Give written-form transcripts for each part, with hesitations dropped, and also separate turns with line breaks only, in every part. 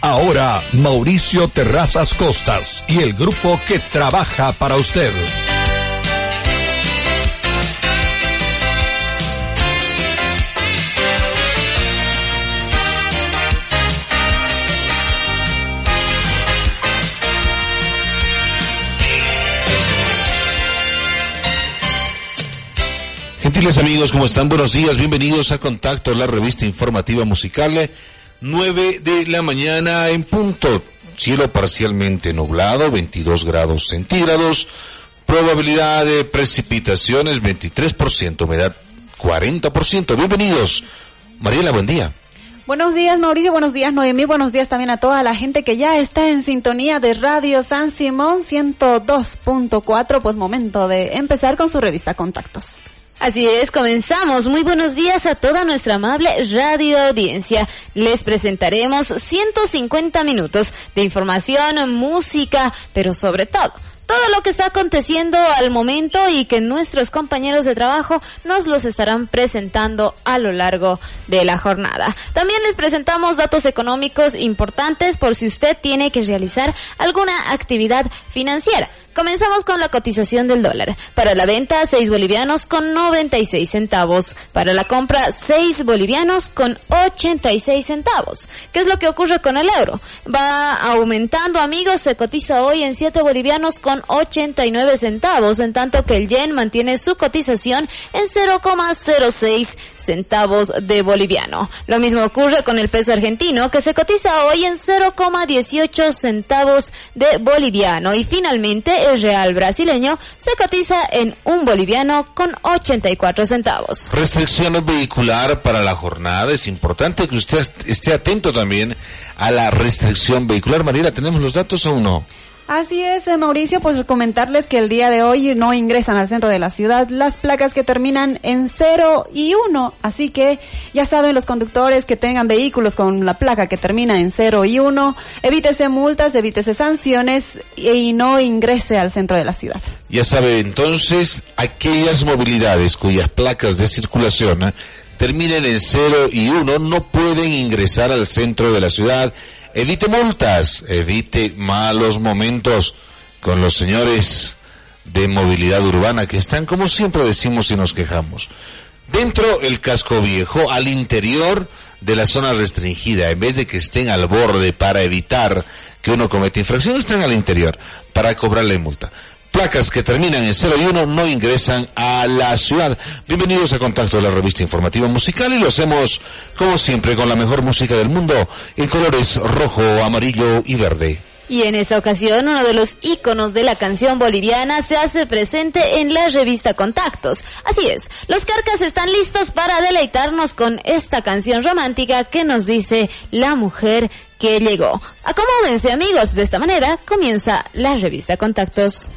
Ahora, Mauricio Terrazas Costas y el grupo que trabaja para usted.
Gentiles amigos, ¿cómo están? Buenos días, bienvenidos a Contacto, la revista informativa musical. 9 de la mañana en punto. Cielo parcialmente nublado, 22 grados centígrados. Probabilidad de precipitaciones, 23%, humedad 40%. Bienvenidos. Mariela, buen día.
Buenos días, Mauricio, buenos días, Noemí, buenos días también a toda la gente que ya está en sintonía de Radio San Simón 102.4. Pues momento de empezar con su revista Contactos.
Así es, comenzamos. Muy buenos días a toda nuestra amable radio audiencia. Les presentaremos 150 minutos de información, música, pero sobre todo lo que está aconteciendo al momento y que nuestros compañeros de trabajo nos los estarán presentando a lo largo de la jornada. También les presentamos datos económicos importantes por si usted tiene que realizar alguna actividad financiera. Comenzamos con la cotización del dólar. Para la venta, 6 bolivianos con 96 centavos. Para la compra, 6 bolivianos con 86 centavos. ¿Qué es lo que ocurre con el euro? Va aumentando, amigos. Se cotiza hoy en 7 bolivianos con 89 centavos, en tanto que el yen mantiene su cotización en 0,06 centavos de boliviano. Lo mismo ocurre con el peso argentino, que se cotiza hoy en 0,18 centavos de boliviano. Y finalmente, el real brasileño se cotiza en 1 boliviano con 84 centavos.
Restricción vehicular para la jornada. Es importante que usted esté atento también a la restricción vehicular. Mariela, ¿tenemos los datos o no?
Así es, Mauricio, pues comentarles que el día de hoy no ingresan al centro de la ciudad las placas que terminan en 0 y 1, así que ya saben los conductores que tengan vehículos con la placa que termina en 0 y 1, evítese multas, evítese sanciones y no ingrese al centro de la ciudad.
Ya sabe entonces, aquellas movilidades cuyas placas de circulación terminen en 0 y 1 no pueden ingresar al centro de la ciudad. Evite multas, evite malos momentos con los señores de movilidad urbana que están, como siempre decimos y nos quejamos, dentro el casco viejo, al interior de la zona restringida, en vez de que estén al borde para evitar que uno cometa infracción, están al interior para cobrarle multa. Placas que terminan en 0 y 1 no ingresan a la ciudad. Bienvenidos a Contacto de la revista informativa musical y lo hacemos como siempre con la mejor música del mundo en colores rojo, amarillo y verde.
Y en esta ocasión uno de los íconos de la canción boliviana se hace presente en la revista Contactos. Así es, los Carcas están listos para deleitarnos con esta canción romántica que nos dice la mujer que llegó. Acomódense, amigos, de esta manera comienza la revista Contactos.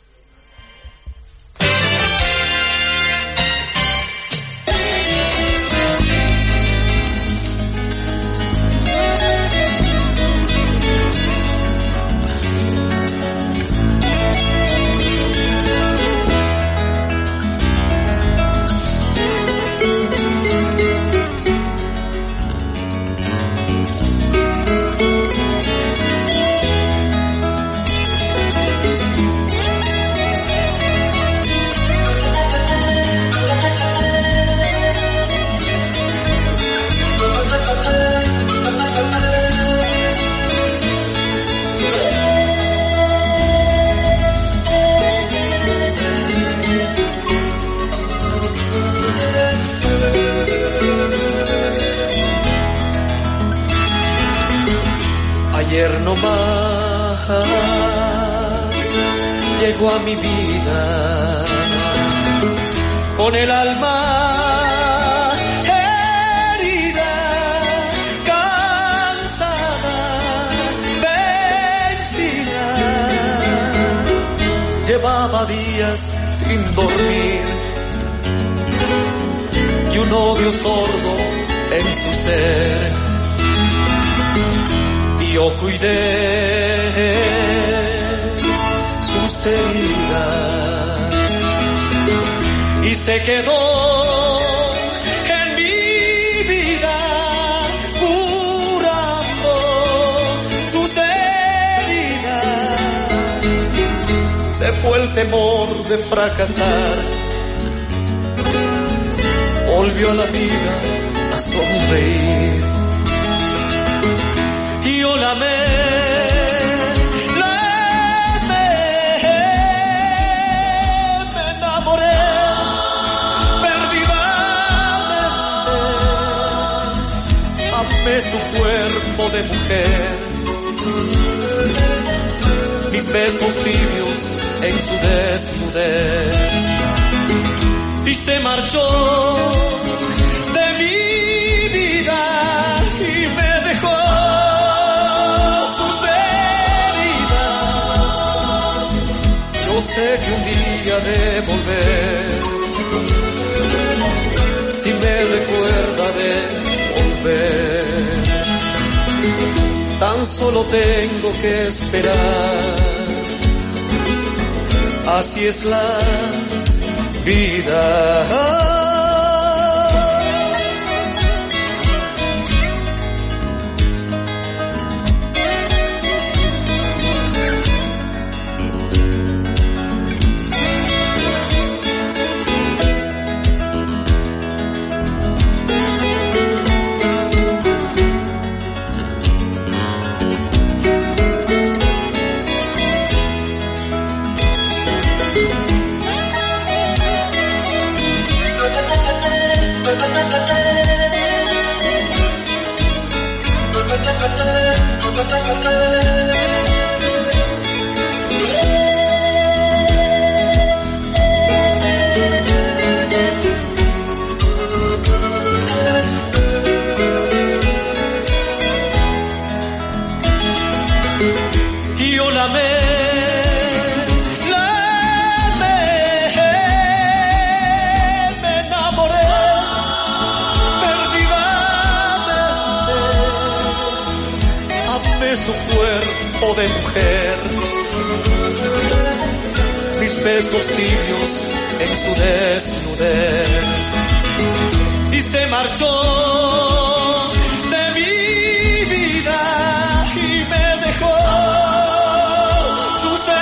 Ayer no más llegó a mi vida con el alma herida, cansada, vencida. Llevaba días sin dormir y un odio sordo en su ser. Yo cuidé sus heridas y se quedó en mi vida curando fue el temor de fracasar. Volvió a la vida a sonreír. Y yo la amé, me enamoré perdidamente. Amé su cuerpo de mujer, mis besos tibios en su desnudez. Y se marchó de mi vida y me dejó sus heridas. Yo sé que un día de volver, si me recuerda de volver, tan solo tengo que esperar. Así es la vida. Y yo la amé, me enamoré perdidamente. Amé su cuerpo de mujer, mis besos tibios en su desnudez. Y se marchó de mi vida y me dejó sus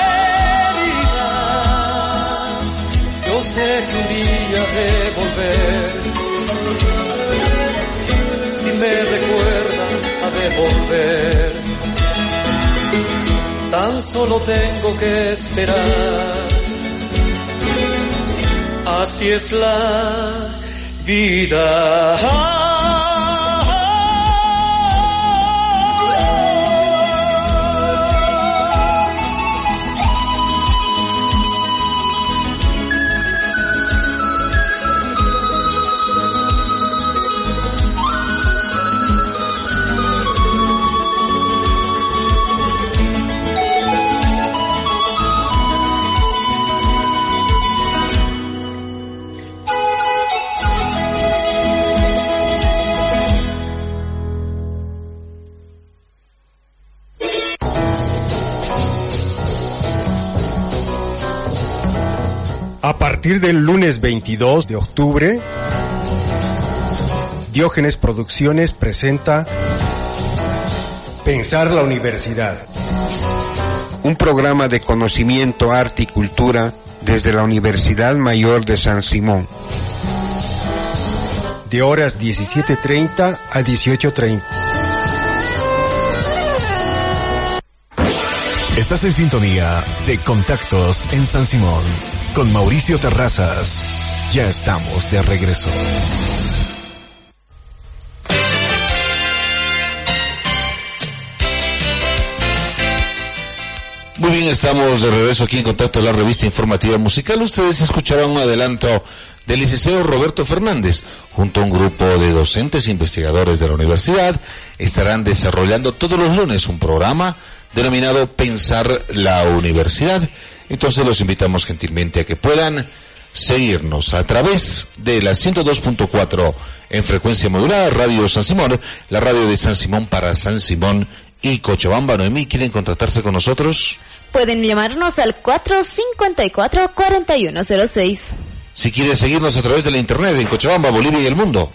heridas. Yo sé que un día de volver, si me recuerda ha de volver. Tan solo tengo que esperar. Así es la vida.
A partir del lunes 22 de octubre, Diógenes Producciones presenta Pensar la Universidad.
Un programa de conocimiento, arte y cultura desde la Universidad Mayor de San Simón.
De horas 17:30 a 18:30.
Estás en sintonía de Contactos en San Simón con Mauricio Terrazas. Ya estamos de regreso.
Muy bien, estamos de regreso aquí en Contacto, la revista informativa musical. Ustedes escucharon un adelanto del licenciado Roberto Fernández. Junto a un grupo de docentes e investigadores de la universidad, estarán desarrollando todos los lunes un programa denominado Pensar la Universidad. Entonces los invitamos gentilmente a que puedan seguirnos a través de la 102.4 en frecuencia modulada, Radio San Simón, la radio de San Simón para San Simón y Cochabamba. Noemí, ¿quieren contratarse con nosotros?
Pueden llamarnos al 454-4106.
Si quieren seguirnos a través de la internet en Cochabamba, Bolivia y el mundo,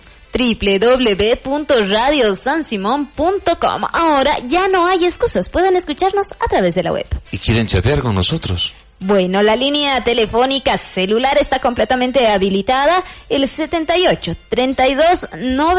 www.radiosansimon.com. Ahora ya no hay excusas, pueden escucharnos a través de la web.
¿Y quieren chatear con nosotros?
Bueno, la línea telefónica celular está completamente habilitada, el 78 32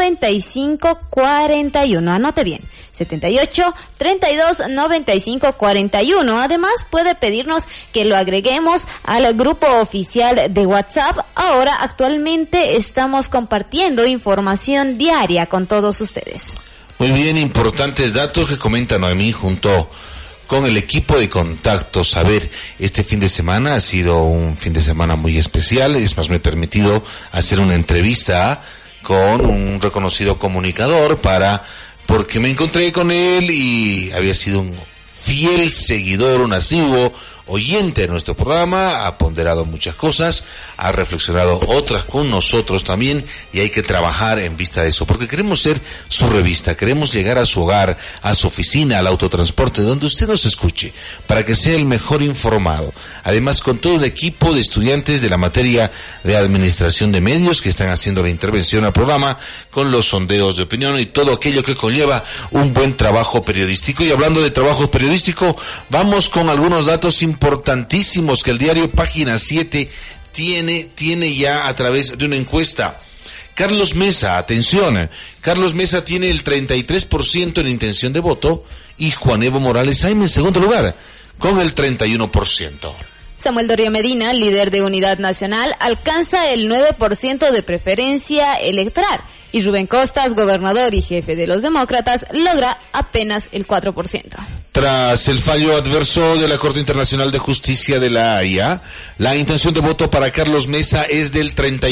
95 41. Anote bien, 78 32 95 41. Además, puede pedirnos que lo agreguemos al grupo oficial de WhatsApp. Ahora, actualmente estamos compartiendo información diaria con todos ustedes.
Muy bien, importantes datos que comenta Noemí junto con el equipo de contactos. A ver, este fin de semana ha sido un fin de semana muy especial. Es más, me he permitido hacer una entrevista con un reconocido comunicador porque me encontré con él y había sido un fiel seguidor, un asiduo oyente de nuestro programa, ha ponderado muchas cosas, ha reflexionado otras con nosotros también, y hay que trabajar en vista de eso, porque queremos ser su revista, queremos llegar a su hogar, a su oficina, al autotransporte, donde usted nos escuche, para que sea el mejor informado. Además, con todo el equipo de estudiantes de la materia de administración de medios que están haciendo la intervención al programa, con los sondeos de opinión y todo aquello que conlleva un buen trabajo periodístico. Y hablando de trabajo periodístico, vamos con algunos datos importantísimos que el diario Página 7 tiene ya a través de una encuesta. Carlos Mesa, atención, Carlos Mesa tiene el 33% en intención de voto y Juan Evo Morales Saime en segundo lugar, con el 31%.
Samuel Doria Medina, líder de Unidad Nacional, alcanza el 9% de preferencia electoral. Y Rubén Costas, gobernador y jefe de los demócratas, logra apenas el 4%.
Tras el fallo adverso de la Corte Internacional de Justicia de la Haya, la intención de voto para Carlos Mesa es del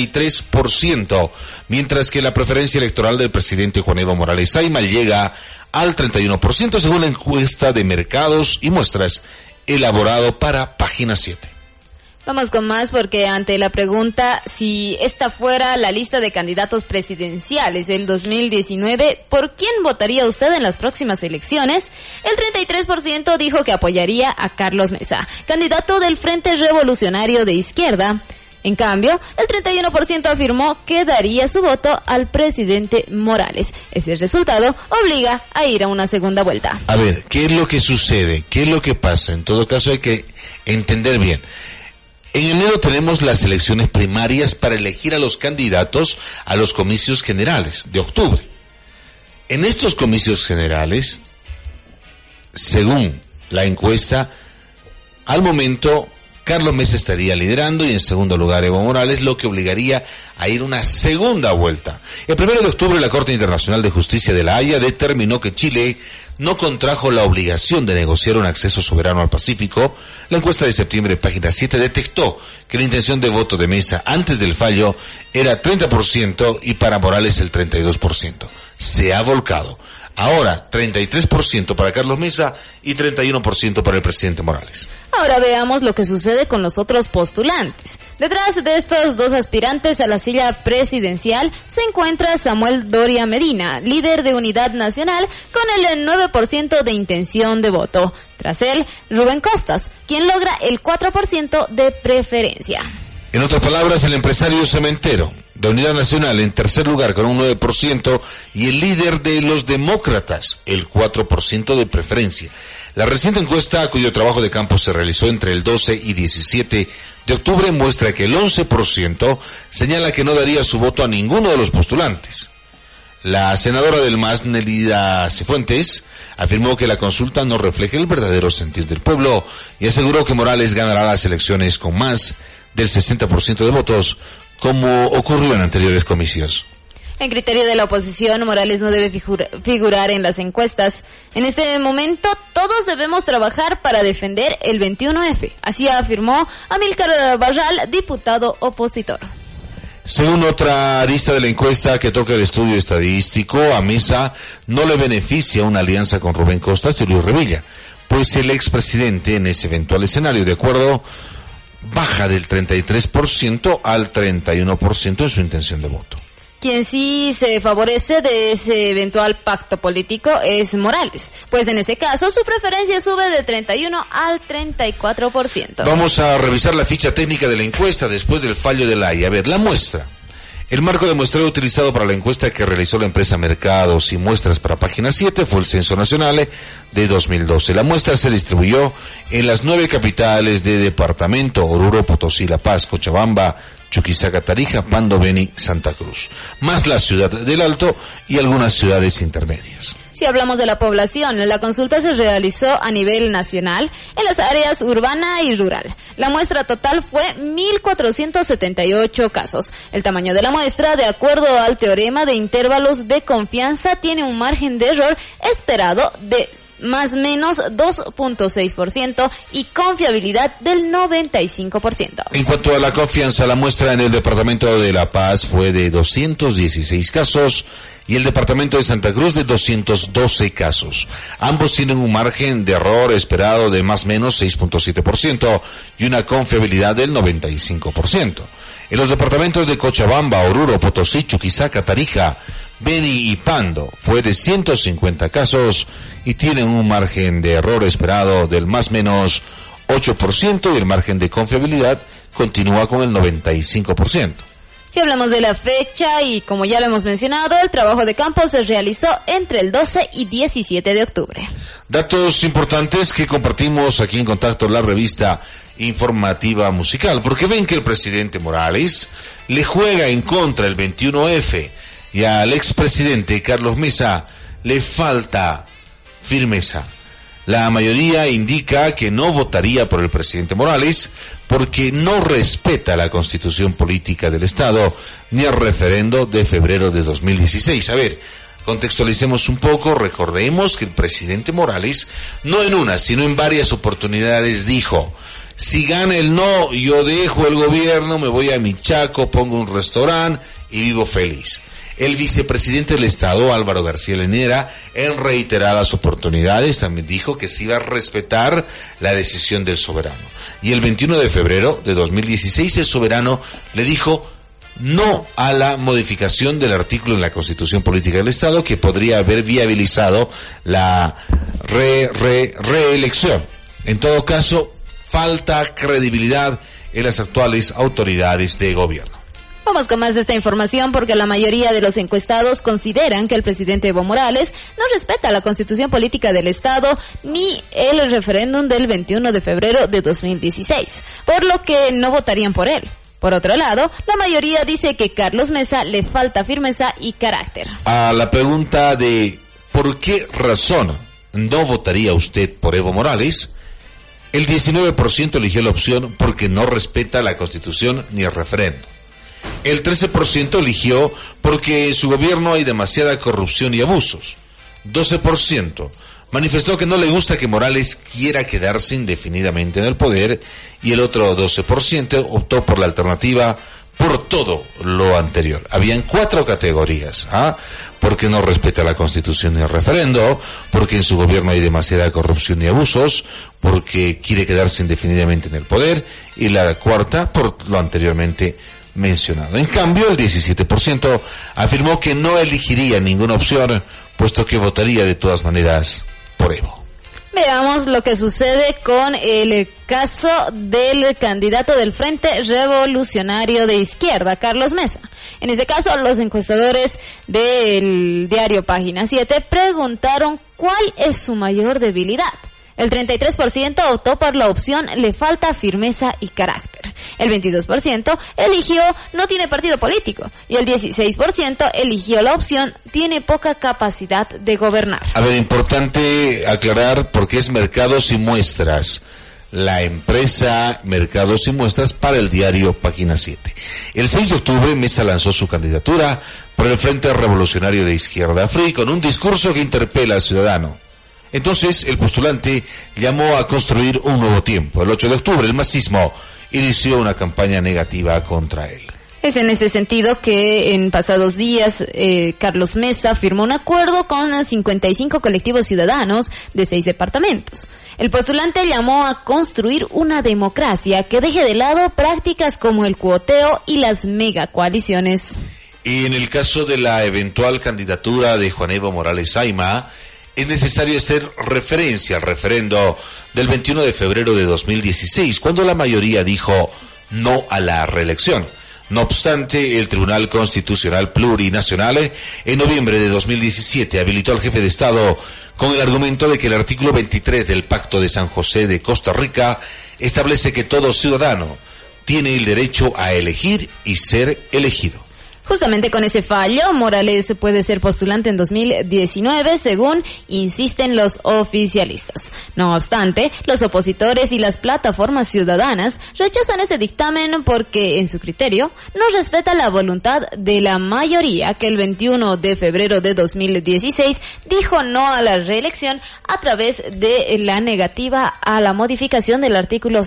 33%, mientras que la preferencia electoral del presidente Juan Evo Morales Saima llega al 31%, según la encuesta de mercados y muestras elaborado para Página 7.
Vamos con más, porque ante la pregunta si esta fuera la lista de candidatos presidenciales del 2019, ¿por quién votaría usted en las próximas elecciones? El 33% dijo que apoyaría a Carlos Mesa, candidato del Frente Revolucionario de Izquierda. En cambio, el 31% afirmó que daría su voto al presidente Morales. Ese resultado obliga a ir a una segunda vuelta.
A ver, ¿qué es lo que sucede? ¿Qué es lo que pasa? En todo caso hay que entender bien. En enero tenemos las elecciones primarias para elegir a los candidatos a los comicios generales de octubre. En estos comicios generales, según la encuesta, al momento Carlos Mesa estaría liderando y en segundo lugar Evo Morales, lo que obligaría a ir una segunda vuelta. El 1 de octubre la Corte Internacional de Justicia de la Haya determinó que Chile no contrajo la obligación de negociar un acceso soberano al Pacífico. La encuesta de septiembre, Página 7, detectó que la intención de voto de Mesa antes del fallo era 30% y para Morales el 32%. Se ha volcado. Ahora, 33% para Carlos Mesa y 31% para el presidente Morales.
Ahora veamos lo que sucede con los otros postulantes. Detrás de estos dos aspirantes a la silla presidencial se encuentra Samuel Doria Medina, líder de Unidad Nacional, con el 9% de intención de voto. Tras él, Rubén Costas, quien logra el 4% de preferencia.
En otras palabras, el empresario cementero de Unidad Nacional en tercer lugar con un 9% y el líder de los demócratas, el 4% de preferencia. La reciente encuesta, cuyo trabajo de campo se realizó entre el 12 y 17 de octubre, muestra que el 11% señala que no daría su voto a ninguno de los postulantes. La senadora del MAS, Nelida Cifuentes, afirmó que la consulta no refleja el verdadero sentir del pueblo y aseguró que Morales ganará las elecciones con más del 60% de votos, como ocurrió en anteriores comicios.
En criterio de la oposición, Morales no debe figurar en las encuestas. En este momento, todos debemos trabajar para defender el 21F. Así afirmó Amílcar Barral, diputado opositor.
Según otra arista de la encuesta que toca el estudio estadístico, a Mesa no le beneficia una alianza con Rubén Costas y Luis Revilla, pues el expresidente en ese eventual escenario, de acuerdo, baja del 33% al 31% en su intención de voto.
Quien sí se favorece de ese eventual pacto político es Morales, pues en ese caso su preferencia sube de 31 al 34%.
Vamos a revisar la ficha técnica de la encuesta después del fallo de la Haya. A ver, la muestra. El marco de muestreo utilizado para la encuesta que realizó la empresa Mercados y Muestras para Página 7 fue el Censo Nacional de 2012. La muestra se distribuyó en las 9 capitales de departamento: Oruro, Potosí, La Paz, Cochabamba, Chuquisaca, Tarija, Pando, Beni, Santa Cruz, más la ciudad del Alto y algunas ciudades intermedias.
Si hablamos de la población, la consulta se realizó a nivel nacional en las áreas urbana y rural. La muestra total fue 1.478 casos. El tamaño de la muestra, de acuerdo al teorema de intervalos de confianza, tiene un margen de error esperado de más o menos 2.6% y confiabilidad del 95%.
En cuanto a la confianza, la muestra en el departamento de La Paz fue de 216 casos y el departamento de Santa Cruz de 212 casos. Ambos tienen un margen de error esperado de más o menos 6.7% y una confiabilidad del 95%. En los departamentos de Cochabamba, Oruro, Potosí, Chuquisaca, Tarija, Beni y Pando fue de 150 casos y tienen un margen de error esperado del más o menos 8% y el margen de confiabilidad continúa con el 95%.
Si hablamos de la fecha, y como ya lo hemos mencionado, el trabajo de campo se realizó entre el 12 y 17 de octubre.
Datos importantes que compartimos aquí en Contacto, la revista informativa musical, porque ven que el presidente Morales le juega en contra el 21F y al expresidente Carlos Mesa le falta firmeza. La mayoría indica que no votaría por el presidente Morales porque no respeta la Constitución Política del Estado ni el referendo de febrero de 2016. A ver, contextualicemos un poco, recordemos que el presidente Morales, no en una, sino en varias oportunidades dijo: si gana el no, yo dejo el gobierno, me voy a mi Chaco, pongo un restaurante y vivo feliz. El vicepresidente del Estado, Álvaro García Linera, en reiteradas oportunidades también dijo que se iba a respetar la decisión del soberano. Y el 21 de febrero de 2016 el soberano le dijo no a la modificación del artículo en la Constitución Política del Estado que podría haber viabilizado la reelección. En todo caso, falta credibilidad en las actuales autoridades de gobierno.
Vamos con más de esta información porque la mayoría de los encuestados consideran que el presidente Evo Morales no respeta la Constitución Política del Estado ni el referéndum del 21 de febrero de 2016, por lo que no votarían por él. Por otro lado, la mayoría dice que Carlos Mesa le falta firmeza y carácter.
A la pregunta de ¿por qué razón no votaría usted por Evo Morales?, el 19% eligió la opción porque no respeta la Constitución ni el referéndum. El 13% eligió porque en su gobierno hay demasiada corrupción y abusos. 12% manifestó que no le gusta que Morales quiera quedarse indefinidamente en el poder y el otro 12% optó por la alternativa por todo lo anterior. Habían 4 categorías, porque no respeta la Constitución ni el referendo, porque en su gobierno hay demasiada corrupción y abusos, porque quiere quedarse indefinidamente en el poder, y la cuarta por lo anteriormente mencionado. En cambio, el 17% afirmó que no elegiría ninguna opción, puesto que votaría de todas maneras por Evo.
Veamos lo que sucede con el caso del candidato del Frente Revolucionario de Izquierda, Carlos Mesa. En este caso, los encuestadores del diario Página 7 preguntaron cuál es su mayor debilidad. El 33% optó por la opción le falta firmeza y carácter. El 22% eligió no tiene partido político. Y el 16% eligió la opción tiene poca capacidad de gobernar.
A ver, importante aclarar porque es Mercados y Muestras. La empresa Mercados y Muestras para el diario Página 7. El 6 de octubre Mesa lanzó su candidatura por el Frente Revolucionario de Izquierda, FRI, con un discurso que interpela al ciudadano. Entonces, el postulante llamó a construir un nuevo tiempo. El 8 de octubre, el masismo inició una campaña negativa contra él.
Es en ese sentido que en pasados días Carlos Mesa firmó un acuerdo con 55 colectivos ciudadanos de 6 departamentos. El postulante llamó a construir una democracia que deje de lado prácticas como el cuoteo y las megacoaliciones.
Y en el caso de la eventual candidatura de Juan Evo Morales Ayma, es necesario hacer referencia al referendo del 21 de febrero de 2016, cuando la mayoría dijo no a la reelección. No obstante, el Tribunal Constitucional Plurinacional en noviembre de 2017 habilitó al jefe de Estado con el argumento de que el artículo 23 del Pacto de San José de Costa Rica establece que todo ciudadano tiene el derecho a elegir y ser elegido.
Justamente con ese fallo, Morales puede ser postulante en 2019, según insisten los oficialistas. No obstante, los opositores y las plataformas ciudadanas rechazan ese dictamen porque, en su criterio, no respeta la voluntad de la mayoría que el 21 de febrero de 2016 dijo no a la reelección a través de la negativa a la modificación del artículo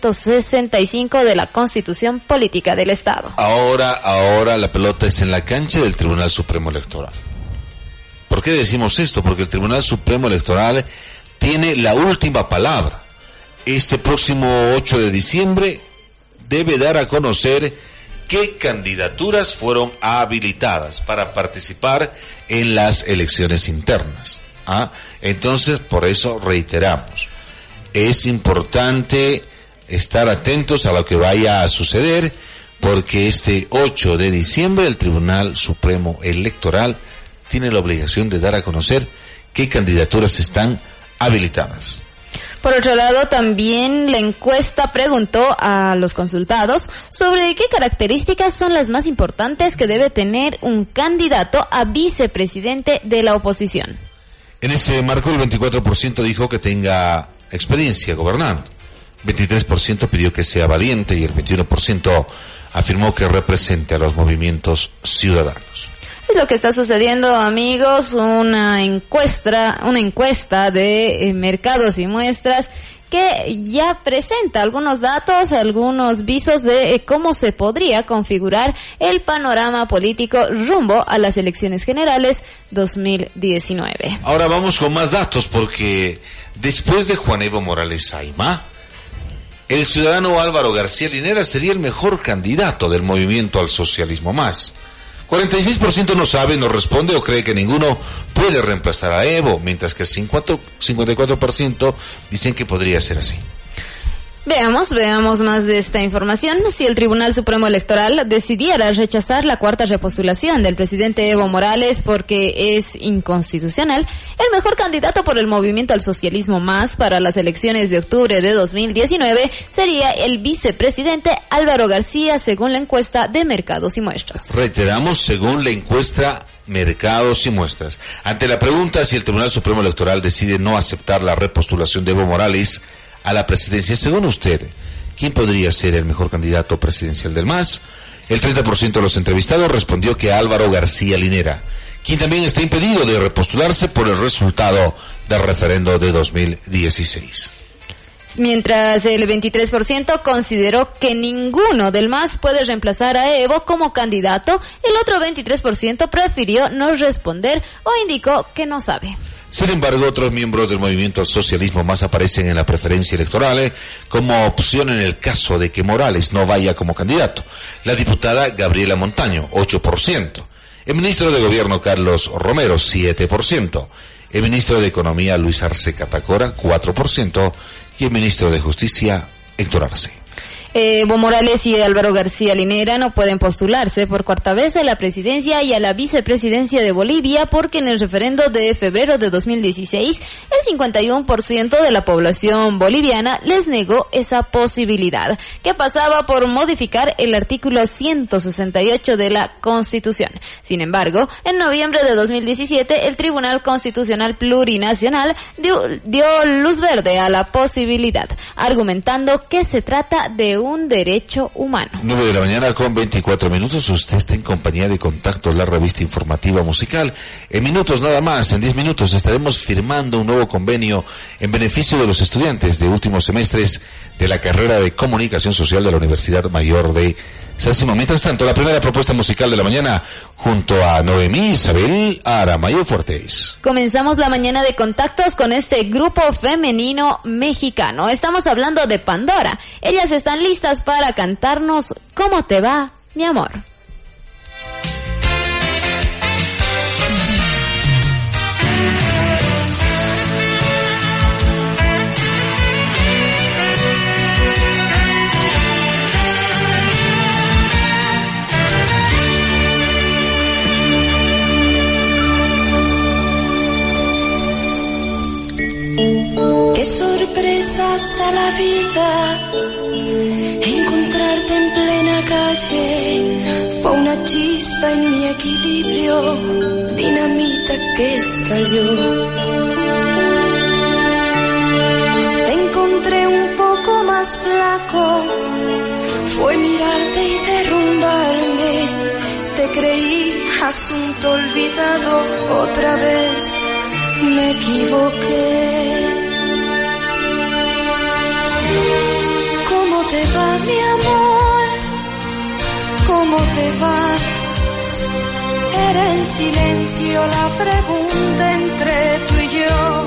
165 de la Constitución Política del Estado.
Ahora la pelota está en la cancha del Tribunal Supremo Electoral. ¿Por qué decimos esto? Porque el Tribunal Supremo Electoral tiene la última palabra. Este próximo 8 de diciembre debe dar a conocer qué candidaturas fueron habilitadas para participar en las elecciones internas. Entonces, por eso reiteramos, es importante estar atentos a lo que vaya a suceder, porque este 8 de diciembre el Tribunal Supremo Electoral tiene la obligación de dar a conocer qué candidaturas están habilitadas.
Por otro lado, también la encuesta preguntó a los consultados sobre qué características son las más importantes que debe tener un candidato a vicepresidente de la oposición.
En ese marco, el 24% dijo que tenga experiencia gobernando, 23% pidió que sea valiente y el 21% afirmó que represente a los movimientos ciudadanos.
Es lo que está sucediendo, amigos, una encuesta de mercados y muestras que ya presenta algunos datos, algunos visos de cómo se podría configurar el panorama político rumbo a las elecciones generales 2019.
Ahora vamos con más datos, porque después de Juan Evo Morales Saima, el ciudadano Álvaro García Linera sería el mejor candidato del movimiento al socialismo más. 46% no sabe, no responde o cree que ninguno puede reemplazar a Evo, mientras que el 54% dicen que podría ser así.
Veamos más de esta información. Si el Tribunal Supremo Electoral decidiera rechazar la cuarta repostulación del presidente Evo Morales porque es inconstitucional, el mejor candidato por el movimiento al socialismo más para las elecciones de octubre de 2019 sería el vicepresidente Álvaro García, según la encuesta de Mercados y Muestras.
Reiteramos, según la encuesta Mercados y Muestras. Ante la pregunta si el Tribunal Supremo Electoral decide no aceptar la repostulación de Evo Morales a la presidencia, según usted, ¿quién podría ser el mejor candidato presidencial del MAS? El 30% de los entrevistados respondió que Álvaro García Linera, quien también está impedido de repostularse por el resultado del referendo de 2016.
Mientras el 23% consideró que ninguno del MAS puede reemplazar a Evo como candidato, el otro 23% prefirió no responder o indicó que no sabe.
Sin embargo, otros miembros del movimiento al socialismo más aparecen en la preferencia electoral como opción en el caso de que Morales no vaya como candidato. La diputada Gabriela Montaño, 8%. El ministro de Gobierno Carlos Romero, 7%. El ministro de Economía Luis Arce Catacora, 4%. Y el ministro de Justicia, Héctor Arce.
Evo Morales y Álvaro García Linera no pueden postularse por cuarta vez a la presidencia y a la vicepresidencia de Bolivia porque en el referendo de febrero de 2016 el 51% de la población boliviana les negó esa posibilidad, que pasaba por modificar el artículo 168 de la Constitución. Sin embargo, en noviembre de 2017 el Tribunal Constitucional Plurinacional dio luz verde a la posibilidad, argumentando que se trata de un derecho humano.
9 de la mañana con 24 minutos. Usted está en compañía de Contacto, la revista informativa musical. En minutos nada más, en 10 minutos estaremos firmando un nuevo convenio en beneficio de los estudiantes de últimos semestres de la carrera de Comunicación Social de la Universidad Mayor de Sáncimo. Mientras tanto, la primera propuesta musical de la mañana junto a Noemí Isabel Aramayo Fuertes.
Comenzamos la mañana de Contactos con este grupo femenino mexicano. Estamos hablando de Pandora. Ellas están listas para cantarnos ¿Cómo te va, mi amor?
pasa la vida. Encontrarte en plena calle fue una chispa en mi equilibrio, dinamita que estalló. Te encontré un poco más flaco, fue mirarte y derrumbarme. Te creí asunto olvidado, otra vez me equivoqué. ¿Cómo te va, mi amor? ¿Cómo te va? Era en silencio la pregunta entre tú y yo.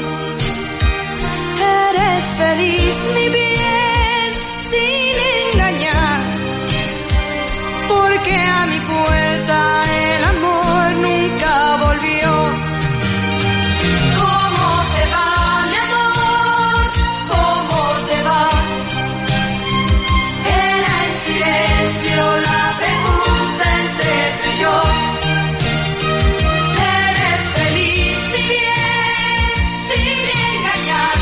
¿Eres feliz, mi bien, sin engañar? Porque a mi puerta el amor nunca volvió. ¿Cómo te va, mi amor? ¿Cómo te va? Era en silencio la pregunta entre tú y yo. ¿Eres feliz, mi bien, sin engañar?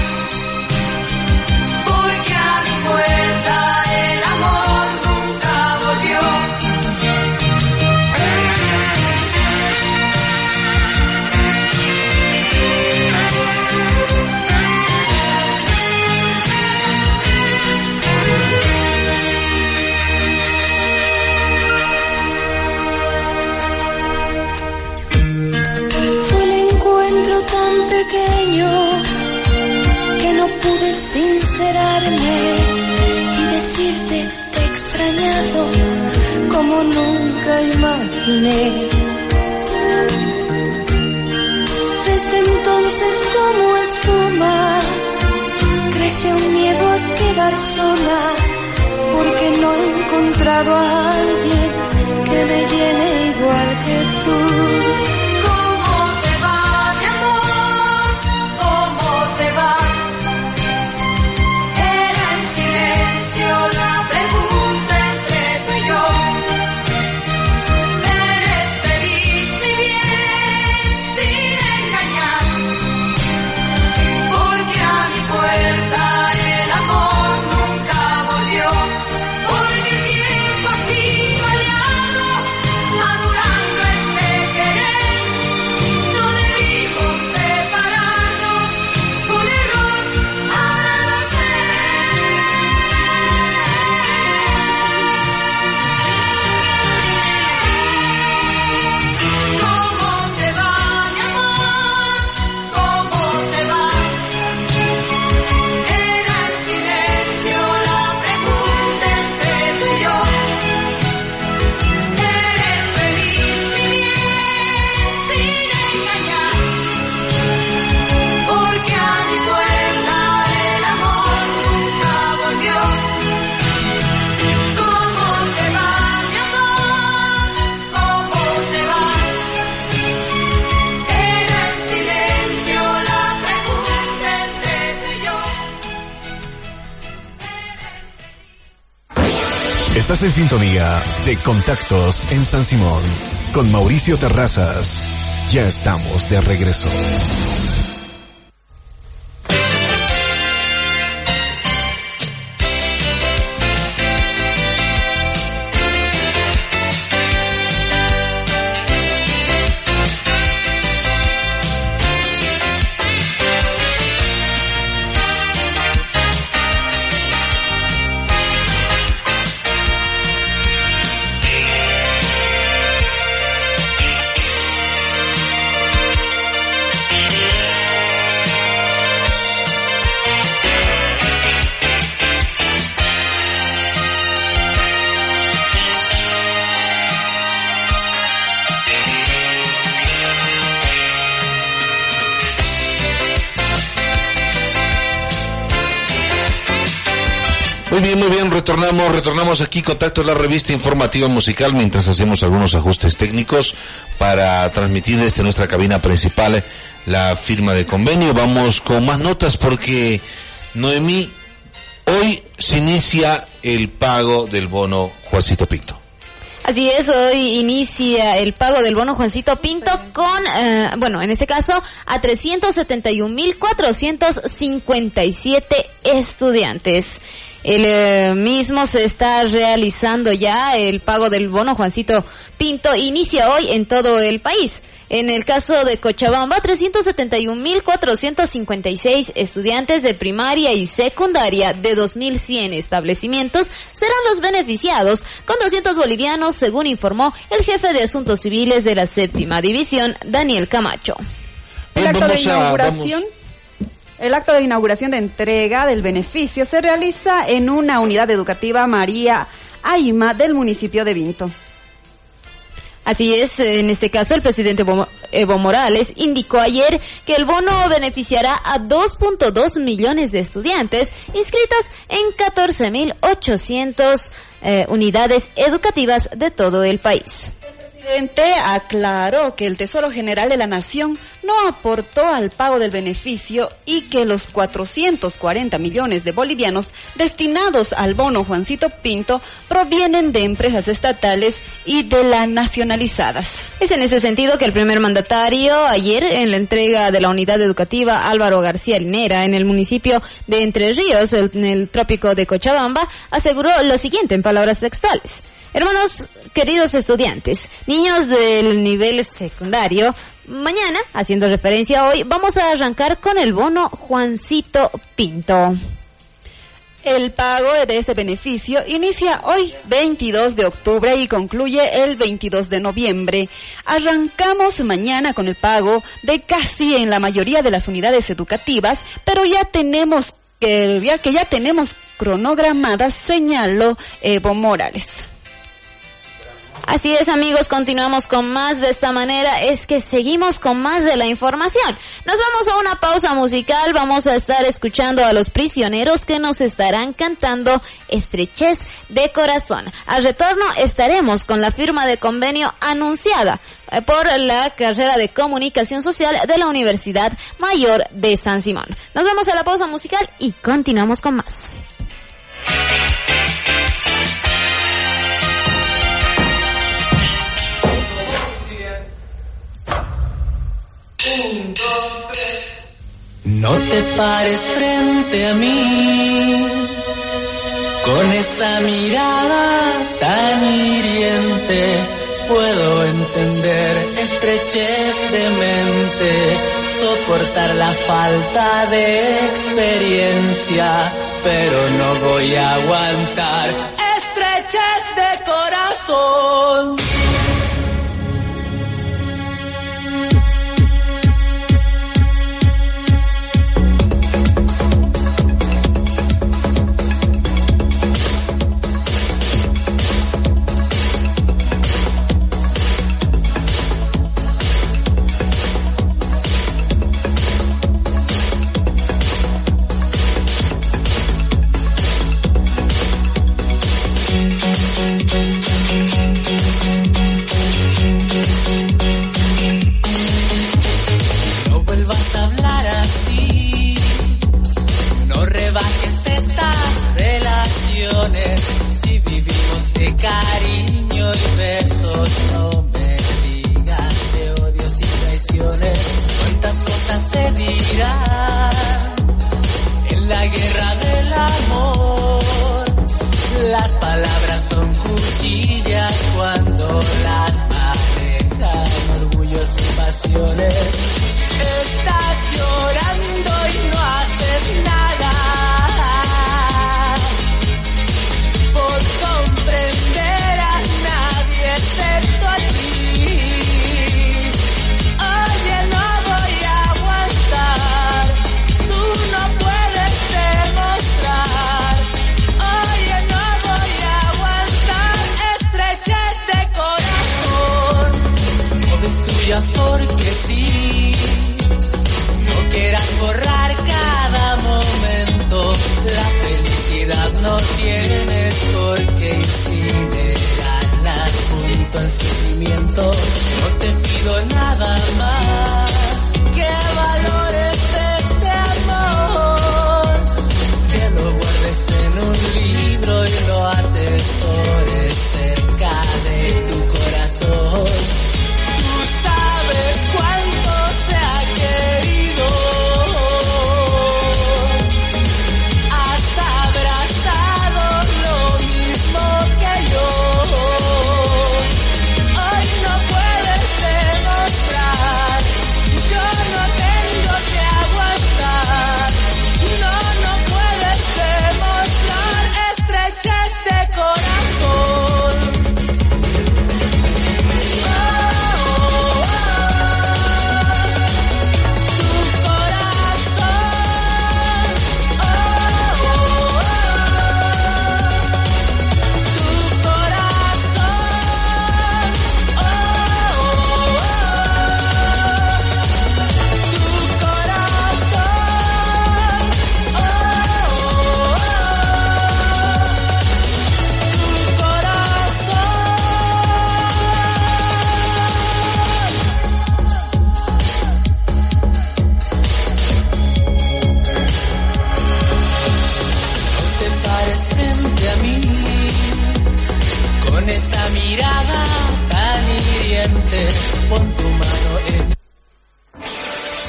Porque a mi puerta el amor nunca volvió. Tan pequeño que no pude sincerarme y decirte te he extrañado como nunca imaginé. Desde entonces como espuma crece un miedo a quedar sola, porque no he encontrado a alguien que me llene igual que tú.
Estás en sintonía de Contactos en San Simón con Mauricio Terrazas. Ya estamos de regreso.
Muy bien, retornamos aquí, Contacto, la revista informativa musical, mientras hacemos algunos ajustes técnicos para transmitir desde nuestra cabina principal la firma de convenio. Vamos con más notas porque, Noemí, hoy se inicia el pago del bono Juancito Pinto.
Así es, hoy inicia el pago del bono Juancito Pinto con, en este caso, a 371.457 estudiantes. El mismo se está realizando ya, el pago del bono Juancito Pinto inicia hoy en todo el país. En el caso de Cochabamba, 371.456 estudiantes de primaria y secundaria de 2.100 establecimientos serán los beneficiados con 200 bolivianos, según informó el jefe de Asuntos Civiles de la Séptima División, Daniel Camacho.
El acto de inauguración de entrega del beneficio se realiza en una unidad educativa María Aima del municipio de Vinto.
Así es, en este caso el presidente Evo Morales indicó ayer que el bono beneficiará a 2.2 millones de estudiantes inscritos en 14.800 unidades educativas de todo el país.
El presidente aclaró que el Tesoro General de la Nación no aportó al pago del beneficio y que los 440 millones de bolivianos destinados al bono Juancito Pinto provienen de empresas estatales y de las nacionalizadas.
Es en ese sentido que el primer mandatario ayer en la entrega de la unidad educativa Álvaro García Linera en el municipio de Entre Ríos, en el trópico de Cochabamba, aseguró lo siguiente en palabras textuales. Hermanos, queridos estudiantes, niños del nivel secundario, mañana, haciendo referencia a hoy, vamos a arrancar con el bono Juancito Pinto.
El pago de este beneficio inicia hoy, 22 de octubre, y concluye el 22 de noviembre. Arrancamos mañana con el pago de casi en la mayoría de las unidades educativas, pero ya tenemos cronogramadas, señaló Evo Morales.
Así es, amigos, continuamos con más. De esta manera es que seguimos con más de la información. Nos vamos a una pausa musical, vamos a estar escuchando a Los Prisioneros que nos estarán cantando Estrechez de Corazón. Al retorno estaremos con la firma de convenio anunciada por la carrera de Comunicación Social de la Universidad Mayor de San Simón. Nos vamos a la pausa musical y continuamos con más.
No te pares frente a mí con esa mirada tan hiriente. Puedo entender estrechez de mente, soportar la falta de experiencia, pero no voy a aguantar estrechez de corazón. Si vivimos de cariño y besos, no me digas de odios y traiciones. Cuántas cosas se dirán en la guerra del amor. Las palabras son cuchillas cuando las manejan orgullos y pasiones. Estás llorando y no haces nada por comprender a nadie excepto a ti. Oye, no voy a aguantar, tú no puedes demostrar. Oye, no voy a aguantar estrechez de corazón. No destruyas porque sí, no quieras borrar cada momento. La felicidad no tienes por qué incinerarla junto al sufrimiento. No te pido nada más que valores este amor, que lo guardes en un libro y lo atesores cerca de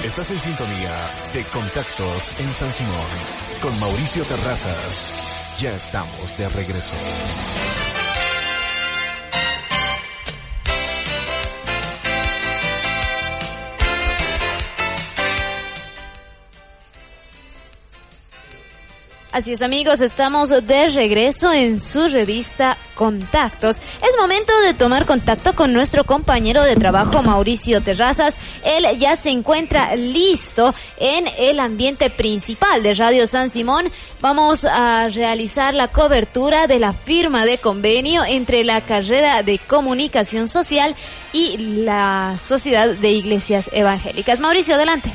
Estás en sintonía de Contactos en San Simón con Mauricio Terrazas. Ya estamos de regreso.
Así es, amigos, estamos de regreso en su revista Contactos. Es momento de tomar contacto con nuestro compañero de trabajo, Mauricio Terrazas. Él ya se encuentra listo en el ambiente principal de Radio San Simón. Vamos a realizar la cobertura de la firma de convenio entre la carrera de Comunicación Social y la Sociedad de Iglesias Evangélicas. Mauricio, adelante.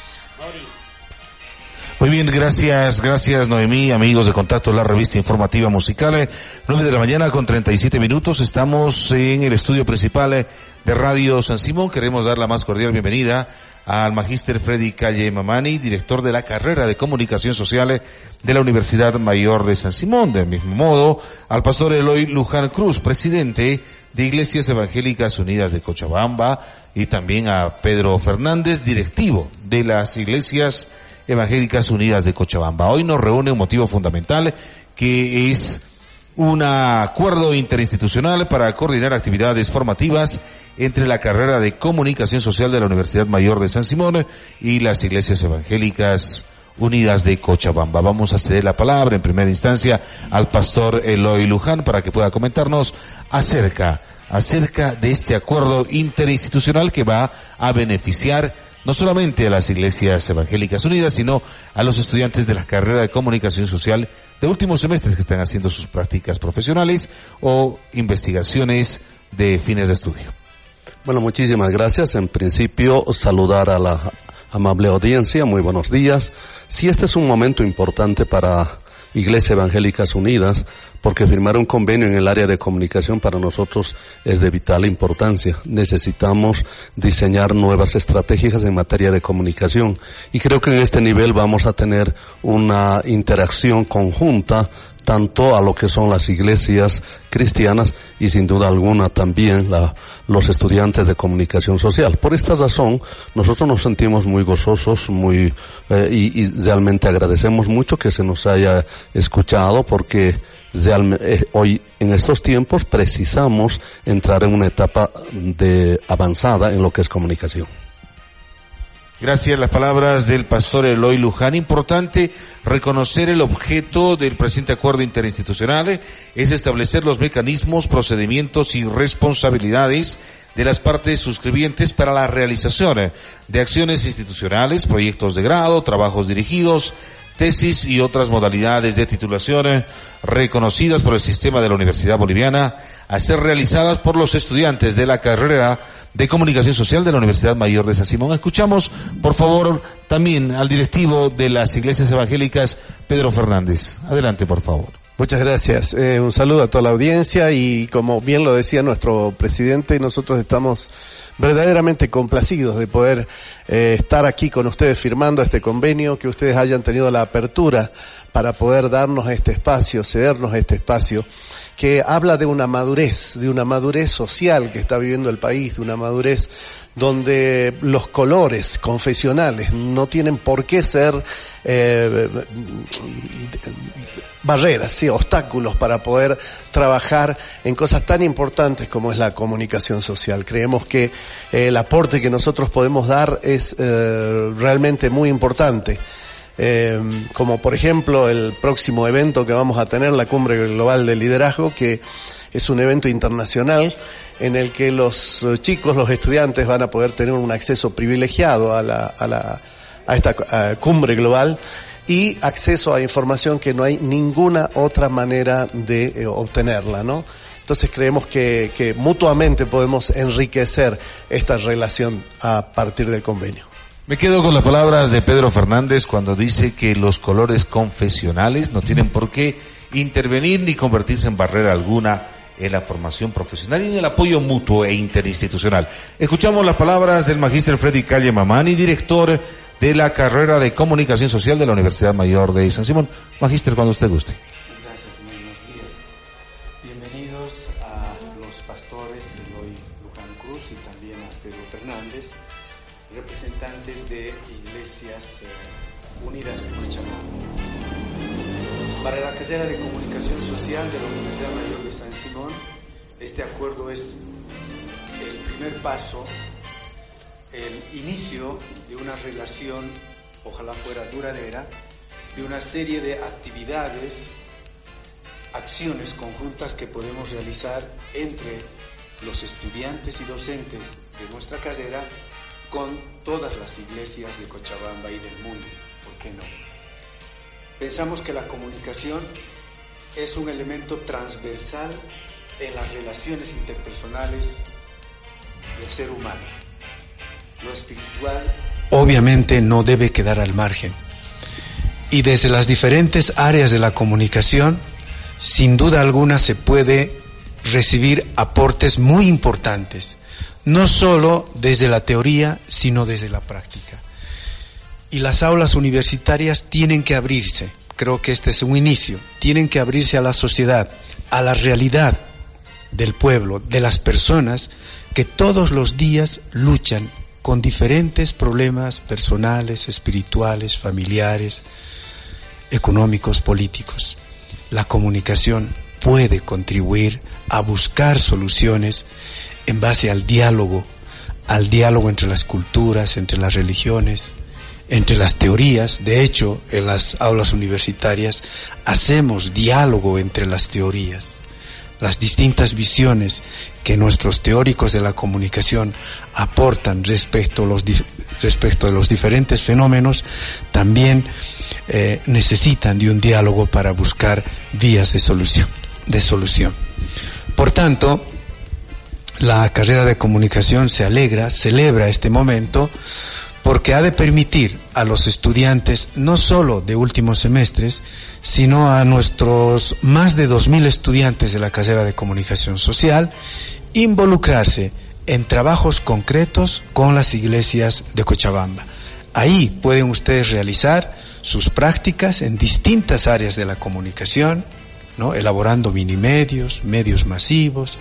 Muy bien, gracias Noemí, amigos de Contacto, la revista informativa musical. 9 de la mañana con 37 minutos, estamos en el estudio principal de Radio San Simón. Queremos dar la más cordial bienvenida al magíster Freddy Calle Mamani, director de la carrera de Comunicación Social de la Universidad Mayor de San Simón. Del mismo modo, al pastor Eloy Luján Cruz, presidente de Iglesias Evangélicas Unidas de Cochabamba, y también a Pedro Fernández, directivo de las Iglesias Evangélicas Unidas de Cochabamba. Hoy nos reúne un motivo fundamental, que es un acuerdo interinstitucional para coordinar actividades formativas entre la carrera de Comunicación Social de la Universidad Mayor de San Simón y las Iglesias Evangélicas Unidas de Cochabamba. Vamos a ceder la palabra en primera instancia al pastor Eloy Luján para que pueda comentarnos acerca de este acuerdo interinstitucional que va a beneficiar no solamente a las Iglesias Evangélicas Unidas, sino a los estudiantes de la carrera de Comunicación Social de últimos semestres que están haciendo sus prácticas profesionales o investigaciones de fines de estudio.
Bueno, muchísimas gracias. En principio, saludar a la amable audiencia. Muy buenos días. Sí, este es un momento importante para Iglesias Evangélicas Unidas, porque firmar un convenio en el área de comunicación para nosotros es de vital importancia. Necesitamos diseñar nuevas estrategias en materia de comunicación, y creo que en este nivel vamos a tener una interacción conjunta tanto a lo que son las iglesias cristianas y sin duda alguna también los estudiantes de comunicación social. Por esta razón, nosotros nos sentimos muy gozosos, y realmente agradecemos mucho que se nos haya escuchado, porque hoy en estos tiempos precisamos entrar en una etapa de avanzada en lo que es comunicación.
Gracias. Las palabras del pastor Eloy Luján. Importante reconocer el objeto del presente acuerdo interinstitucional es establecer los mecanismos, procedimientos y responsabilidades de las partes suscribientes para la realización de acciones institucionales, proyectos de grado, trabajos dirigidos, tesis y otras modalidades de titulación reconocidas por el sistema de la Universidad Boliviana a ser realizadas por los estudiantes de la carrera de Comunicación Social de la Universidad Mayor de San Simón. Escuchamos, por favor, también al directivo de las Iglesias Evangélicas, Pedro Fernández. Adelante, por favor.
Muchas gracias. Un saludo a toda la audiencia, y como bien lo decía nuestro presidente, nosotros estamos verdaderamente complacidos de poder estar aquí con ustedes firmando este convenio, que ustedes hayan tenido la apertura para poder darnos este espacio, cedernos este espacio, que habla de una madurez social que está viviendo el país, de una madurez donde los colores confesionales no tienen por qué ser barreras, sí, obstáculos para poder trabajar en cosas tan importantes como es la comunicación social. Creemos que el aporte que nosotros podemos dar es realmente muy importante. Como por ejemplo el próximo evento que vamos a tener, la Cumbre Global de Liderazgo, que es un evento internacional en el que los chicos, los estudiantes van a poder tener un acceso privilegiado a esta cumbre global y acceso a información que no hay ninguna otra manera de obtenerla, ¿no? Entonces creemos que mutuamente podemos enriquecer esta relación a partir del convenio.
Me quedo con las palabras de Pedro Fernández cuando dice que los colores confesionales no tienen por qué intervenir ni convertirse en barrera alguna en la formación profesional y en el apoyo mutuo e interinstitucional. Escuchamos las palabras del magíster Freddy Calle Mamani, director de la carrera de Comunicación Social de la Universidad Mayor de San Simón. Magíster, cuando usted guste.
Gracias, muy buenos días. Bienvenidos a los pastores Eloy Luján Cruz y también a Pedro Fernández. representantes de Iglesias Unidas de Cochabamba. Para la carrera de Comunicación Social de la Universidad Mayor de San Simón, este acuerdo es el primer paso, el inicio de una relación, ojalá fuera duradera, de una serie de actividades, acciones conjuntas que podemos realizar entre los estudiantes y docentes de nuestra carrera con todas las iglesias de Cochabamba y del mundo. ¿Por qué no? Pensamos que la comunicación es un elemento transversal en las relaciones interpersonales del ser humano. Lo espiritual obviamente no debe quedar al margen. Y desde las diferentes áreas de la comunicación, sin duda alguna se puede recibir aportes muy importantes, no solo desde la teoría, sino desde la práctica. Y las aulas universitarias tienen que abrirse, creo que este es un inicio, tienen que abrirse a la sociedad, a la realidad del pueblo, de las personas que todos los días luchan con diferentes problemas personales, espirituales, familiares, económicos, políticos. La comunicación puede contribuir a buscar soluciones en base al diálogo entre las culturas, entre las religiones, entre las teorías. De hecho, en las aulas universitarias hacemos diálogo entre las teorías. Las distintas visiones que nuestros teóricos de la comunicación aportan respecto de los diferentes fenómenos también necesitan de un diálogo para buscar vías de solución. Por tanto, la carrera de comunicación celebra este momento porque ha de permitir a los estudiantes, no solo de últimos semestres, sino a nuestros más de 2.000 estudiantes de la carrera de Comunicación Social, involucrarse en trabajos concretos con las iglesias de Cochabamba. Ahí pueden ustedes realizar sus prácticas en distintas áreas de la comunicación, ¿no? Elaborando minimedios, medios masivos,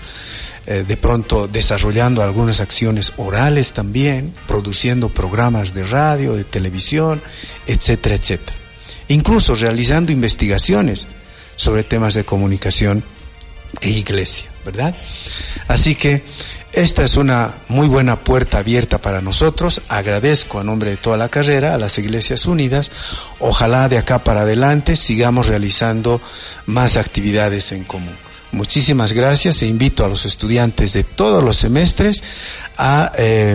de pronto desarrollando algunas acciones orales también, produciendo programas de radio, de televisión, etcétera, etcétera. Incluso realizando investigaciones sobre temas de comunicación e iglesia, ¿verdad? Así que esta es una muy buena puerta abierta para nosotros. Agradezco a nombre de toda la carrera a las Iglesias Unidas. Ojalá de acá para adelante sigamos realizando más actividades en común. Muchísimas gracias e invito a los estudiantes de todos los semestres a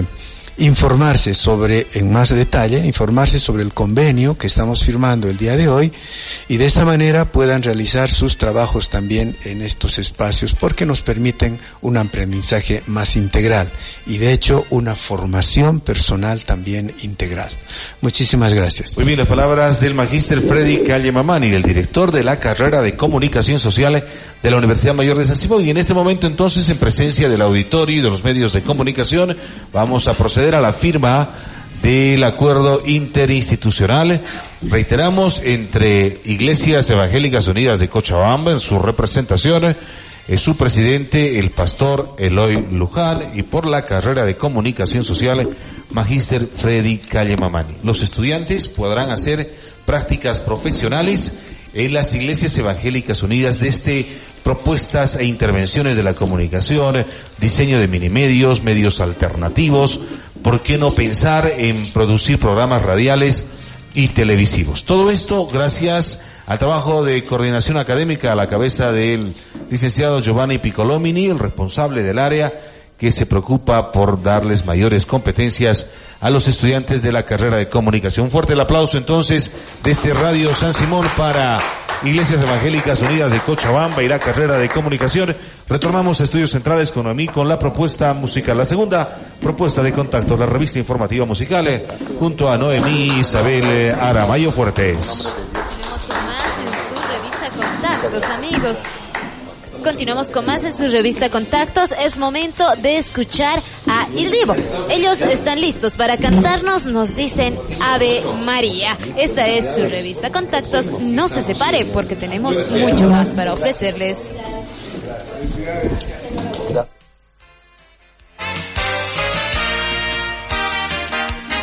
informarse en más detalle sobre el convenio que estamos firmando el día de hoy y de esta manera puedan realizar sus trabajos también en estos espacios porque nos permiten un aprendizaje más integral y de hecho una formación personal también integral. Muchísimas gracias.
Muy bien, las palabras del magíster Freddy Calle Mamani, el director de la carrera de Comunicación Social de la Universidad Mayor de San Simón. Y en este momento entonces, en presencia del auditorio y de los medios de comunicación, vamos a proceder a la firma del acuerdo interinstitucional, reiteramos, entre Iglesias Evangélicas Unidas de Cochabamba en su representación, su presidente, el pastor Eloy Luján, y por la carrera de Comunicación Social, magíster Freddy Calle Mamani. Los estudiantes podrán hacer prácticas profesionales en las Iglesias Evangélicas Unidas desde propuestas e intervenciones de la comunicación, diseño de minimedios, medios alternativos, ¿por qué no pensar en producir programas radiales y televisivos? Todo esto gracias al trabajo de coordinación académica a la cabeza del licenciado Giovanni Piccolomini, el responsable del área que se preocupa por darles mayores competencias a los estudiantes de la carrera de comunicación. Un fuerte el aplauso entonces desde Radio San Simón para Iglesias Evangélicas Unidas de Cochabamba y la carrera de comunicación. Retornamos a Estudios Centrales con la propuesta musical, la segunda propuesta de contacto, la revista informativa musical, junto a Noemí Isabel Aramayo Fuertes.
Contactos, amigos. Continuamos con más en su revista Contactos. Es momento de escuchar a Il Divo. Ellos están listos para cantarnos, nos dicen Ave María. Esta es su revista Contactos. No se separe porque tenemos mucho más para ofrecerles.
Gracias.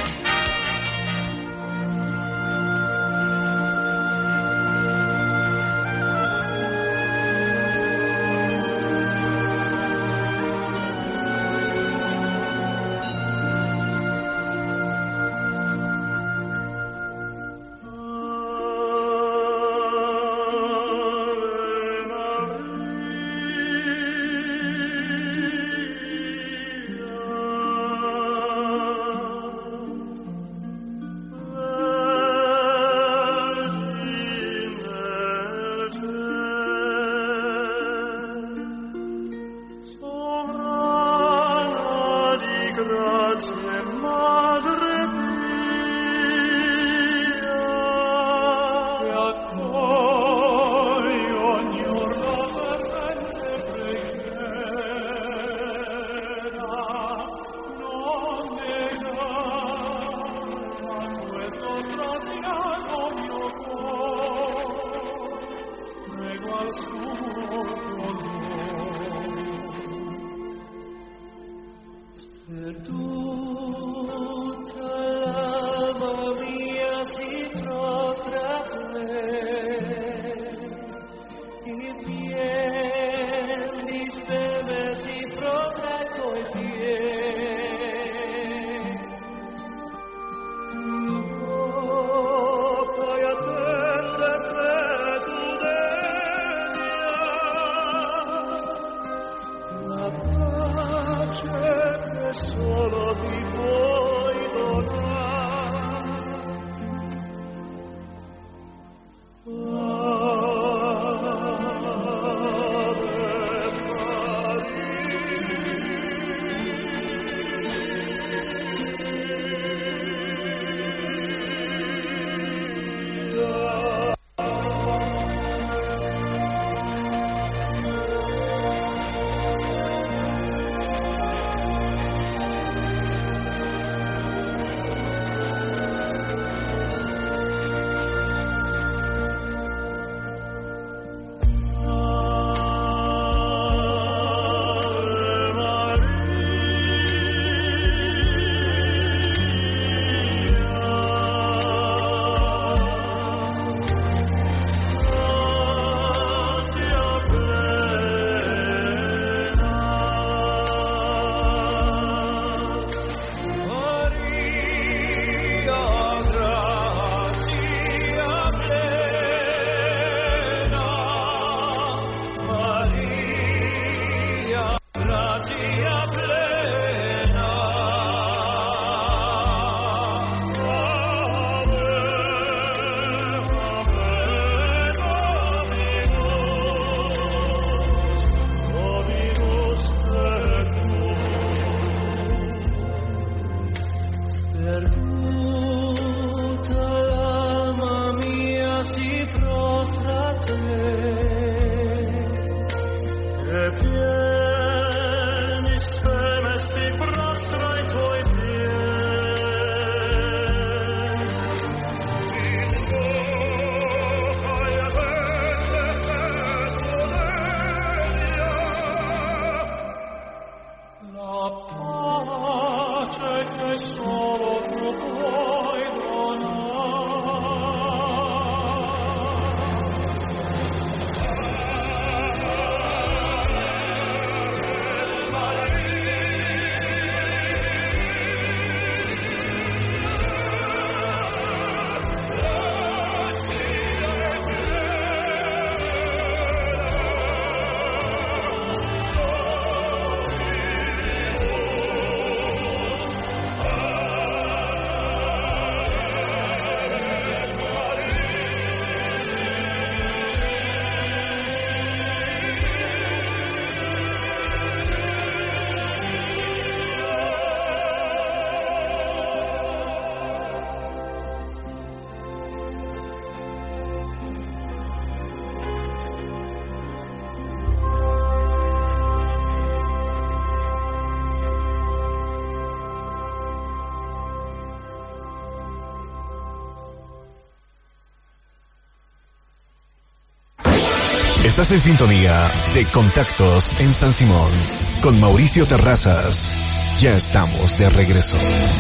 Estás en sintonía de Contactos en San Simón con Mauricio Terrazas. Ya estamos de regreso.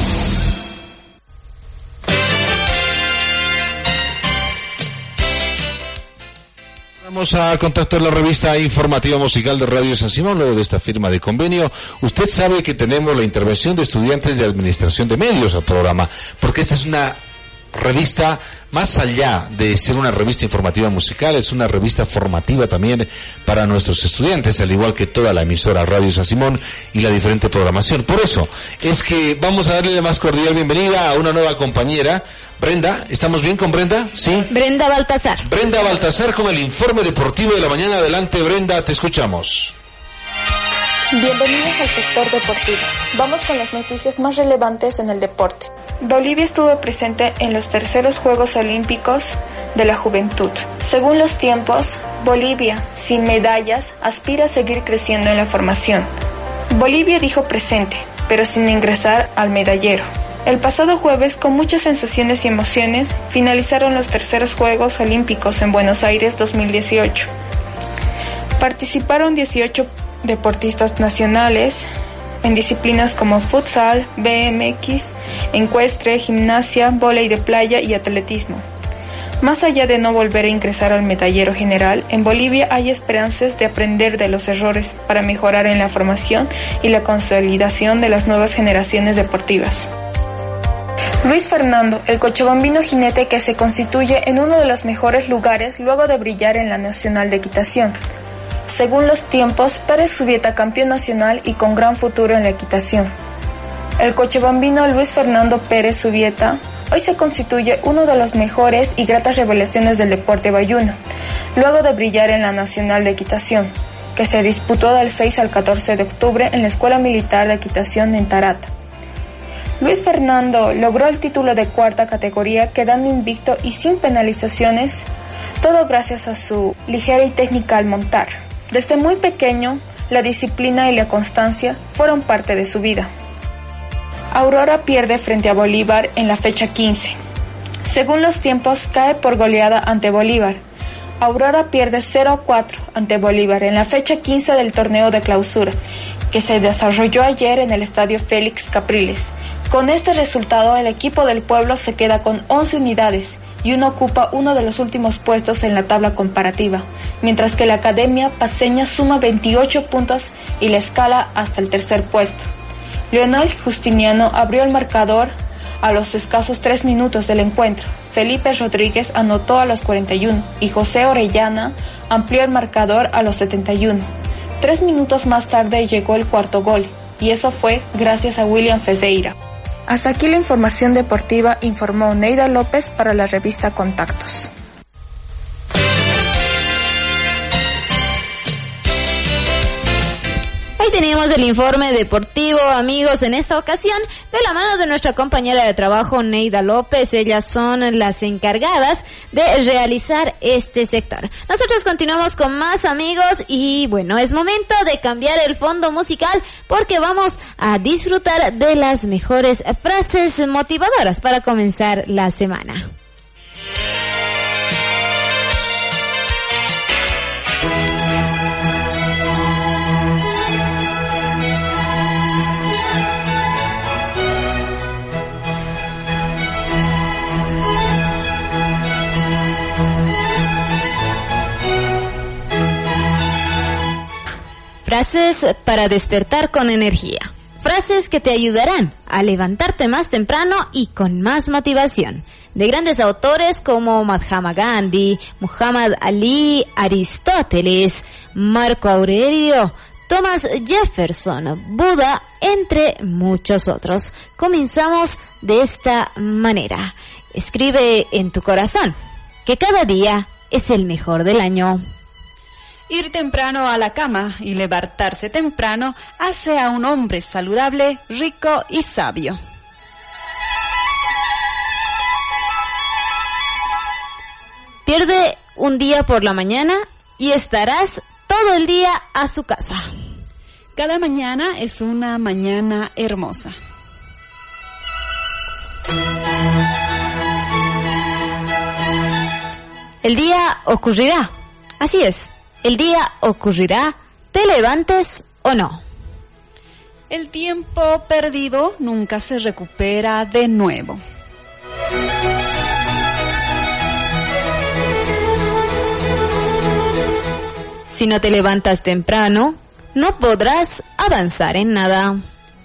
Vamos a contactar la revista informativa musical de Radio San Simón, luego de esta firma de convenio. Usted sabe que tenemos la intervención de estudiantes de Administración de Medios al programa, porque esta es una revista, más allá de ser una revista informativa musical, es una revista formativa también para nuestros estudiantes, al igual que toda la emisora Radio San Simón y la diferente programación. Por eso es que vamos a darle la más cordial bienvenida a una nueva compañera, Brenda. ¿Estamos bien con Brenda? ¿Sí?
Brenda Baltasar.
Brenda Baltasar con el informe deportivo de la mañana. Adelante, Brenda, te escuchamos.
Bienvenidos al sector deportivo. Vamos con las noticias más relevantes en el deporte. Bolivia estuvo presente en los terceros Juegos Olímpicos de la Juventud. Según los tiempos, Bolivia, sin medallas, aspira a seguir creciendo en la formación. Bolivia dijo presente, pero sin ingresar al medallero. El pasado jueves, con muchas sensaciones y emociones, finalizaron los terceros Juegos Olímpicos en Buenos Aires 2018. Participaron 18 deportistas nacionales en disciplinas como futsal, BMX, ecuestre, gimnasia, vóley de playa y atletismo. Más allá de no volver a ingresar al medallero general, en Bolivia hay esperanzas de aprender de los errores para mejorar en la formación y la consolidación de las nuevas generaciones deportivas. Luis Fernando, el cochabambino jinete que se constituye en uno de los mejores lugares luego de brillar en la Nacional de Equitación. Según los tiempos, Pérez Subieta campeón nacional y con gran futuro en la equitación. El cochabambino Luis Fernando Pérez Subieta hoy se constituye uno de los mejores y gratas revelaciones del deporte bayuno, luego de brillar en la Nacional de Equitación, que se disputó del 6 al 14 de octubre en la Escuela Militar de Equitación en Tarata. Luis Fernando logró el título de cuarta categoría quedando invicto y sin penalizaciones, todo gracias a su ligera y técnica al montar. Desde muy pequeño, la disciplina y la constancia fueron parte de su vida. Aurora pierde frente a Bolívar en la fecha 15. Según los tiempos, cae por goleada ante Bolívar. Aurora pierde 0-4 ante Bolívar en la fecha 15 del torneo de clausura, que se desarrolló ayer en el estadio Félix Capriles. Con este resultado, el equipo del pueblo se queda con 11 unidades y uno ocupa uno de los últimos puestos en la tabla comparativa, mientras que la Academia Paceña suma 28 puntos y la escala hasta el tercer puesto. Leonel Justiniano abrió el marcador a los escasos 3 minutos del encuentro. Felipe Rodríguez anotó a los 41 y José Orellana amplió el marcador a los 71. 3 minutos más tarde llegó el cuarto gol, y eso fue gracias a William Fezeira. Hasta aquí la información deportiva, informó Neida López para la revista Contactos.
teníamos el informe deportivo, amigos, en esta ocasión, de la mano de nuestra compañera de trabajo, Neida López. Ellas son las encargadas de realizar este sector. Nosotros continuamos con más, amigos, y bueno, es momento de cambiar el fondo musical porque vamos a disfrutar de las mejores frases motivadoras para comenzar la semana. Frases para despertar con energía. Frases que te ayudarán a levantarte más temprano y con más motivación. De grandes autores como Mahatma Gandhi, Muhammad Ali, Aristóteles, Marco Aurelio, Thomas Jefferson, Buda, entre muchos otros. Comenzamos de esta manera. Escribe en tu corazón que cada día es el mejor del año.
Ir temprano a la cama y levantarse temprano hace a un hombre saludable, rico y sabio.
Pierde un día por la mañana y estarás todo el día a su casa.
Cada mañana es una mañana hermosa.
El día ocurrirá. Así es. El día ocurrirá, te levantes o no.
El tiempo perdido nunca se recupera de nuevo.
Si no te levantas temprano, no podrás avanzar en nada.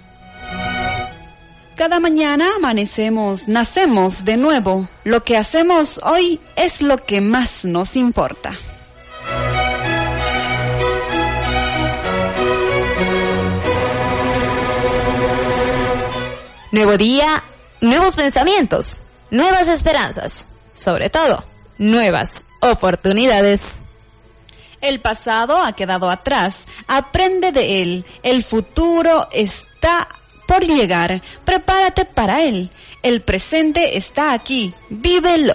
Cada mañana nacemos de nuevo. Lo que hacemos hoy es lo que más nos importa.
Nuevo día, nuevos pensamientos, nuevas esperanzas, sobre todo, nuevas oportunidades.
El pasado ha quedado atrás, aprende de él, el futuro está por llegar, prepárate para él, el presente está aquí, vívelo.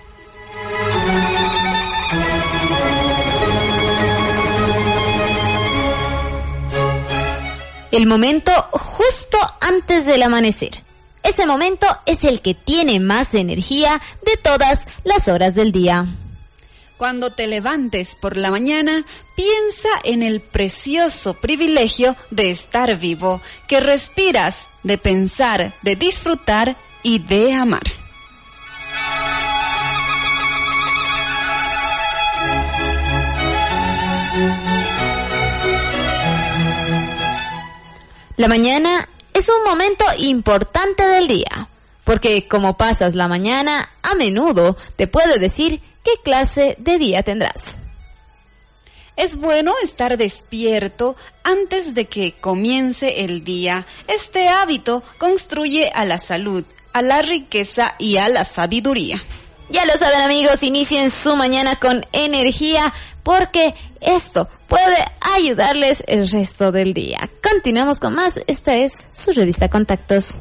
El momento justo antes del amanecer. Ese momento es el que tiene más energía de todas las horas del día.
Cuando te levantes por la mañana, piensa en el precioso privilegio de estar vivo, que respiras, de pensar, de disfrutar y de amar.
La mañana es un momento importante del día, porque como pasas la mañana, a menudo te puede decir qué clase de día tendrás.
Es bueno estar despierto antes de que comience el día. Este hábito construye a la salud, a la riqueza y a la sabiduría.
Ya lo saben, amigos, inicien su mañana con energía porque esto puede ayudarles el resto del día. Continuamos con más. Esta es su revista Contactos.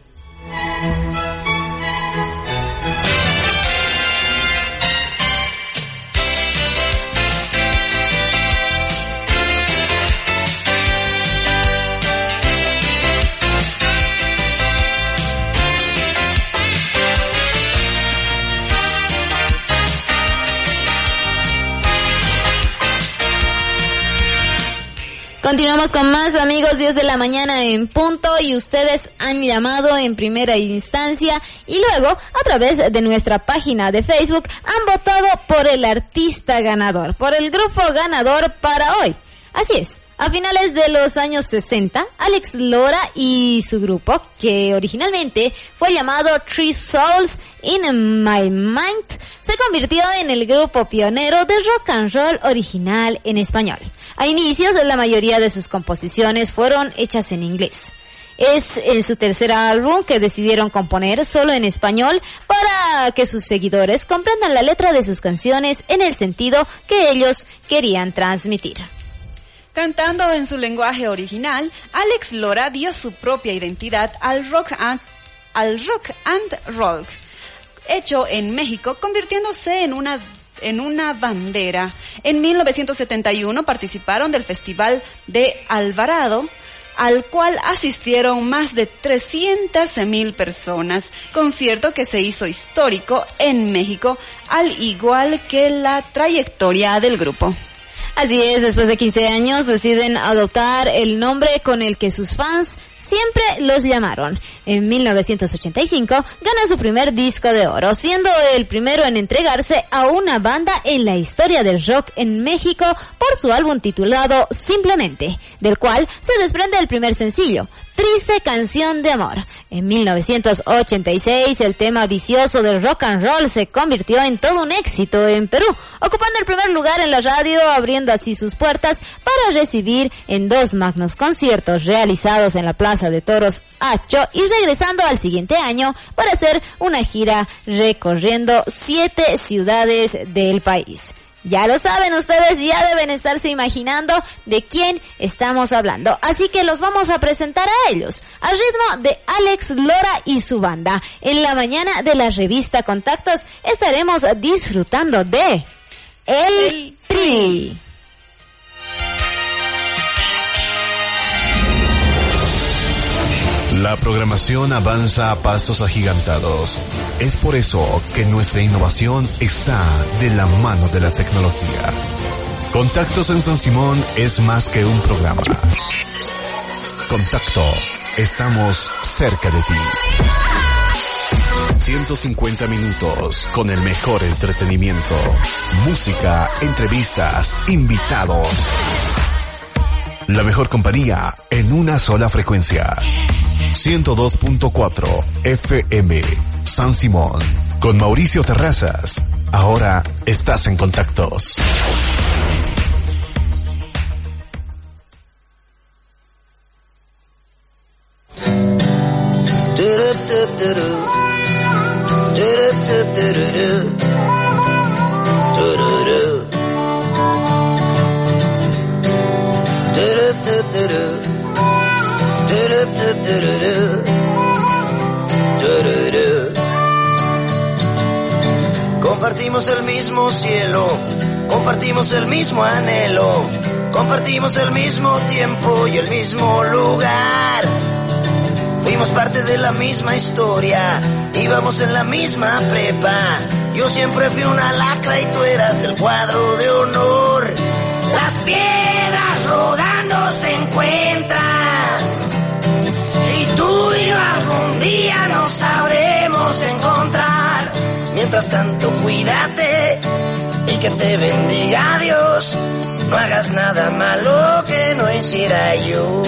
Continuamos con más, amigos, 10 de la mañana en punto, y ustedes han llamado en primera instancia y luego a través de nuestra página de Facebook han votado por el artista ganador, por el grupo ganador para hoy. Así es. A finales de los años 60, Alex Lora y su grupo, que originalmente fue llamado Three Souls in My Mind, se convirtió en el grupo pionero de rock and roll original en español. A inicios, la mayoría de sus composiciones fueron hechas en inglés. Es en su tercer álbum que decidieron componer solo en español para que sus seguidores comprendan la letra de sus canciones en el sentido que ellos querían transmitir.
Cantando en su lenguaje original, Alex Lora dio su propia identidad al rock and roll, hecho en México, convirtiéndose en una bandera. En 1971 participaron del Festival de Alvarado, al cual asistieron más de 300,000 personas, concierto que se hizo histórico en México, al igual que la trayectoria del grupo.
Así es, después de 15 años deciden adoptar el nombre con el que sus fans siempre los llamaron. En 1985 gana su primer disco de oro, siendo el primero en entregarse a una banda en la historia del rock en México por su álbum titulado Simplemente, del cual se desprende el primer sencillo, Triste Canción de Amor. En 1986 el tema vicioso del rock and roll se convirtió en todo un éxito en Perú, ocupando el primer lugar en la radio, abriendo así sus puertas para recibir en 2 magnos conciertos realizados en la Plaza de Toros Acho y regresando al siguiente año para hacer una gira recorriendo 7 ciudades del país. Ya lo saben ustedes, ya deben estarse imaginando de quién estamos hablando. Así que los vamos a presentar a ellos, al ritmo de Alex Lora y su banda. En la mañana de la revista Contactos estaremos disfrutando de El Tri.
La programación avanza a pasos agigantados. Es por eso que nuestra innovación está de la mano de la tecnología. Contactos en San Simón es más que un programa. Contacto, estamos cerca de ti. 150 minutos con el mejor entretenimiento, música, entrevistas, invitados. La mejor compañía en una sola frecuencia. 102.4 FM San Simón. Con Mauricio Terrazas. Ahora estás en Contactos.
Compartimos el mismo cielo, compartimos el mismo anhelo, compartimos el mismo tiempo y el mismo lugar. Fuimos parte de la misma historia, íbamos en la misma prepa. Yo siempre fui una lacra y tú eras del cuadro de honor. Las piedras rodando se encuentran y tú y yo algún día nos sabremos encontrar. Mientras tanto cuídate y que te bendiga Dios. No hagas nada malo que no hiciera yo.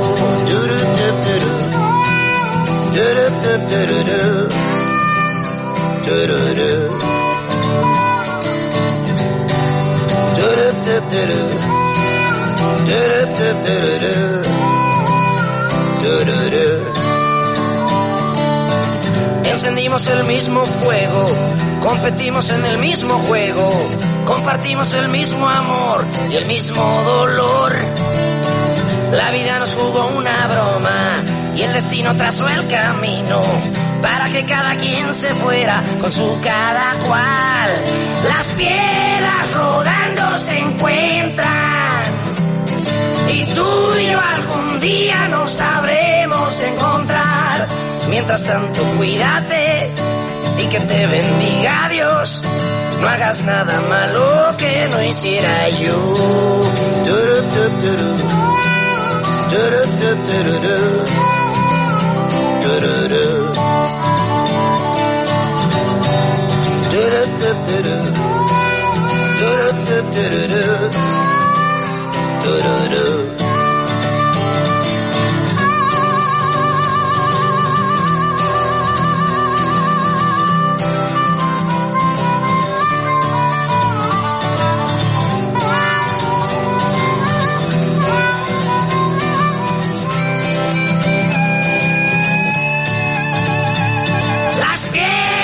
Encendimos el mismo fuego, competimos en el mismo juego, compartimos el mismo amor y el mismo dolor. La vida nos jugó una broma y el destino trazó el camino para que cada quien se fuera con su cada cual. Las piedras rodando se encuentran y tú y yo algún día nos sabremos encontrar. Mientras tanto cuídate y que te bendiga Dios. No hagas nada malo que no hiciera yo.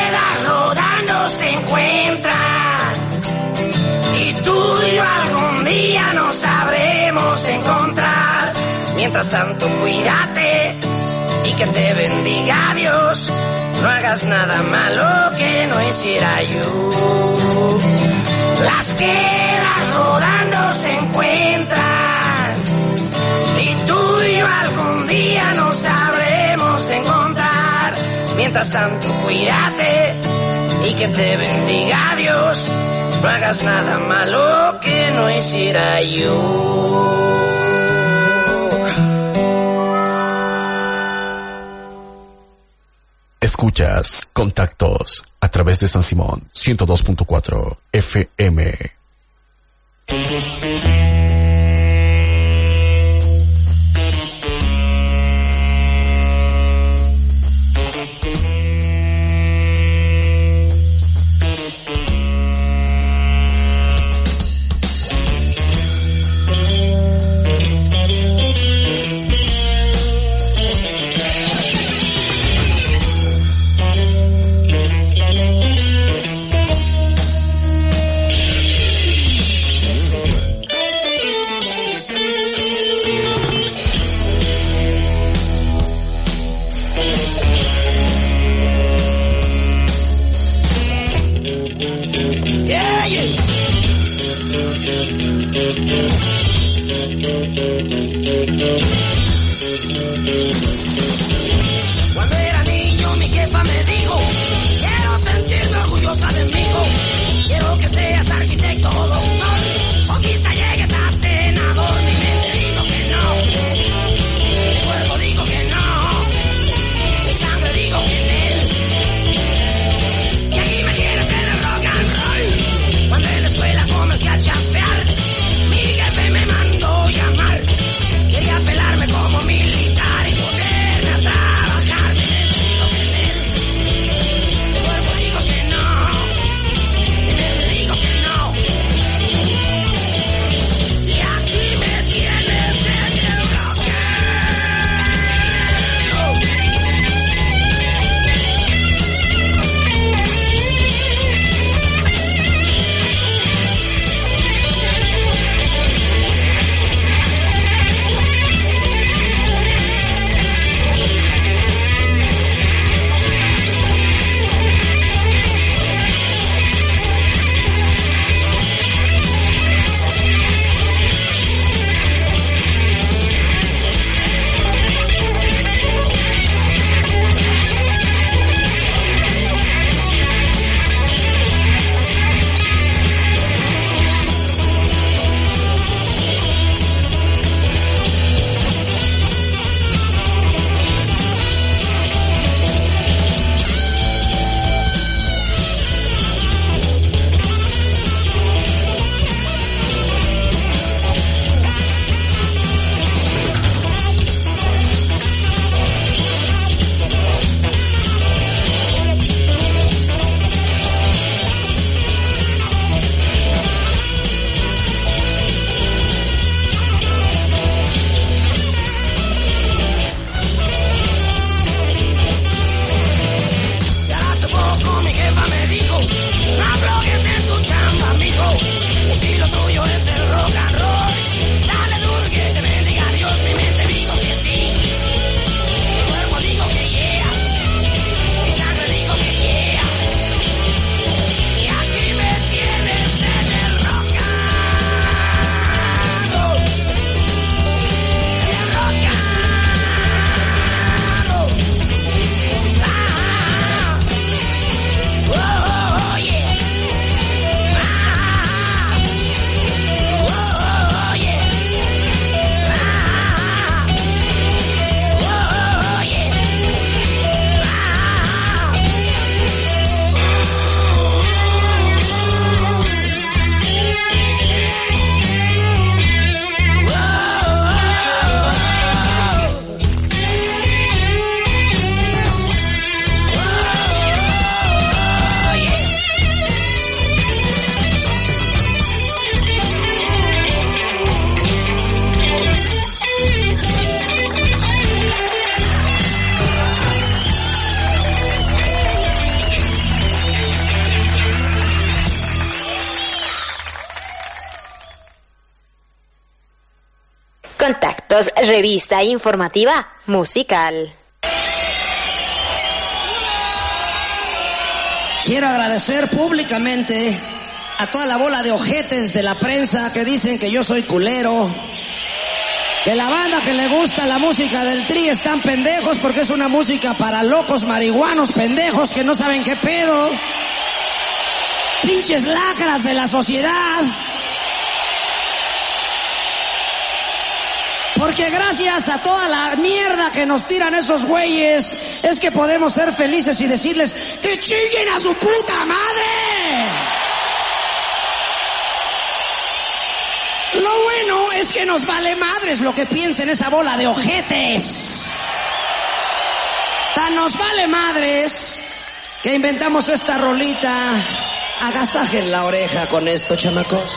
Se encuentran y tú y yo algún Mientras tanto, cuídate y que te bendiga Dios. No hagas nada malo que no hiciera yo. Las piedras rodando se encuentran y tú y yo algún día nos sabremos encontrar. Mientras tanto, cuídate y que te bendiga Dios. No hagas nada malo que no hiciera yo.
Escuchas Contactos a través de San Simón 102.4 FM.
Contactos, revista informativa musical.
Quiero agradecer públicamente a toda la bola de ojetes de la prensa que dicen que yo soy culero, que la banda que le gusta la música del Tri están pendejos porque es una música para locos marihuanos pendejos que no saben qué pedo. Pinches lacras de la sociedad. Porque gracias a toda la mierda que nos tiran esos güeyes, es que podemos ser felices y decirles ¡que chinguen a su puta madre! Lo bueno es que nos vale madres lo que piensen esa bola de ojetes. Tan nos vale madres que inventamos esta rolita. Agasajen la oreja con esto, chamacos.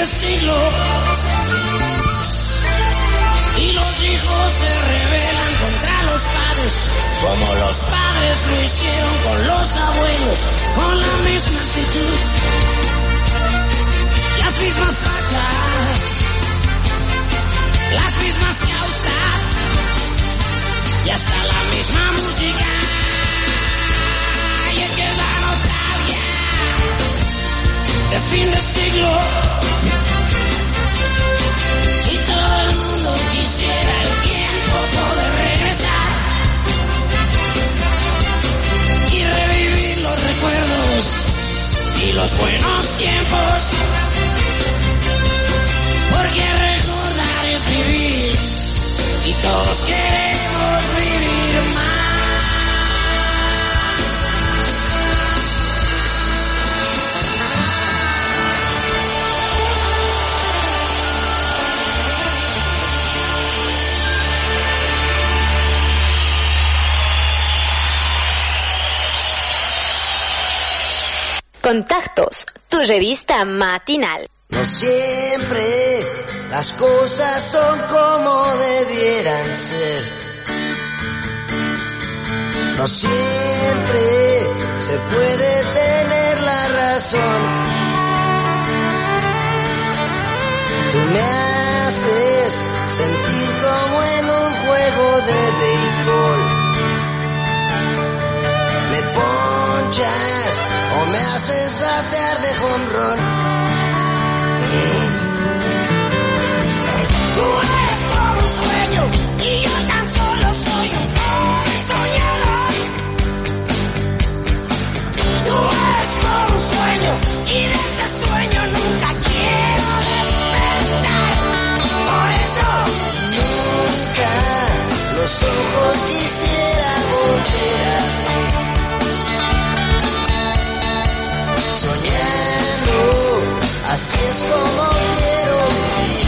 Y los hijos se rebelan con los padres, como los padres lo hicieron con los abuelos, con la misma actitud, las mismas fachas, las mismas causas y hasta la misma música. Y es que la nostalgia de fin de siglo y todo el mundo quisiera el tiempo poder regresar y revivir los recuerdos y los buenos tiempos, porque recordar es vivir y todos queremos vivir más.
Contactos, tu revista matinal.
No siempre las cosas son como debieran ser. No siempre se puede tener la razón. Tú me haces sentir como en un juego de béisbol. Me ponchas o me haces batear de home run.
Tú eres como un sueño y yo tan solo soy un pobre soñador. Tú eres como un sueño y de ese sueño nunca quiero despertar. Por eso
nunca los ojos quisiera volver a ver. Soñando, así es como quiero vivir.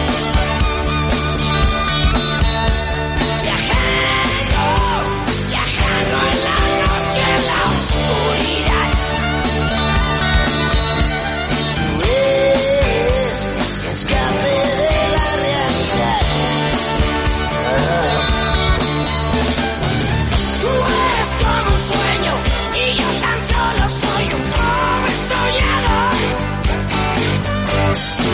Viajando en la noche, en la oscuridad.
Tú eres mi escape de la realidad.
Tú eres como un sueño y yo tan solo soy un pobre soñador.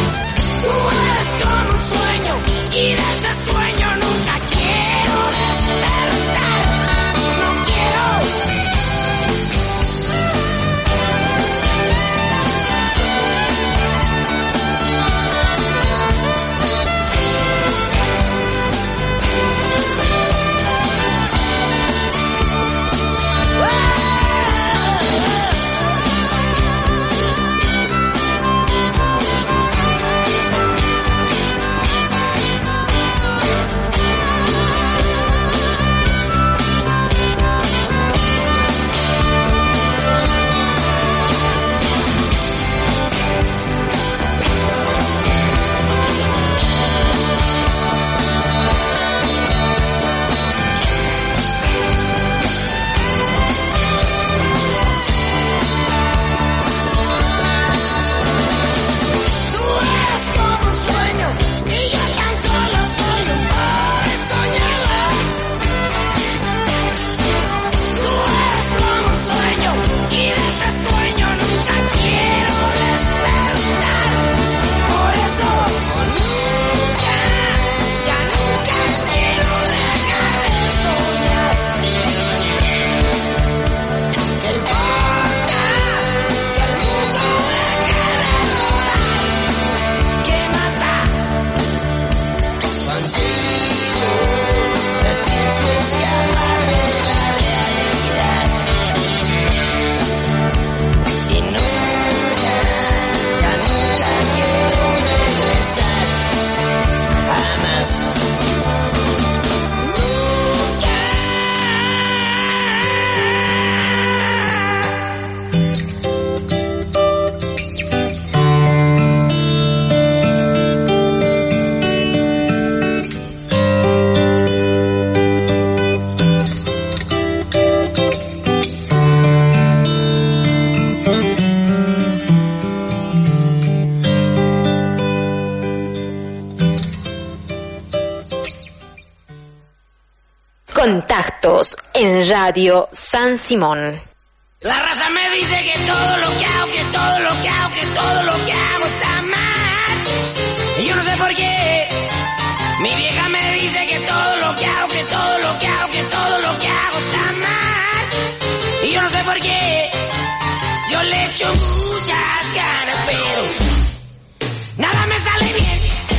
Contactos en Radio San Simón.
La raza me dice que todo lo que hago, que todo lo que hago, que todo lo que hago está mal. Y yo no sé por qué. Mi vieja me dice que todo lo que hago, que todo lo que hago, que todo lo que hago está mal. Y yo no sé por qué. Yo le echo muchas ganas, pero nada me sale bien.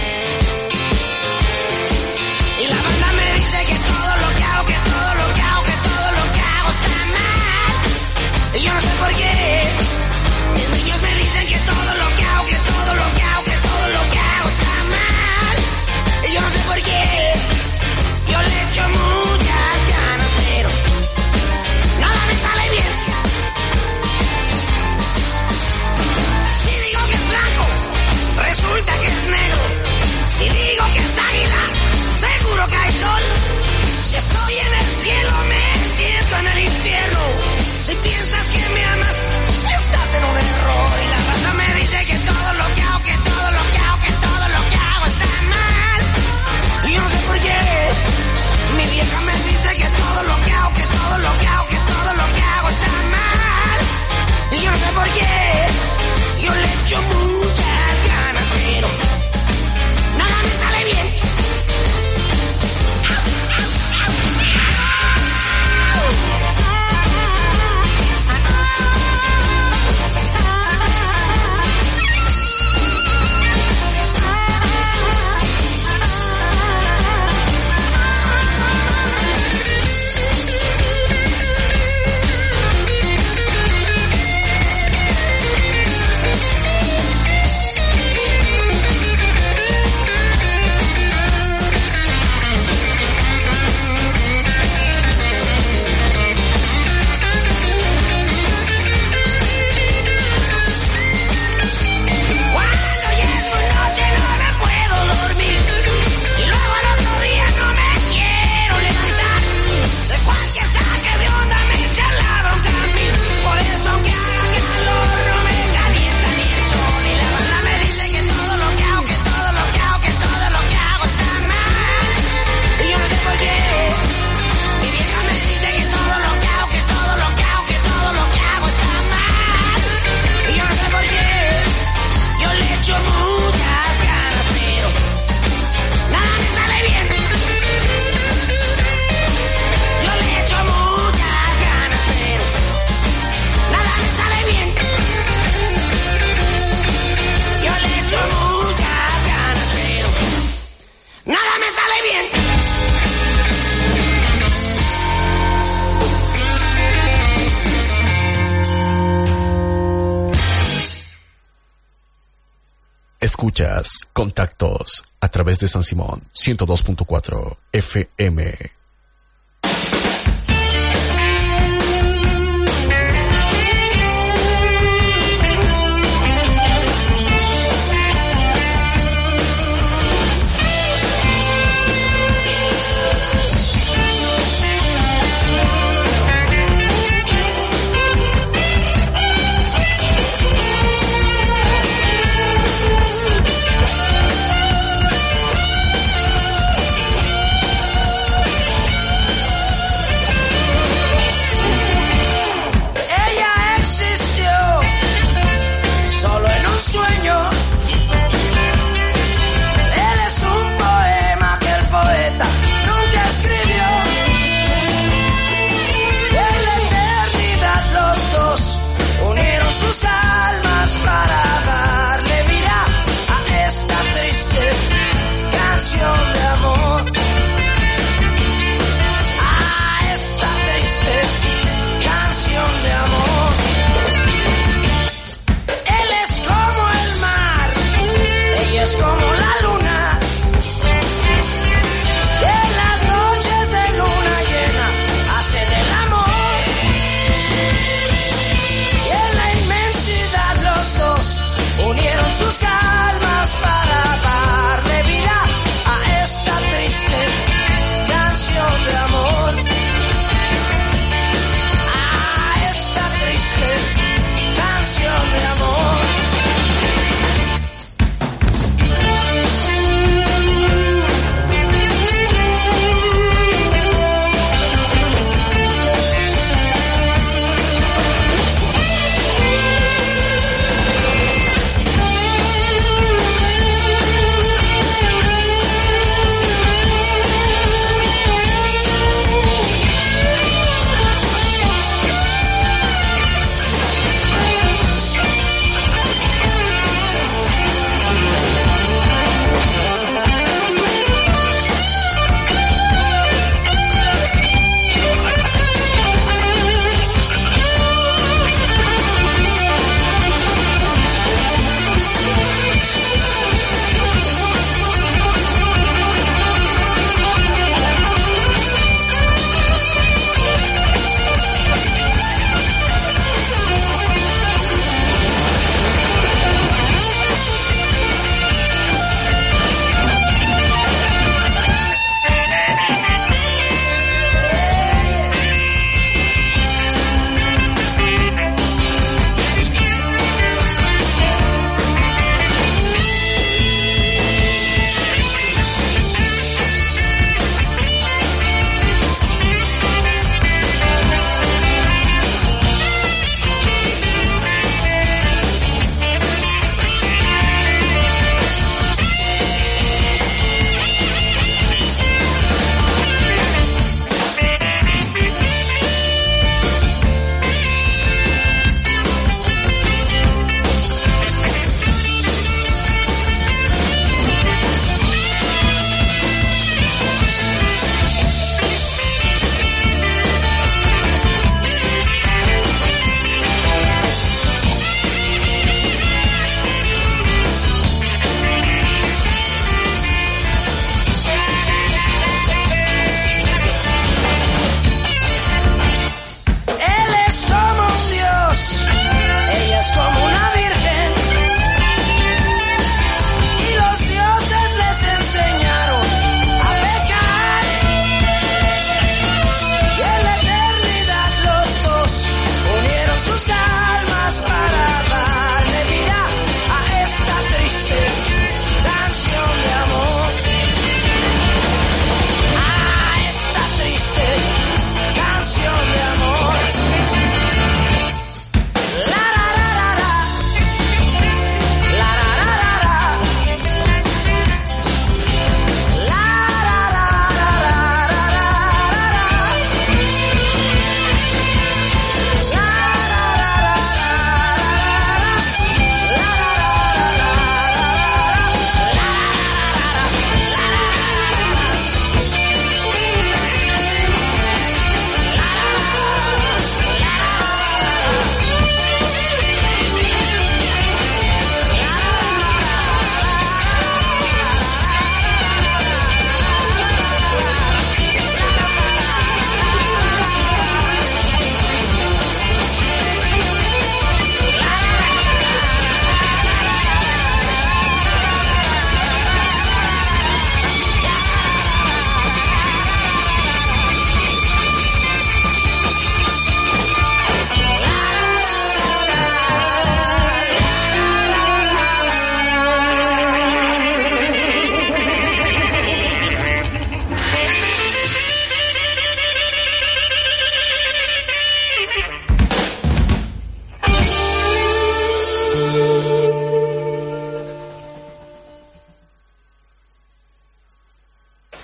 Y la banda me dice que todo lo que hago, que todo lo que hago, que todo lo que hago está mal. Y yo no sé por qué. Mis niños me dicen que todo lo que hago, que todo lo que hago, que todo lo que hago está mal. Y yo no sé por qué. Yo le echo muchas ganas, pero nada me sale bien. Si digo que es blanco, resulta que es negro. Si digo que es águila, seguro que hay sol. Si estoy en el cielo, me siento en el infierno. Si piensas que me amas, estás en un error. Y la raza me dice que todo lo que hago, que todo lo que hago, que todo lo que hago está mal. Y yo no sé por qué. Mi vieja me dice que todo lo que hago, que todo lo que hago, que todo lo que hago está mal. Y yo no sé por qué. Yo le echo muchas ganas, pero nada me sale bien.
Escuchas Contactos a través de San Simón 102.4 FM.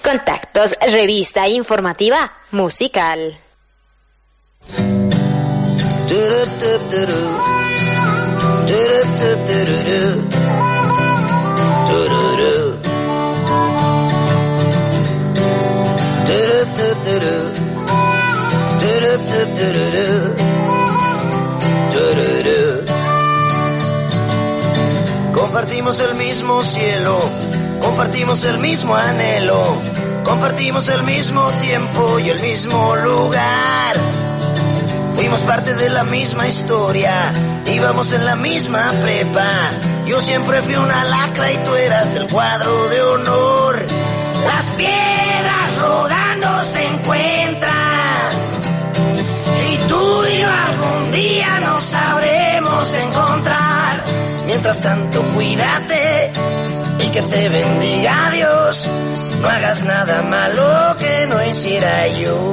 Contactos, revista informativa musical.
Compartimos el mismo cielo, compartimos el mismo anhelo, compartimos el mismo tiempo y el mismo lugar. Fuimos parte de la misma historia, íbamos en la misma prepa. Yo siempre fui una lacra y tú eras del cuadro de honor. Las piedras rodando se encuentran y tú y yo algún día nos sabremos encontrar. Mientras tanto cuídate y que te bendiga Dios. No hagas nada malo que no hiciera yo.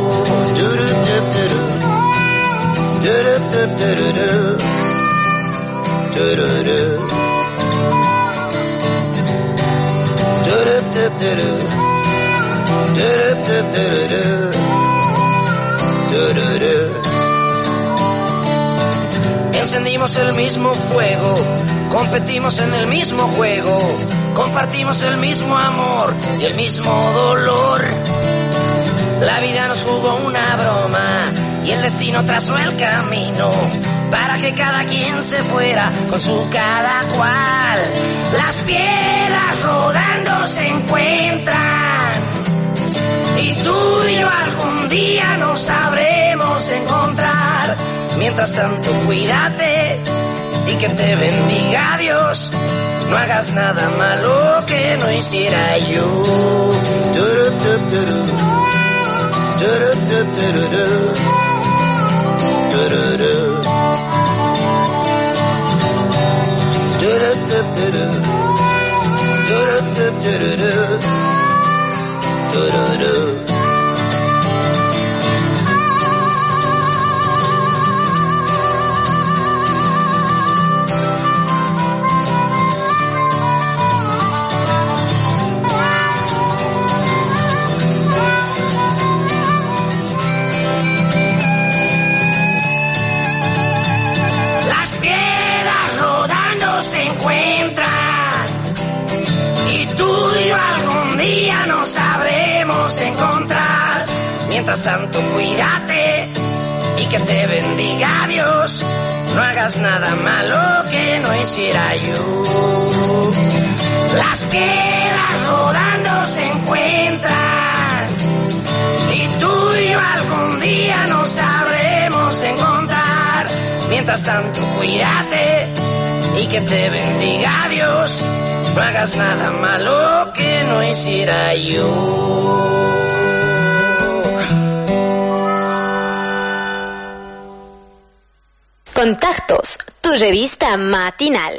Encendimos el mismo fuego, competimos en el mismo juego, compartimos el mismo amor y el mismo dolor. La vida nos jugó una broma y el destino trazó el camino para que cada quien se fuera con su cada cual. Las piedras rodando se encuentran y tú y yo algún día nos sabremos encontrar. Mientras tanto cuídate y que te bendiga Dios. No hagas nada malo que no hiciera yo. Encontrar. Mientras tanto cuídate y que te bendiga Dios. No hagas nada malo que no hiciera yo. Las piedras rodando se encuentran y tú y yo algún día nos sabremos encontrar. Mientras tanto cuídate y que te bendiga Dios. No hagas nada malo que no hiciera yo.
Contactos, tu revista matinal.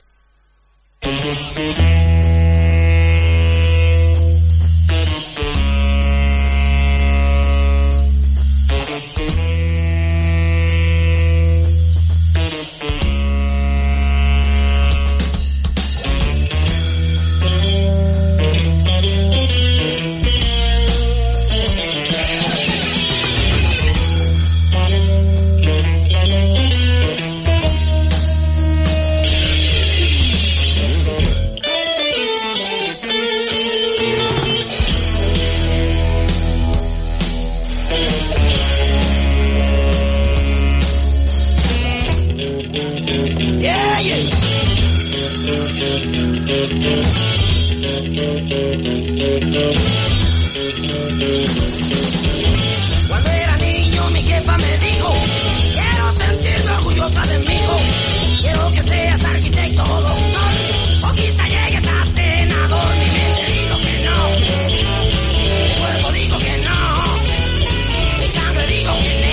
Cuando era niño mi jefa me dijo, quiero sentirme orgullosa de mí, quiero que seas arquitecto o doctor, o quizá llegues a senador. Mi mente dijo que no, mi cuerpo dijo que no, mi sangre dijo que no.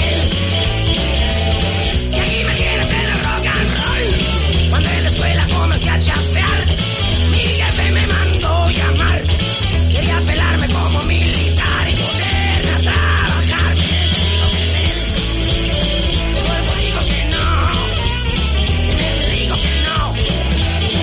Y aquí me tienes en el rock and roll. Cuando en la escuela comencé a chafear, mi jefe me mandó llamar. Quería pelarme como militar y ponerme a trabajar. Mi cuerpo dijo que no, mi mente dijo que no,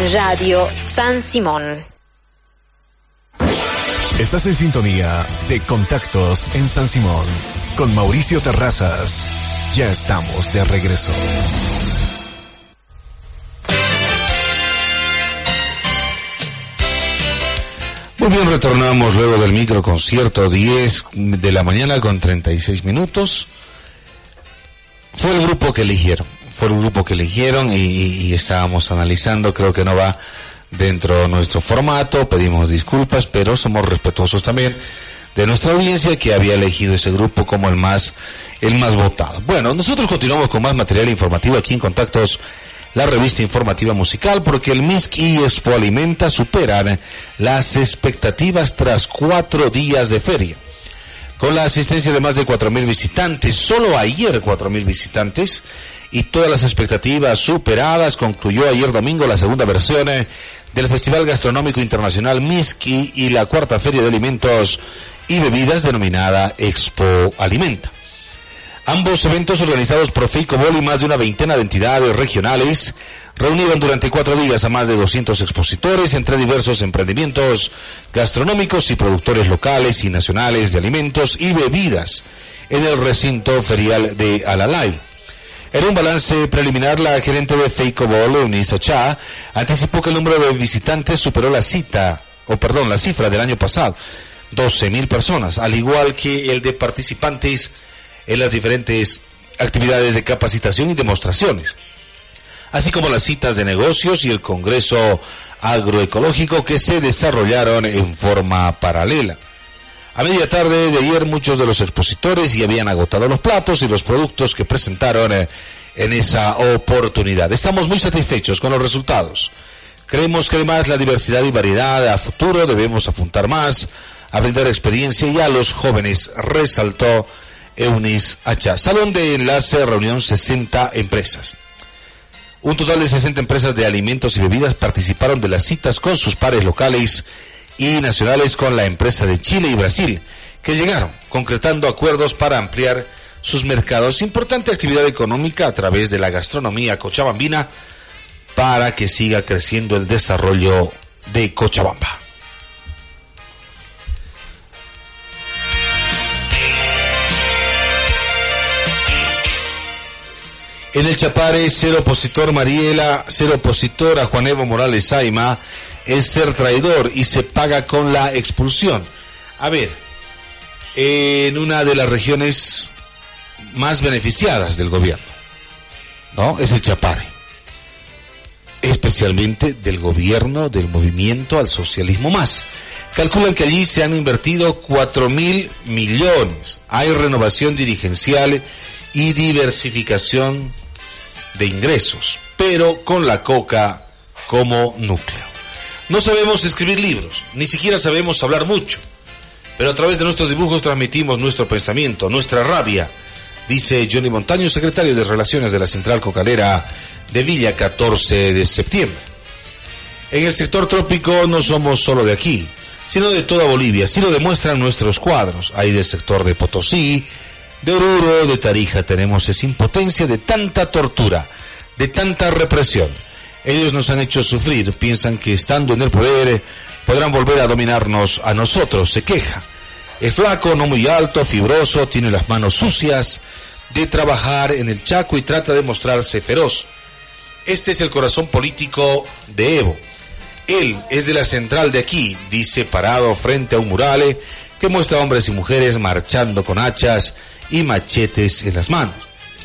Radio San Simón.
Estás en sintonía de Contactos en San Simón con Mauricio Terrazas. Ya estamos de regreso.
Muy bien, retornamos luego del microconcierto, 10 de la mañana con 36 minutos. Fue el grupo que eligieron y estábamos analizando, creo que no va dentro de nuestro formato, pedimos disculpas, pero somos respetuosos también de nuestra audiencia que había elegido ese grupo como el más votado. Bueno, nosotros continuamos con más material informativo aquí en Contactos, la revista informativa musical, porque el MISC y Expo Alimenta superan las expectativas tras 4 días de feria. Con la asistencia de más de 4.000 visitantes, solo ayer 4.000 visitantes, y todas las expectativas superadas, concluyó ayer domingo la segunda versión del Festival Gastronómico Internacional MISCI y la cuarta Feria de Alimentos y Bebidas denominada Expo Alimenta. Ambos eventos organizados por Feicobol y más de una veintena de entidades regionales reunieron durante 4 días a más de 200 expositores entre diversos emprendimientos gastronómicos y productores locales y nacionales de alimentos y bebidas en el recinto ferial de Alalay. En un balance preliminar, la gerente de Feicobol, Eunice Achá, anticipó que el número de visitantes superó la cifra del año pasado, 12.000 personas, al igual que el de participantes en las diferentes actividades de capacitación y demostraciones, así como las citas de negocios y el Congreso Agroecológico que se desarrollaron en forma paralela. A media tarde de ayer, muchos de los expositores ya habían agotado los platos y los productos que presentaron en esa oportunidad. Estamos muy satisfechos con los resultados. Creemos que además la diversidad y variedad a futuro debemos apuntar más a brindar experiencia y a los jóvenes, resaltó Eunice Achá. Salón de enlace, reunión 60 empresas. Un total de 60 empresas de alimentos y bebidas participaron de las citas con sus pares locales y nacionales con la empresa de Chile y Brasil, que llegaron concretando acuerdos para ampliar sus mercados. Importante actividad económica a través de la gastronomía cochabambina para que siga creciendo el desarrollo de Cochabamba. En el Chapare, ser opositor Mariela, ser opositor a Juan Evo Morales Saima es ser traidor y se paga con la expulsión. A ver, en una de las regiones más beneficiadas del gobierno, ¿no? Es el Chapare. Especialmente del gobierno del movimiento al socialismo más. Calculan que allí se han invertido 4.000 millones. Hay renovación dirigencial y diversificación de ingresos, pero con la coca como núcleo. No sabemos escribir libros, ni siquiera sabemos hablar mucho, pero a través de nuestros dibujos transmitimos nuestro pensamiento, nuestra rabia, dice Johnny Montaño, secretario de Relaciones de la Central Cocalera de Villa 14 de septiembre. En el sector trópico no somos solo de aquí, sino de toda Bolivia, así lo demuestran nuestros cuadros. Hay del sector de Potosí, de Oruro, de Tarija. Tenemos esa impotencia de tanta tortura, de tanta represión. Ellos nos han hecho sufrir, piensan que estando en el poder podrán volver a dominarnos a nosotros, se queja. Es flaco, no muy alto, fibroso, tiene las manos sucias de trabajar en el Chaco y trata de mostrarse feroz. Este es el corazón político de Evo. Él es de la central de aquí, dice parado frente a un mural que muestra hombres y mujeres marchando con hachas y machetes en las manos.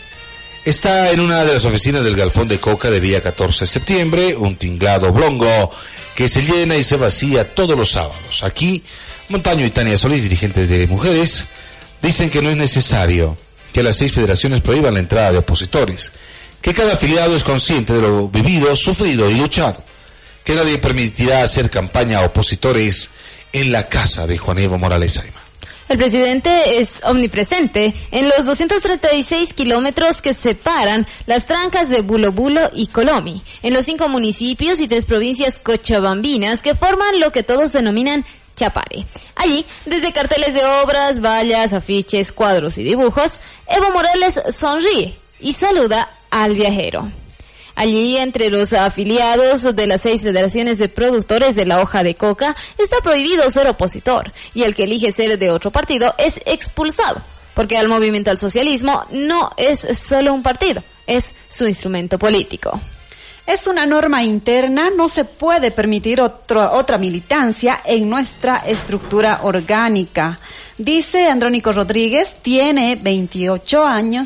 Está en una de las oficinas del galpón de coca de Villa 14 de septiembre, un tinglado oblongo que se llena y se vacía todos los sábados. Aquí, Montaño y Tania Solís, dirigentes de mujeres, dicen que no es necesario que las 6 federaciones prohíban la entrada de opositores, que cada afiliado es consciente de lo vivido, sufrido y luchado, que nadie permitirá hacer campaña a opositores en la casa de Juan Evo Morales Saima.
El presidente es omnipresente en los 236 kilómetros que separan las trancas de Bulo Bulo y Colomi, en los 5 municipios y 3 provincias cochabambinas que forman lo que todos denominan Chapare. Allí, desde carteles de obras, vallas, afiches, cuadros y dibujos, Evo Morales sonríe y saluda al viajero. Allí, entre los afiliados de las 6 federaciones de productores de la hoja de coca, está prohibido ser opositor, y el que elige ser de otro partido es expulsado, porque el Movimiento al Socialismo no es solo un partido, es su instrumento político.
Es una norma interna, no se puede permitir otra militancia en nuestra estructura orgánica. Dice Andrónico Rodríguez, tiene 28 años,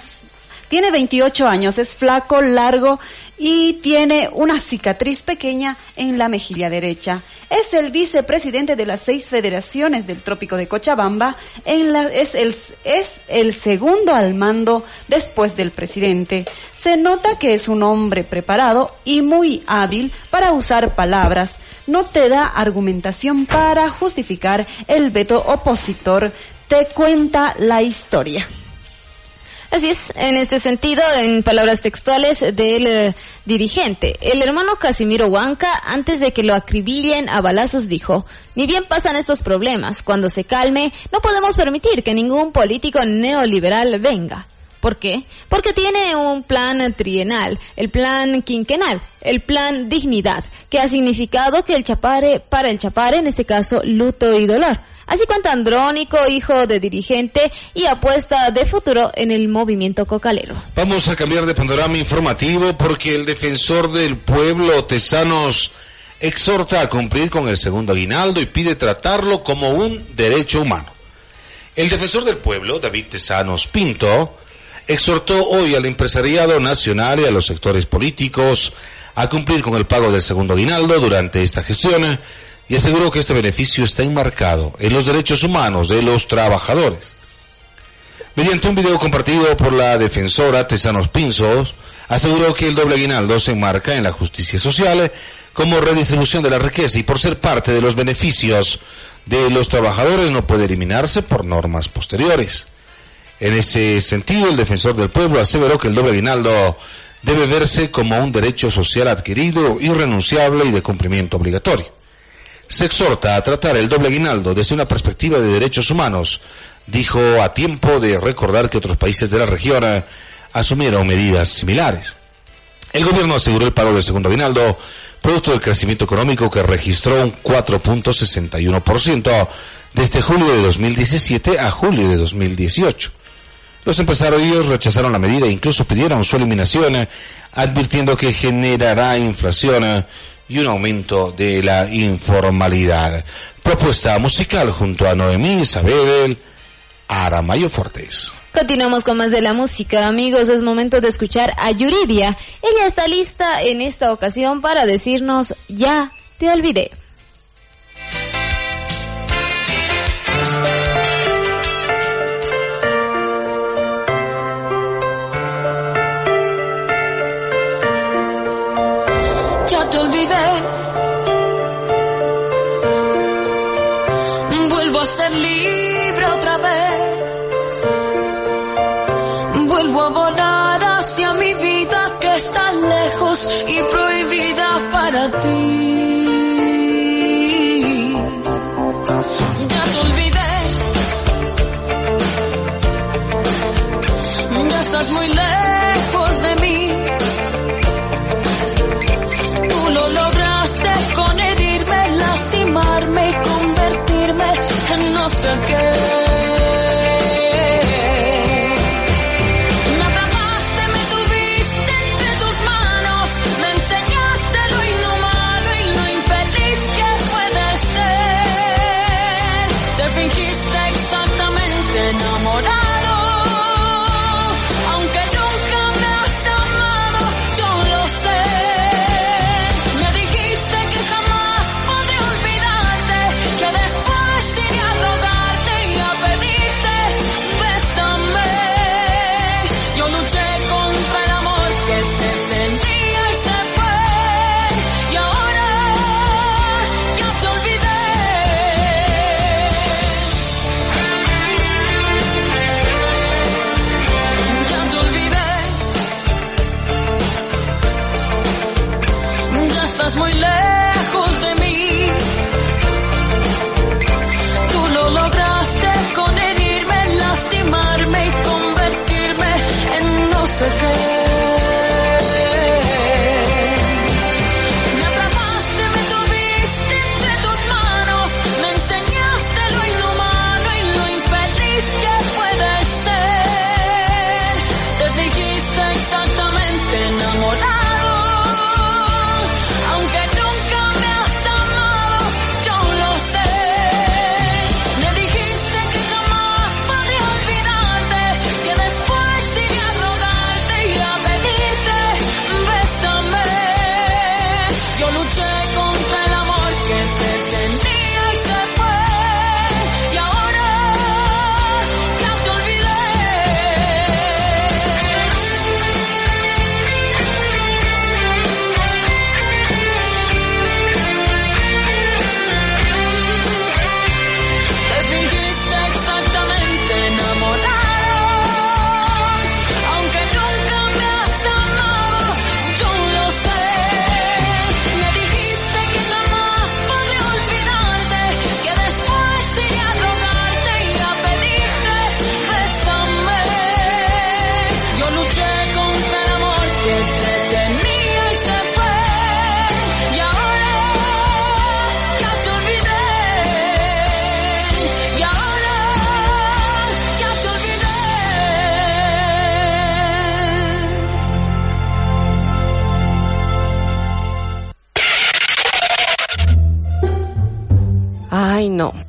es flaco, largo y tiene una cicatriz pequeña en la mejilla derecha. Es el vicepresidente de las 6 federaciones del Trópico de Cochabamba, es el segundo al mando después del presidente. Se nota que es un hombre preparado y muy hábil para usar palabras. No te da argumentación para justificar el veto opositor, te cuenta la historia.
Así es, en este sentido, en palabras textuales del dirigente, el hermano Casimiro Huanca, antes de que lo acribillen a balazos, dijo: ni bien pasan estos problemas, cuando se calme, no podemos permitir que ningún político neoliberal venga. ¿Por qué? Porque tiene un plan trienal, el plan quinquenal, el plan dignidad, que ha significado que para el Chapare, en este caso, luto y dolor. Así cuenta Andrónico, hijo de dirigente y apuesta de futuro en el movimiento cocalero.
Vamos a cambiar de panorama informativo porque el defensor del pueblo, Tesanos, exhorta a cumplir con el segundo aguinaldo y pide tratarlo como un derecho humano. El defensor del pueblo, David Tesanos Pinto, exhortó hoy al empresariado nacional y a los sectores políticos a cumplir con el pago del segundo aguinaldo durante esta gestión, y aseguró que este beneficio está enmarcado en los derechos humanos de los trabajadores. Mediante un video compartido por la defensora Tesanos Pintos, aseguró que el doble aguinaldo se enmarca en la justicia social como redistribución de la riqueza y por ser parte de los beneficios de los trabajadores no puede eliminarse por normas posteriores. En ese sentido, el defensor del pueblo aseveró que el doble aguinaldo debe verse como un derecho social adquirido, irrenunciable y de cumplimiento obligatorio. Se exhorta a tratar el doble aguinaldo desde una perspectiva de derechos humanos, dijo a tiempo de recordar que otros países de la región asumieron medidas similares. El gobierno aseguró el pago del segundo aguinaldo, producto del crecimiento económico que registró un 4.61% desde julio de 2017 a julio de 2018. Los empresarios rechazaron la medida e incluso pidieron su eliminación, advirtiendo que generará inflación y un aumento de la informalidad. Propuesta musical junto a Noemí Isabel Aramayo Fuertes.
Continuamos con más de la música, amigos. Es momento de escuchar a Yuridia. Ella está lista en esta ocasión para decirnos: ya te olvidé.
Ya te olvidé, vuelvo a ser libre otra vez, vuelvo a volar hacia mi vida que está lejos y prohibida para ti. Ya te olvidé, ya estás muy lejos de mí. Lo lograste con herirme, lastimarme y convertirme en no sé qué. Me atrapaste, me tuviste entre tus manos, me enseñaste lo inhumano y lo infeliz que puede ser. Te fingiste exactamente enamorado, aunque nunca me has amado, yo lo sé.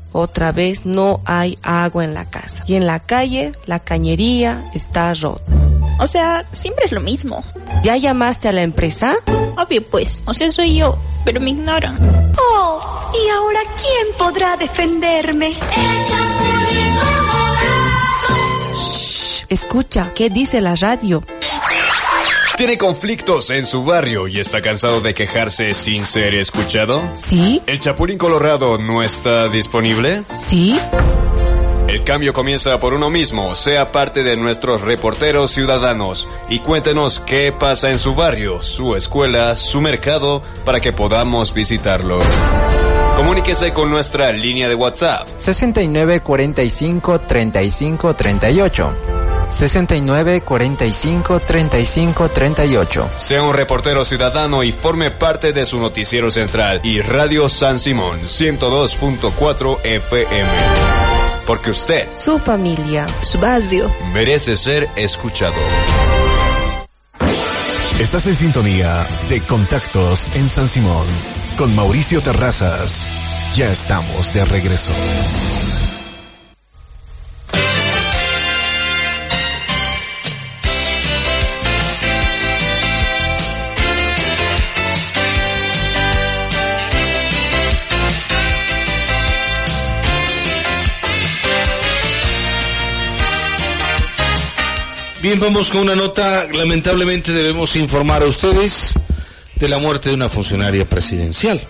Otra vez no hay agua en la casa. Y en la calle, la cañería está rota.
O sea, siempre es lo mismo.
¿Ya llamaste a la empresa?
Obvio pues, o sea, soy yo, pero me ignoran.
Oh, ¿y ahora quién podrá defenderme?
Shh, escucha, ¿qué dice la radio?
¿Tiene conflictos en su barrio y está cansado de quejarse sin ser escuchado?
Sí.
¿El Chapulín Colorado no está disponible?
Sí.
El cambio comienza por uno mismo. Sea parte de nuestros reporteros ciudadanos y cuéntenos qué pasa en su barrio, su escuela, su mercado, para que podamos visitarlo. Comuníquese con nuestra línea de WhatsApp
69 45 35 38. 69 45 35 38.
Sea un reportero ciudadano y forme parte de su noticiero central y Radio San Simón 102.4 FM. Porque usted,
su familia,
su barrio,
merece ser escuchado.
Estás en sintonía de Contactos en San Simón con Mauricio Terrazas. Ya estamos de regreso.
Bien, vamos con una nota. Lamentablemente debemos informar a ustedes de la muerte de una funcionaria presidencial.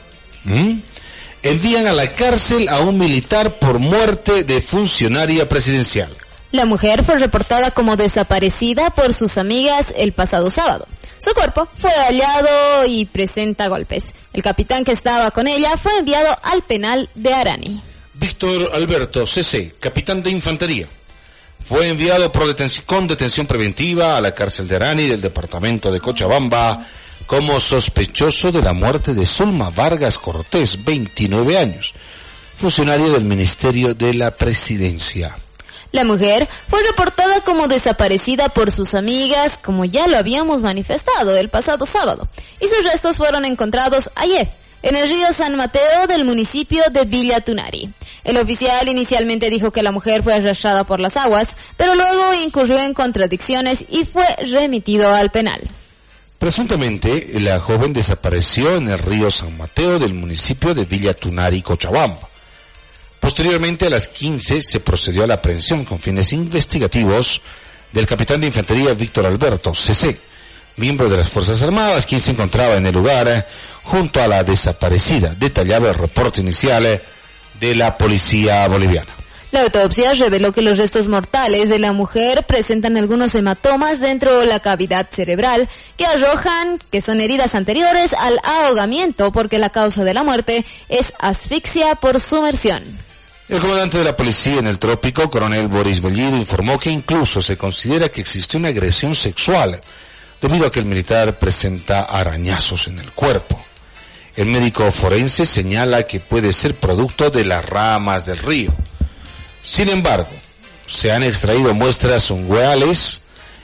Envían a la cárcel a un militar por muerte de funcionaria presidencial.
La mujer fue reportada como desaparecida por sus amigas el pasado sábado. Su cuerpo fue hallado y presenta golpes. El capitán que estaba con ella fue enviado al penal de Arani.
Víctor Alberto CC, capitán de infantería, fue enviado con detención preventiva a la cárcel de Arani del departamento de Cochabamba como sospechoso de la muerte de Zulma Vargas Cortés, 29 años, funcionaria del Ministerio de la Presidencia.
La mujer fue reportada como desaparecida por sus amigas, como ya lo habíamos manifestado el pasado sábado, y sus restos fueron encontrados ayer en el río San Mateo del municipio de Villa Tunari. El oficial inicialmente dijo que la mujer fue arrastrada por las aguas, pero luego incurrió en contradicciones y fue remitido al penal.
Presuntamente, la joven desapareció en el río San Mateo del municipio de Villa Tunari, Cochabamba. Posteriormente, a las 15, se procedió a la aprehensión con fines investigativos del capitán de infantería Víctor Alberto CC, miembro de las Fuerzas Armadas, quien se encontraba en el lugar junto a la desaparecida. Detallaba el reporte inicial de la policía boliviana.
La autopsia reveló que los restos mortales de la mujer presentan algunos hematomas dentro de la cavidad cerebral que arrojan que son heridas anteriores al ahogamiento, porque la causa de la muerte es asfixia por sumersión.
El comandante de la policía en el trópico, coronel Boris Bellido, informó que incluso se considera que existió una agresión sexual debido a que el militar presenta arañazos en el cuerpo. El médico forense señala que puede ser producto de las ramas del río. Sin embargo, se han extraído muestras ungueales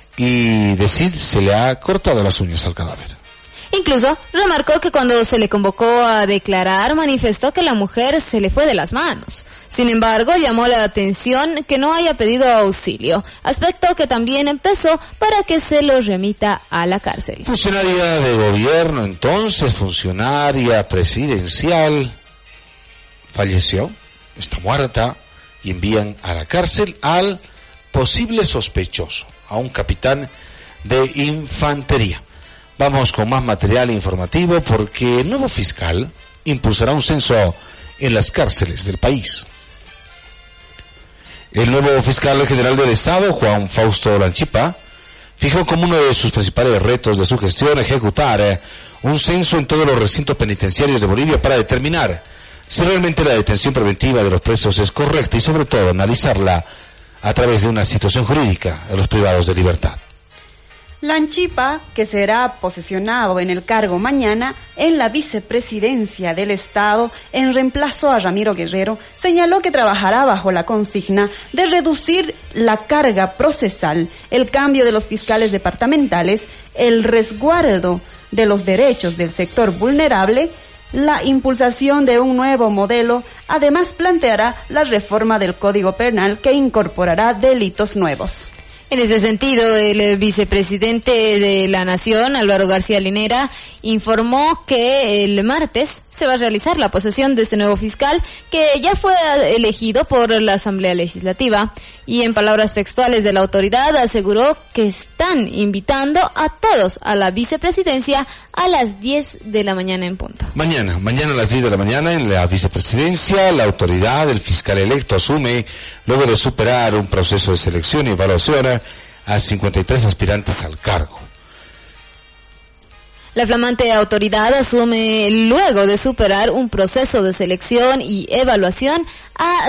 y se le ha cortado las uñas al cadáver.
Incluso remarcó que cuando se le convocó a declarar, manifestó que la mujer se le fue de las manos. Sin embargo, llamó la atención que no haya pedido auxilio, aspecto que también empezó para que se lo remita a la cárcel.
Funcionaria de gobierno, entonces, funcionaria presidencial, falleció, está muerta, y envían a la cárcel al posible sospechoso, a un capitán de infantería. Vamos con más material informativo porque el nuevo fiscal impulsará un censo en las cárceles del país. El nuevo fiscal general del Estado, Juan Fausto Lanchipa, fijó como uno de sus principales retos de su gestión ejecutar un censo en todos los recintos penitenciarios de Bolivia para determinar si realmente la detención preventiva de los presos es correcta y sobre todo analizarla a través de una situación jurídica de los privados de libertad.
Lanchipa, que será posesionado en el cargo mañana en la vicepresidencia del Estado en reemplazo a Ramiro Guerrero, señaló que trabajará bajo la consigna de reducir la carga procesal, el cambio de los fiscales departamentales, el resguardo de los derechos del sector vulnerable, la impulsación de un nuevo modelo. Además, planteará la reforma del Código Penal que incorporará delitos nuevos.
En ese sentido, el vicepresidente de la Nación, Álvaro García Linera, informó que el martes se va a realizar la posesión de este nuevo fiscal que ya fue elegido por la Asamblea Legislativa, y en palabras textuales de la autoridad aseguró que están invitando a todos a la vicepresidencia a las 10 de la mañana en punto.
Mañana a las 10 de la mañana en la vicepresidencia, la autoridad, el fiscal electo asume, luego de superar un proceso de selección y evaluación, a 53 aspirantes al cargo.
La flamante autoridad asume luego de superar un proceso de selección y evaluación a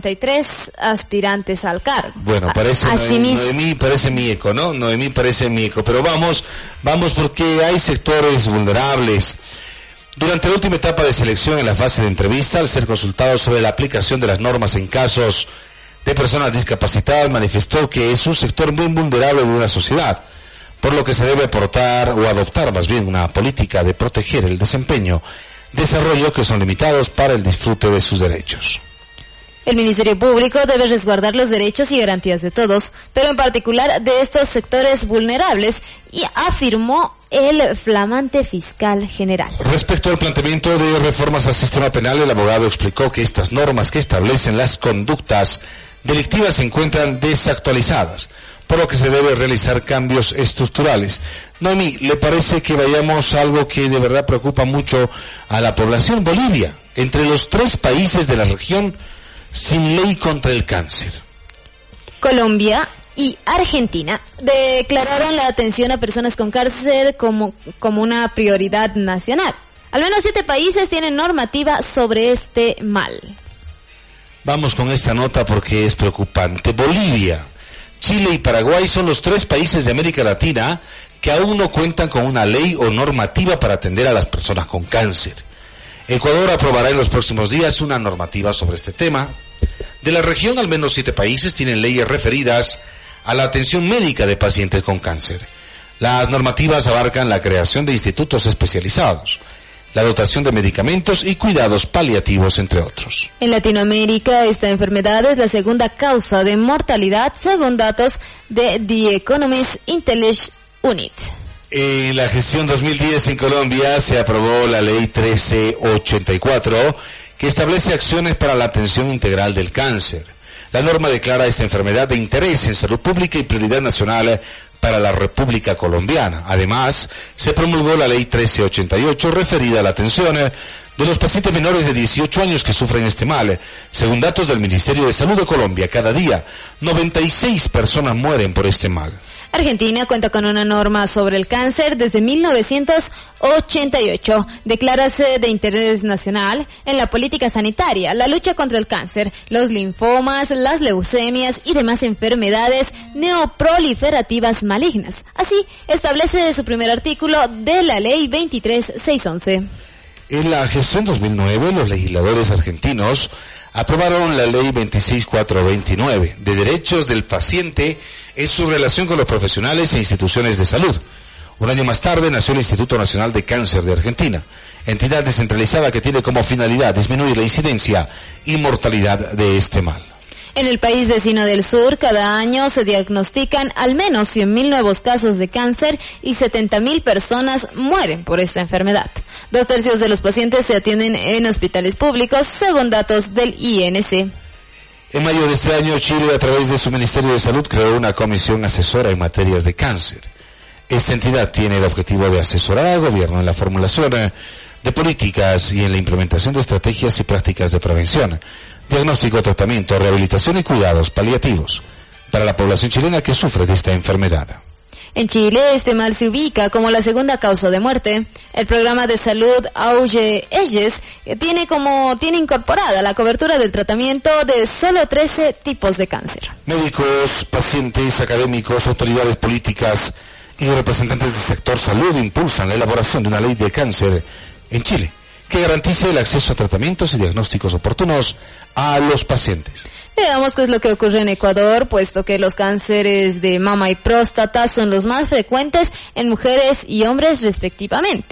53 aspirantes al cargo.
Bueno, parece Noemí parece mi eco, ¿no? Noemí parece mi eco, pero vamos porque hay sectores vulnerables. Durante la última etapa de selección en la fase de entrevista, al ser consultado sobre la aplicación de las normas en casos de personas discapacitadas, manifestó que es un sector muy vulnerable de una sociedad, por lo que se debe aportar o adoptar más bien una política de proteger el desempeño, desarrollo que son limitados para el disfrute de sus derechos.
El Ministerio Público debe resguardar los derechos y garantías de todos, pero en particular de estos sectores vulnerables, y afirmó el flamante fiscal general.
Respecto al planteamiento de reformas al sistema penal, el abogado explicó que estas normas que establecen las conductas delictivas se encuentran desactualizadas, por lo que se debe realizar cambios estructurales. Noemí, ¿le parece que vayamos a algo que de verdad preocupa mucho a la población? Bolivia, entre los 3 países de la región sin ley contra el cáncer.
Colombia y Argentina declararon la atención a personas con cáncer como una prioridad nacional. Al menos 7 países tienen normativa sobre este mal.
Vamos con esta nota porque es preocupante. Bolivia, Chile y Paraguay son los 3 países de América Latina que aún no cuentan con una ley o normativa para atender a las personas con cáncer. Ecuador aprobará en los próximos días una normativa sobre este tema. De la región, al menos 7 países tienen leyes referidas a la atención médica de pacientes con cáncer. Las normativas abarcan la creación de institutos especializados, la dotación de medicamentos y cuidados paliativos, entre otros.
En Latinoamérica, esta enfermedad es la segunda causa de mortalidad, según datos de The Economist Intelligence Unit.
En la gestión 2010 en Colombia se aprobó la ley 1384, que establece acciones para la atención integral del cáncer. La norma declara esta enfermedad de interés en salud pública y prioridad nacional para la República Colombiana. Además, se promulgó la ley 1388 referida a la atención de los pacientes menores de 18 años que sufren este mal. Según datos del Ministerio de Salud de Colombia, cada día 96 personas mueren por este mal.
Argentina cuenta con una norma sobre el cáncer desde 1988. Declárase de interés nacional en la política sanitaria, la lucha contra el cáncer, los linfomas, las leucemias y demás enfermedades neoproliferativas malignas. Así establece su primer artículo de la ley 23611.
En la gestión 2009, los legisladores argentinos aprobaron la ley 26429 de derechos del paciente en su relación con los profesionales e instituciones de salud. Un año más tarde nació el Instituto Nacional de Cáncer de Argentina, entidad descentralizada que tiene como finalidad disminuir la incidencia y mortalidad de este mal.
En el país vecino del sur, cada año se diagnostican al menos 100.000 nuevos casos de cáncer y 70.000 personas mueren por esta enfermedad. 2/3 de los pacientes se atienden en hospitales públicos, según datos del INC.
En mayo de este año, Chile, a través de su Ministerio de Salud, creó una comisión asesora en materias de cáncer. Esta entidad tiene el objetivo de asesorar al gobierno en la formulación de políticas y en la implementación de estrategias y prácticas de prevención, diagnóstico, tratamiento, rehabilitación y cuidados paliativos para la población chilena que sufre de esta enfermedad.
En Chile, este mal se ubica como la segunda causa de muerte. El programa de salud Auge Elles tiene incorporada la cobertura del tratamiento de solo 13 tipos de cáncer.
Médicos, pacientes, académicos, autoridades políticas y representantes del sector salud impulsan la elaboración de una ley de cáncer en Chile que garantice el acceso a tratamientos y diagnósticos oportunos a los pacientes.
Veamos qué es lo que ocurre en Ecuador, puesto que los cánceres de mama y próstata son los más frecuentes en mujeres y hombres respectivamente.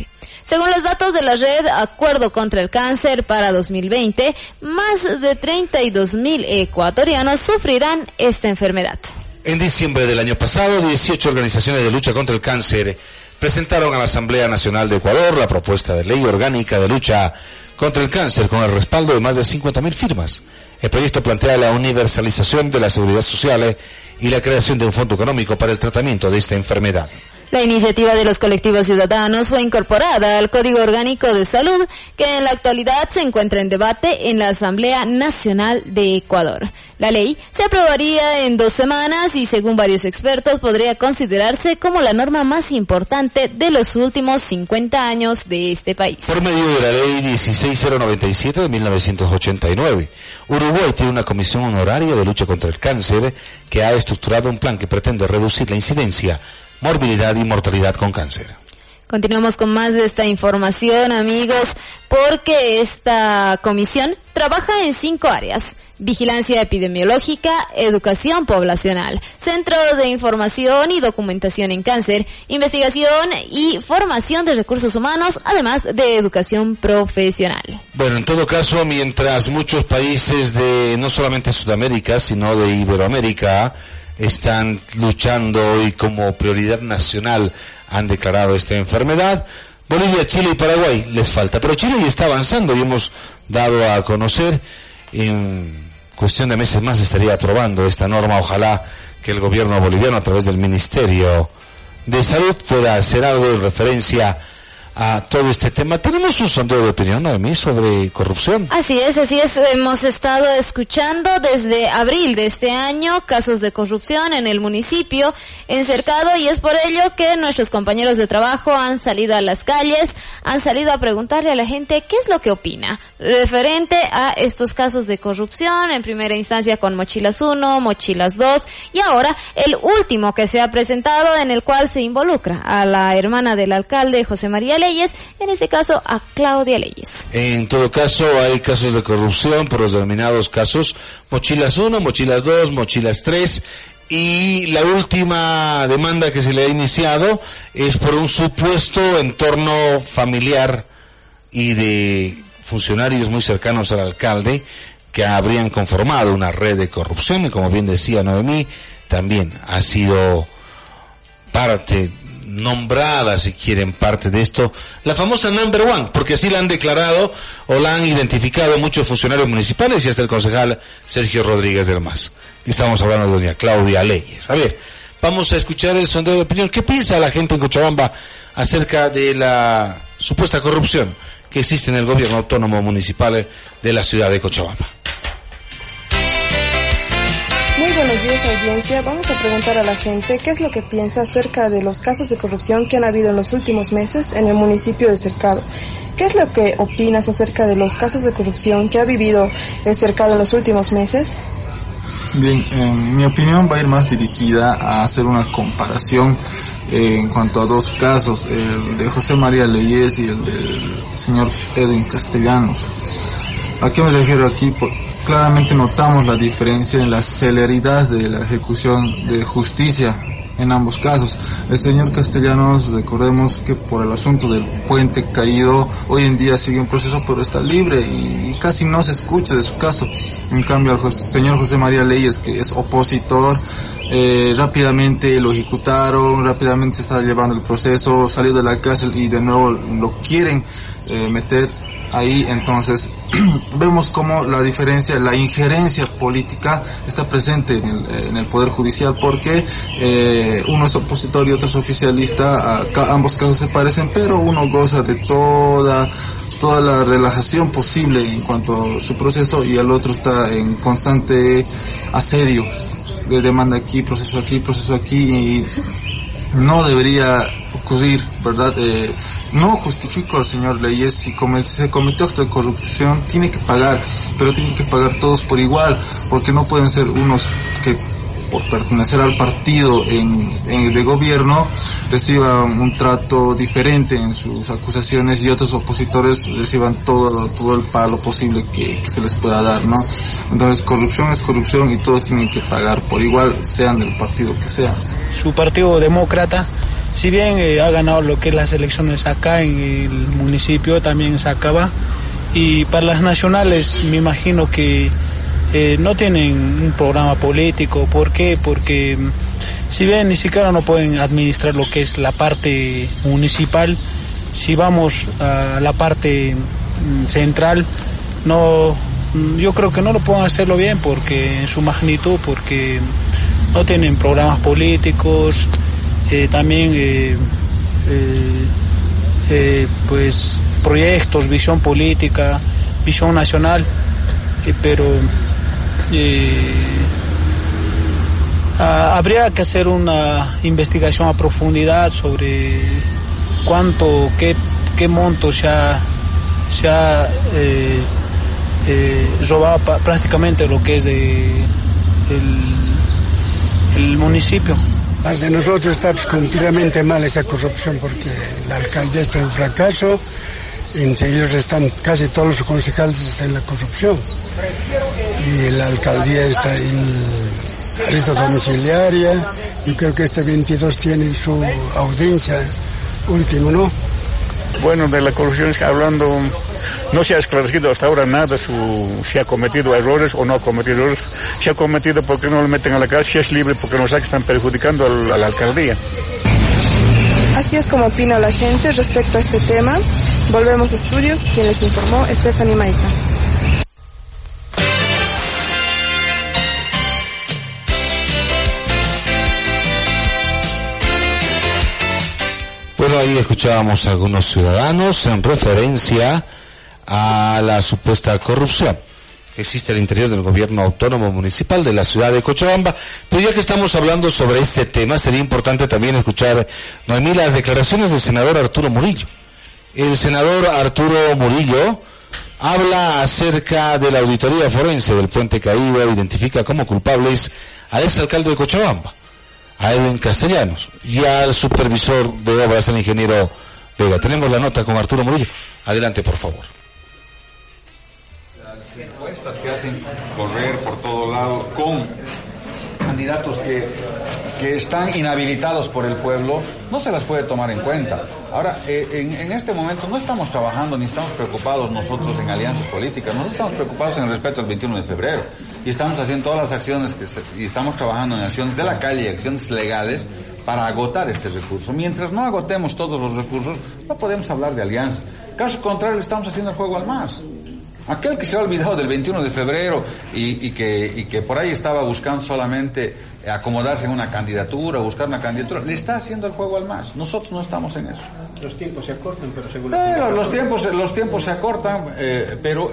Según los datos de la red Acuerdo contra el Cáncer para 2020, más de 32.000 ecuatorianos sufrirán esta enfermedad.
En diciembre del año pasado, 18 organizaciones de lucha contra el cáncer presentaron a la Asamblea Nacional de Ecuador la propuesta de ley orgánica de lucha contra el cáncer con el respaldo de más de 50.000 firmas. El proyecto plantea la universalización de la seguridad social y la creación de un fondo económico para el tratamiento de esta enfermedad.
La iniciativa de los colectivos ciudadanos fue incorporada al Código Orgánico de Salud, que en la actualidad se encuentra en debate en la Asamblea Nacional de Ecuador. La ley se aprobaría en 2 semanas y, según varios expertos, podría considerarse como la norma más importante de los últimos 50 años de este país.
Por medio de la ley 16097 de 1989, Uruguay tiene una comisión honoraria de lucha contra el cáncer que ha estructurado un plan que pretende reducir la incidencia, morbilidad y mortalidad con cáncer.
Continuamos con más de esta información, amigos, porque esta comisión trabaja en 5 áreas: vigilancia epidemiológica, educación poblacional, centro de información y documentación en cáncer, investigación y formación de recursos humanos, además de educación profesional.
Bueno, en todo caso, mientras muchos países de no solamente Sudamérica, sino de Iberoamérica, están luchando y como prioridad nacional han declarado esta enfermedad, Bolivia, Chile y Paraguay les falta. Pero Chile ya está avanzando y hemos dado a conocer, en cuestión de meses más estaría aprobando esta norma. Ojalá que el gobierno boliviano, a través del Ministerio de Salud, pueda hacer algo en referencia a todo este tema. Tenemos un sondeo de opinión, Noemí, sobre corrupción.
Así es. Hemos estado escuchando desde abril de este año casos de corrupción en el municipio, en Cercado, y es por ello que nuestros compañeros de trabajo han salido a las calles, han salido a preguntarle a la gente qué es lo que opina referente a estos casos de corrupción, en primera instancia con Mochilas 1, Mochilas 2, y ahora el último que se ha presentado, en el cual se involucra a la hermana del alcalde, José María Leyes, en este caso a Claudia Leyes.
En todo caso, hay casos de corrupción por los denominados casos Mochilas 1, Mochilas 2, Mochilas 3, y la última demanda que se le ha iniciado es por un supuesto entorno familiar y de funcionarios muy cercanos al alcalde que habrían conformado una red de corrupción, y como bien decía Noemí, también ha sido parte, nombrada, si quieren, parte de esto, la famosa number one, porque así la han declarado o la han identificado muchos funcionarios municipales y hasta el concejal Sergio Rodríguez del MAS. Estamos hablando de doña Claudia Leyes. A ver, vamos a escuchar el sondeo de opinión. ¿Qué piensa la gente en Cochabamba acerca de la supuesta corrupción que existe en el gobierno autónomo municipal de la ciudad de Cochabamba?
Muy buenos días, audiencia. Vamos a preguntar a la gente qué es lo que piensa acerca de los casos de corrupción que han habido en los últimos meses en el municipio de Cercado. ¿Qué es lo que opinas acerca de los casos de corrupción que ha vivido el Cercado en los últimos meses?
Bien, mi opinión va a ir más dirigida a hacer una comparación en cuanto a 2 casos, el de José María Leyes y el del señor Edwin Castellanos. ¿A qué me refiero aquí? Claramente notamos la diferencia en la celeridad de la ejecución de justicia en ambos casos. El señor Castellanos, recordemos que por el asunto del puente caído, hoy en día sigue un proceso pero está libre y casi no se escucha de su caso. En cambio, el señor José María Leyes, que es opositor, rápidamente lo ejecutaron, rápidamente se está llevando el proceso, salió de la cárcel y de nuevo lo quieren meter ahí. Entonces vemos como la diferencia, la injerencia política está presente en el Poder Judicial, porque uno es opositor y otro es oficialista. Ambos casos se parecen, pero uno goza de toda la relajación posible en cuanto a su proceso y el otro está en constante asedio de demanda aquí, proceso aquí, y no debería ocurrir, ¿verdad? No justifico al señor Leyes, si se cometió acto de corrupción, tiene que pagar, pero tienen que pagar todos por igual, porque no pueden ser unos que por pertenecer al partido de gobierno reciban un trato diferente en sus acusaciones y otros opositores reciban todo el palo posible que se les pueda dar, ¿no? Entonces corrupción es corrupción y todos tienen que pagar por igual, sean del partido que sean.
Su partido demócrata
si bien ha ganado lo que es las elecciones acá en el municipio, también en Sacaba, y para las nacionales me imagino que no tienen un programa político. ¿Por qué? Porque si bien ni siquiera no pueden administrar lo que es la parte municipal, si vamos a la parte central, no, yo creo que no lo pueden hacerlo bien porque en su magnitud, porque no tienen programas políticos, también pues proyectos, visión política, visión nacional, pero habría que hacer una investigación a profundidad sobre cuánto, qué monto se ha robado prácticamente lo que es el municipio.
De nosotros está completamente mal esa corrupción porque la alcaldía está en fracaso, enseguida están casi todos los concejales en la corrupción y la alcaldía está en arresto domiciliaria. Yo creo que este 22 tiene su audiencia último, ¿no?
Bueno, de la corrupción hablando, no se ha esclarecido hasta ahora nada si ha cometido errores o no ha cometido errores. Si ha cometido, ¿por qué no lo meten a la cárcel? Si es libre, ¿por qué no saben que están perjudicando a la alcaldía?
Así es como opina la gente respecto a este tema. Volvemos a estudios, quien les informó, Stephanie Maita.
Bueno, ahí escuchábamos a algunos ciudadanos en referencia a la supuesta corrupción que existe al interior del gobierno autónomo municipal de la ciudad de Cochabamba. Pero ya que estamos hablando sobre este tema, sería importante también escuchar, Noemí, las declaraciones del senador Arturo Murillo. El senador Arturo Murillo habla acerca de la auditoría forense del puente caído, identifica como culpables al exalcalde de Cochabamba, a Edwin Castellanos, y al supervisor de obras, el ingeniero Vega. Tenemos la nota con Arturo Murillo. Adelante, por favor.
Las encuestas que hacen correr por todo lado con candidatos que están inhabilitados por el pueblo, no se las puede tomar en cuenta. Ahora, en este momento no estamos trabajando ni estamos preocupados nosotros en alianzas políticas, nosotros estamos preocupados en el respeto al 21 de febrero y estamos haciendo todas las acciones y estamos trabajando en acciones de la calle y acciones legales para agotar este recurso. Mientras no agotemos todos los recursos, no podemos hablar de alianza. Caso contrario, estamos haciendo el juego al MAS. Aquel que se ha olvidado del 21 de febrero y que por ahí estaba buscando solamente acomodarse en una candidatura, buscar una candidatura, le está haciendo el juego al MAS. Nosotros no estamos en eso.
Los tiempos se acortan, pero según
los tiempos se acortan, pero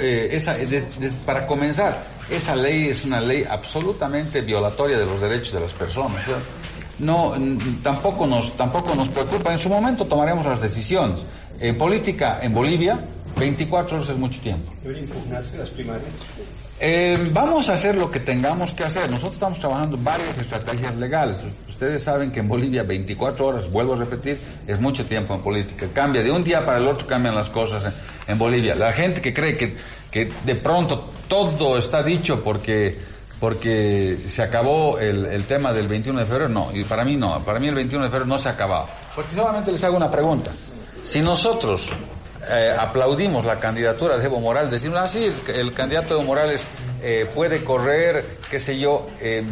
para comenzar, esa ley es una ley absolutamente violatoria de los derechos de las personas. No, tampoco nos preocupa. En su momento tomaremos las decisiones. En política, en Bolivia, 24 horas es mucho tiempo.
¿Deberían impugnarse las primarias?
Vamos a hacer lo que tengamos que hacer. Nosotros estamos trabajando varias estrategias legales. Ustedes saben que en Bolivia 24 horas, vuelvo a repetir, es mucho tiempo en política. Cambia de un día para el otro, cambian las cosas en Bolivia. La gente que cree que de pronto todo está dicho porque se acabó el tema del 21 de febrero, no, y para mí no. Para mí el 21 de febrero no se ha acabado. Porque solamente les hago una pregunta. Si nosotros aplaudimos la candidatura de Evo Morales, decimos así, el candidato Evo Morales puede correr, qué sé yo,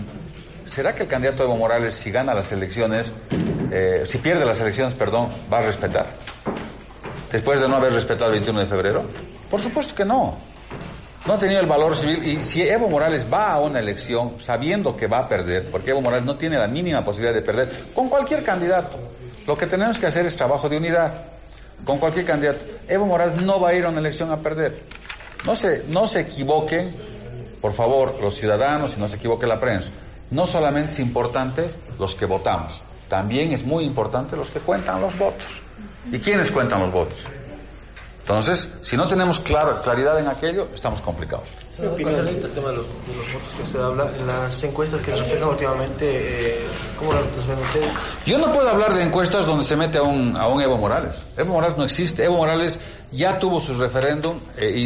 ¿será que el candidato Evo Morales, si gana las elecciones, si pierde las elecciones, perdón, va a respetar? Después de no haber respetado el 21 de febrero. Por supuesto que no. No ha tenido el valor civil, y si Evo Morales va a una elección sabiendo que va a perder, porque Evo Morales no tiene la mínima posibilidad de perder, con cualquier candidato, lo que tenemos que hacer es trabajo de unidad. Con cualquier candidato. Evo Morales no va a ir a una elección a perder. No se equivoquen, por favor, los ciudadanos, y no se equivoque la prensa. No solamente es importante los que votamos, también es muy importante los que cuentan los votos. ¿Y quiénes cuentan los votos? Entonces, si no tenemos claridad en aquello, estamos complicados.
¿Qué opinas del tema de los votos que usted habla? En las encuestas que nos pegan últimamente, ¿cómo las ven ustedes?
Yo no puedo hablar de encuestas donde se mete a un Evo Morales. Evo Morales no existe. Evo Morales ya tuvo su referéndum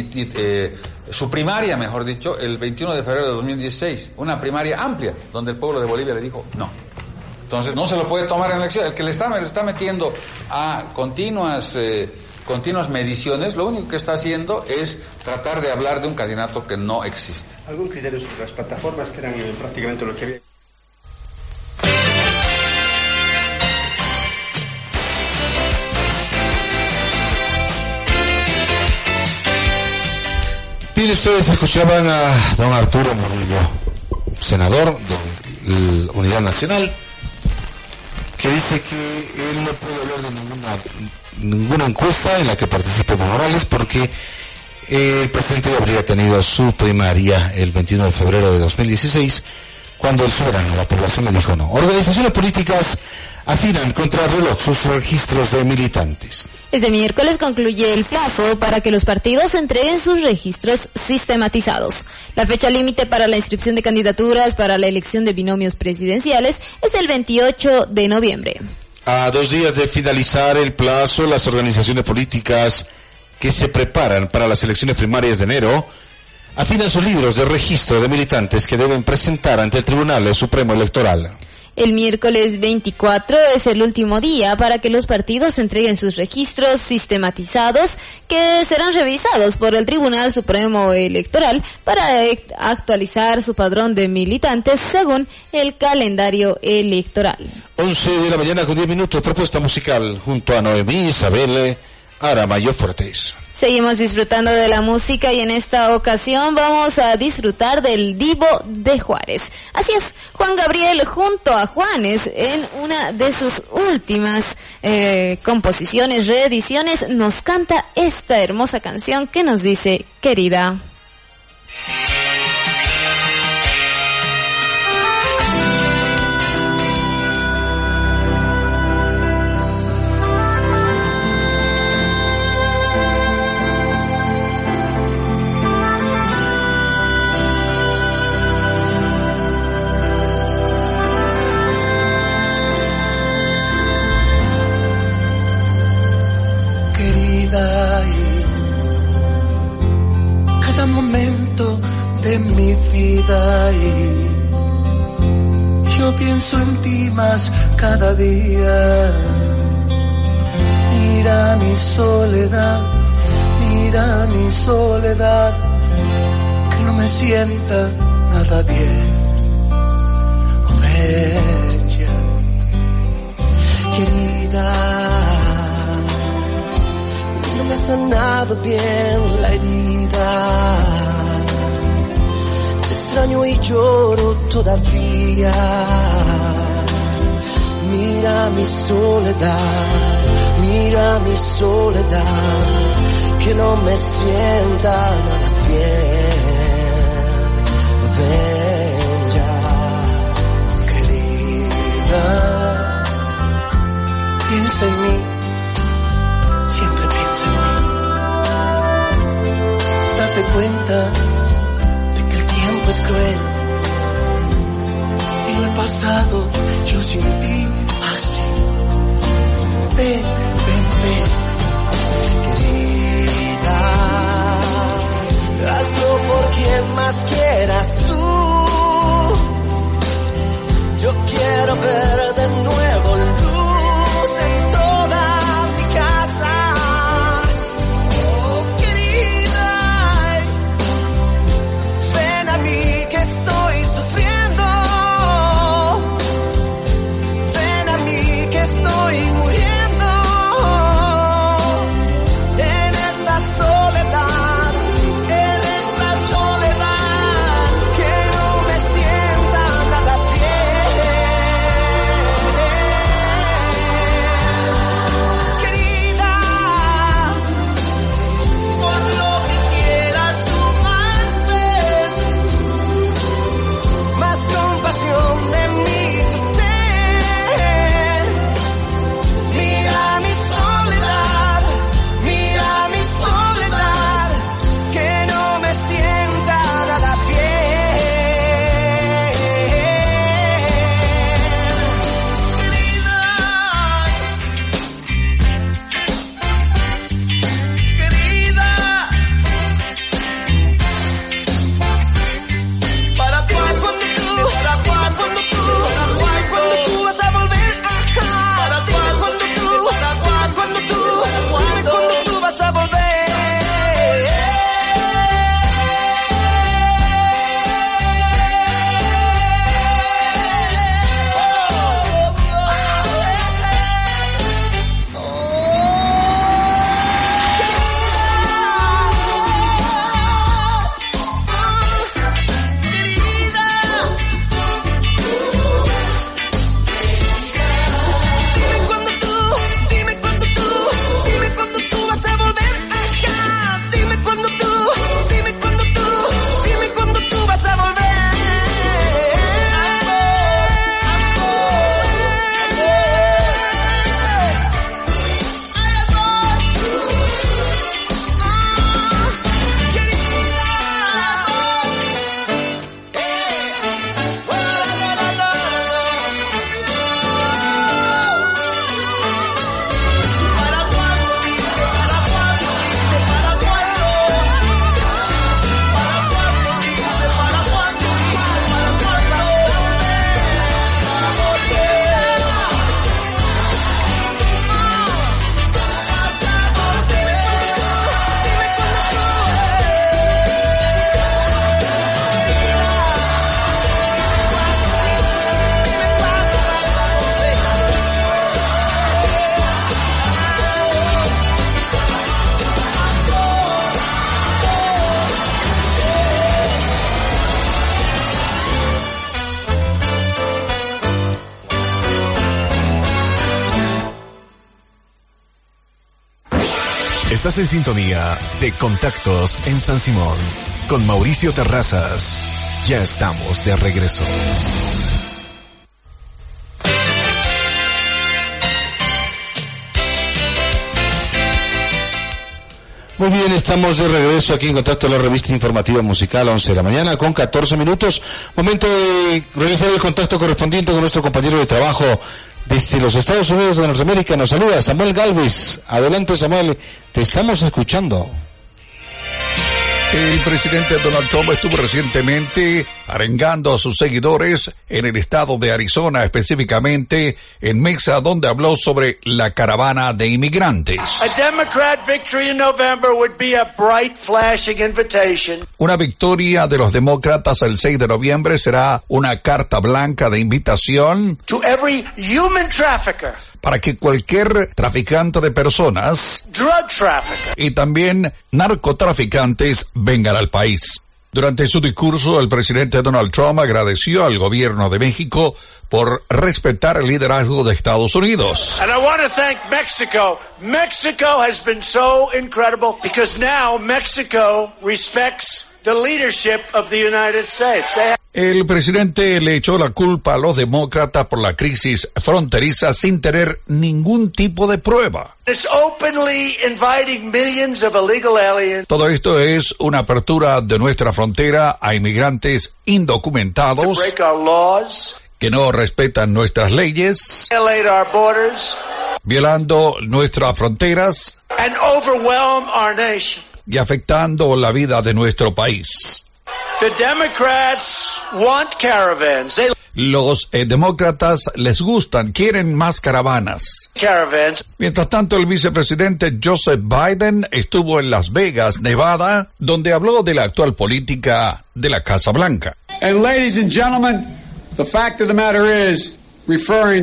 su primaria, mejor dicho, el 21 de febrero de 2016. Una primaria amplia, donde el pueblo de Bolivia le dijo no. Entonces no se lo puede tomar en elección. El que le está metiendo a continuas mediciones, lo único que está haciendo es tratar de hablar de un candidato que no existe.
¿Algún criterio sobre las plataformas que eran prácticamente lo que había?
Bien, ustedes escuchaban a don Arturo Murillo, senador de Unidad Nacional, que dice que él no puede hablar de ninguna encuesta en la que participe Evo Morales porque el presidente habría tenido su primaria el 21 de febrero de 2016 cuando el soberano, la población, le dijo no. Organizaciones políticas afinan contra reloj sus registros de militantes.
Este miércoles concluye el plazo para que los partidos entreguen sus registros sistematizados. La fecha límite para la inscripción de candidaturas para la elección de binomios presidenciales es el 28 de noviembre.
A 2 días de finalizar el plazo, las organizaciones políticas que se preparan para las elecciones primarias de enero afinan sus libros de registro de militantes que deben presentar ante el Tribunal Supremo Electoral.
El miércoles 24 es el último día para que los partidos entreguen sus registros sistematizados que serán revisados por el Tribunal Supremo Electoral para actualizar su padrón de militantes según el calendario electoral.
11 de la mañana con 10 minutos, propuesta musical junto a Noemí Isabel Aramayo Fuertes.
Seguimos disfrutando de la música y en esta ocasión vamos a disfrutar del Divo de Juárez. Así es, Juan Gabriel junto a Juanes en una de sus últimas composiciones, reediciones, nos canta esta hermosa canción que nos dice querida.
Cada momento de mi vida y yo pienso en ti más cada día. Mira mi soledad, que no me sienta nada bien. Oh, bella, querida, no me ha sanado bien la herida. Te extraño y lloro todavía. Mira mi soledad, que no me sienta nada bien. Ven ya, querida, piensa en mí. Siempre piensa en mí. Date cuenta de que el tiempo es cruel y lo he pasado yo sin ti así. Ven, querida, hazlo por quien más quieras tú. Yo quiero ver de nuevo luz en toda mi casa. Oh, querida, ven a mí que estoy sufriendo. Ven a mí que estoy muriendo en esta soledad que no
Estás en sintonía de Contactos en San Simón con Mauricio Terrazas. Ya estamos de regreso.
Muy bien, estamos de regreso aquí en Contacto, la revista informativa musical, 11 de la mañana con 14 minutos. Momento de realizar el contacto correspondiente con nuestro compañero de trabajo desde los Estados Unidos de Norteamérica. Nos saluda Samuel Galvez. Adelante, Samuel, te estamos escuchando.
El presidente Donald Trump estuvo recientemente arengando a sus seguidores en el estado de Arizona, específicamente en Mesa, donde habló sobre la caravana de inmigrantes.
A Democrat victory in November would be a bright, flashing invitation.
Una victoria de los demócratas el 6 de noviembre será una carta blanca de invitación
to every human trafficker,
para que cualquier traficante de personas,
drug trafficker,
y también narcotraficantes vengan al país. Durante su discurso, el presidente Donald Trump agradeció al gobierno de México por respetar el liderazgo de Estados Unidos.
And I want to thank Mexico. Mexico has been so incredible because now Mexico respects the leadership of the United States.
El presidente le echó la culpa a los demócratas por la crisis fronteriza sin tener ningún tipo de prueba.
It's openly inviting millions of illegal aliens.
Todo esto es una apertura de nuestra frontera a inmigrantes indocumentados
To break our laws,
que no respetan nuestras leyes,
violate our borders,
violando nuestras fronteras
and overwhelm our nation.
y afectando la vida de nuestro país.
The Democrats want caravans.
Los demócratas les gustan, quieren más caravanas.
Caravans.
Mientras tanto, el vicepresidente Joseph Biden estuvo en Las Vegas, Nevada, donde habló de la actual política de la Casa Blanca.
And ladies and gentlemen, the fact of the matter is, referring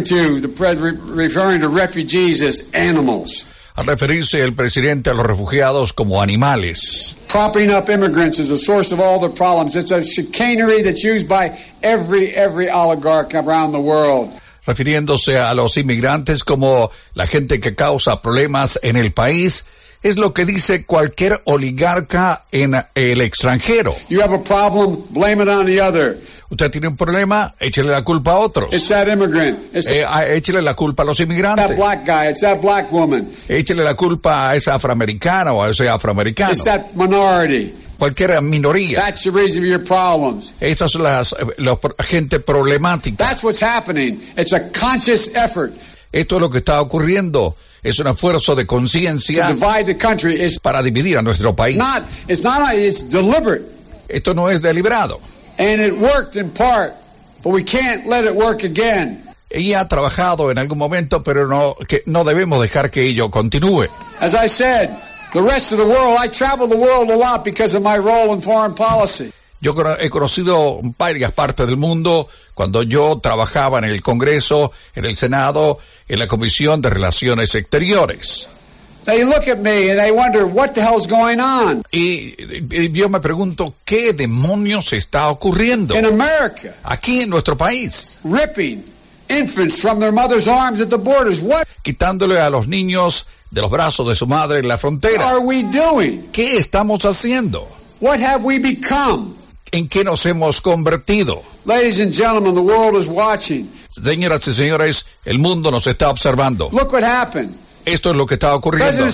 to refugees as animals.
Al referirse el presidente a los refugiados como animales.
Propping up immigrants is a source of all the problems. It's a chicanery that's used by every oligarch around the world.
Refiriéndose a los inmigrantes como la gente que causa problemas en el país, es lo que dice cualquier oligarca en el extranjero.
You have a problem, blame it on the other.
Usted tiene un problema, échele la culpa a otros.
It's that immigrant.
Échele la culpa a los inmigrantes.
That black guy. It's that black woman.
Échele la culpa a ese afroamericano o a ese afroamericano.
It's that minority.
Cualquier minoría.
That's the reason for your problems.
Esas son la gente problemática.
That's what's happening. It's a conscious effort.
Esto es lo que está ocurriendo. Es un esfuerzo de conciencia para dividir a nuestro país.
It's deliberate.
Esto no es deliberado.
And it worked in part, but we can't let it work again.
Ella ha trabajado en algún momento, pero no debemos dejar que ello continúe.
As I said, the rest of the world, I travel the world a lot because of my role in foreign policy.
Yo he conocido varias partes del mundo cuando yo trabajaba en el Congreso, en el Senado, en la Comisión de Relaciones Exteriores.
They look at me and they wonder what the hell's going on.
Y yo me pregunto, ¿qué demonios está ocurriendo?
In America.
Aquí en nuestro país.
Ripping infants from their mother's arms at the borders. What?
Quitándole a los niños de los brazos de su madre en la frontera.
What are we doing?
¿Qué estamos haciendo?
What have we become?
¿En qué nos hemos convertido?
Ladies and gentlemen, the world is watching.
Señoras y señores, el mundo nos está observando.
Look what happened.
Esto es lo que está ocurriendo.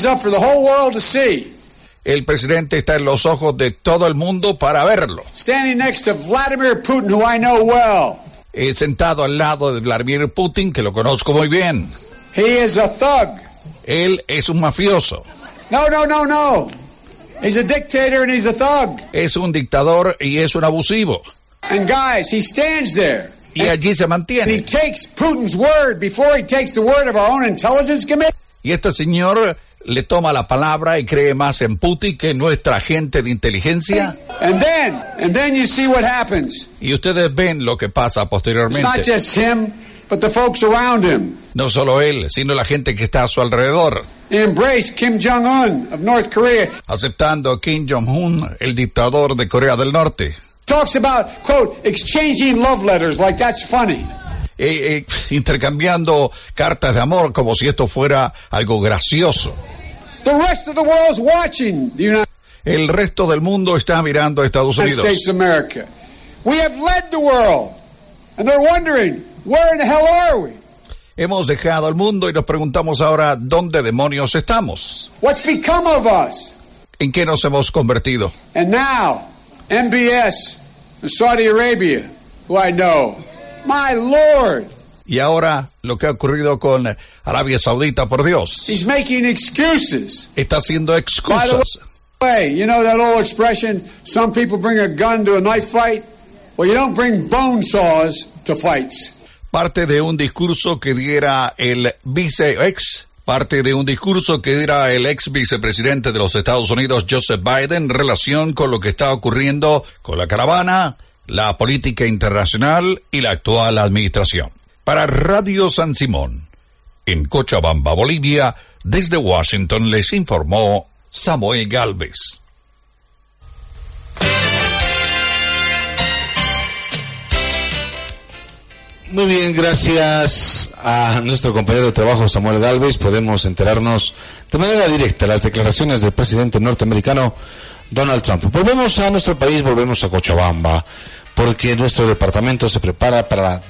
El presidente está en los ojos de todo el mundo para verlo.
Standing next to Vladimir Putin, who I know well.
Sentado al lado de Vladimir Putin, que lo conozco muy bien.
He is a thug.
Él es un mafioso.
No. He's a dictator and he's a thug.
Es un dictador y es un abusivo.
And guys, he stands there.
Y allí se mantiene.
He takes Putin's word before he takes the word of our own intelligence committee.
Y este señor le toma la palabra y cree más en Putin que en nuestra gente de inteligencia.
And then you see what happens.
Y ustedes ven lo que pasa posteriormente.
It's not just him, but the folks around him.
No solo él, sino la gente que está a su alrededor.
Embrace Kim Jong-un of North Korea.
Aceptando a Kim Jong-un, el dictador de Corea del Norte.
Talks about, quote, exchanging love letters like that's funny.
Intercambiando cartas de amor como si esto fuera algo gracioso.
The rest of the world's watching the United
El resto del mundo está mirando a Estados Unidos.
States of America. We have led the world, and they're wondering, where in the hell are we?
Hemos dejado al mundo y nos preguntamos ahora, ¿dónde demonios estamos?
What's become of us?
¿En qué nos hemos convertido?
And now, MBS in Saudi Arabia, who I know, my Lord.
Y ahora lo que ha ocurrido con Arabia Saudita, por Dios.
He's making excuses.
Está haciendo excusas.
By the way, you know that old expression, some people bring a gun to a knife fight? Well, you don't bring bone saws to fights.
Parte de un discurso que diera el ex vicepresidente de los Estados Unidos, Joseph Biden, en relación con lo que está ocurriendo con la caravana, la política internacional y la actual administración. Para Radio San Simón, en Cochabamba, Bolivia, desde Washington les informó Samuel Galvez.
Muy bien, gracias a nuestro compañero de trabajo Samuel Galvez podemos enterarnos de manera directa las declaraciones del presidente norteamericano Donald Trump. Volvemos a nuestro país, volvemos a Cochabamba, porque nuestro departamento se prepara para la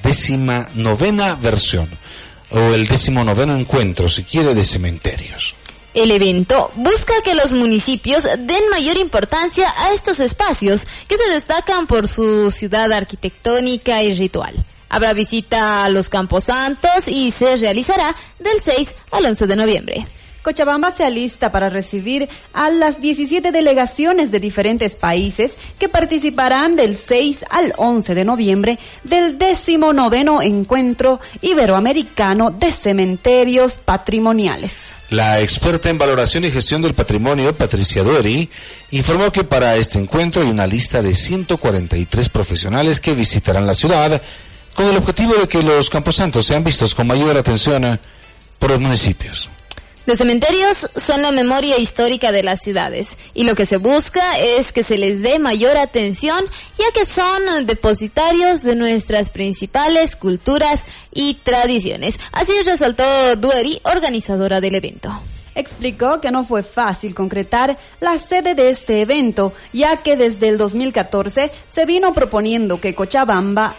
19ª versión, o el 19º encuentro, si quiere, de cementerios.
El evento busca que los municipios den mayor importancia a estos espacios que se destacan por su ciudad arquitectónica y ritual. Habrá visita a los camposantos y se realizará del 6 al 11 de noviembre.
Cochabamba se alista para recibir a las 17 delegaciones de diferentes países que participarán del 6 al 11 de noviembre del 19º Encuentro Iberoamericano de Cementerios Patrimoniales.
La experta en valoración y gestión del patrimonio, Patricia Dueri, informó que para este encuentro hay una lista de 143 profesionales que visitarán la ciudad con el objetivo de que los camposantos sean vistos con mayor atención por los municipios.
Los cementerios son la memoria histórica de las ciudades y lo que se busca es que se les dé mayor atención ya que son depositarios de nuestras principales culturas y tradiciones. Así resaltó Dueri, organizadora del evento.
Explicó que no fue fácil concretar la sede de este evento, ya que desde el 2014 se vino proponiendo que Cochabamba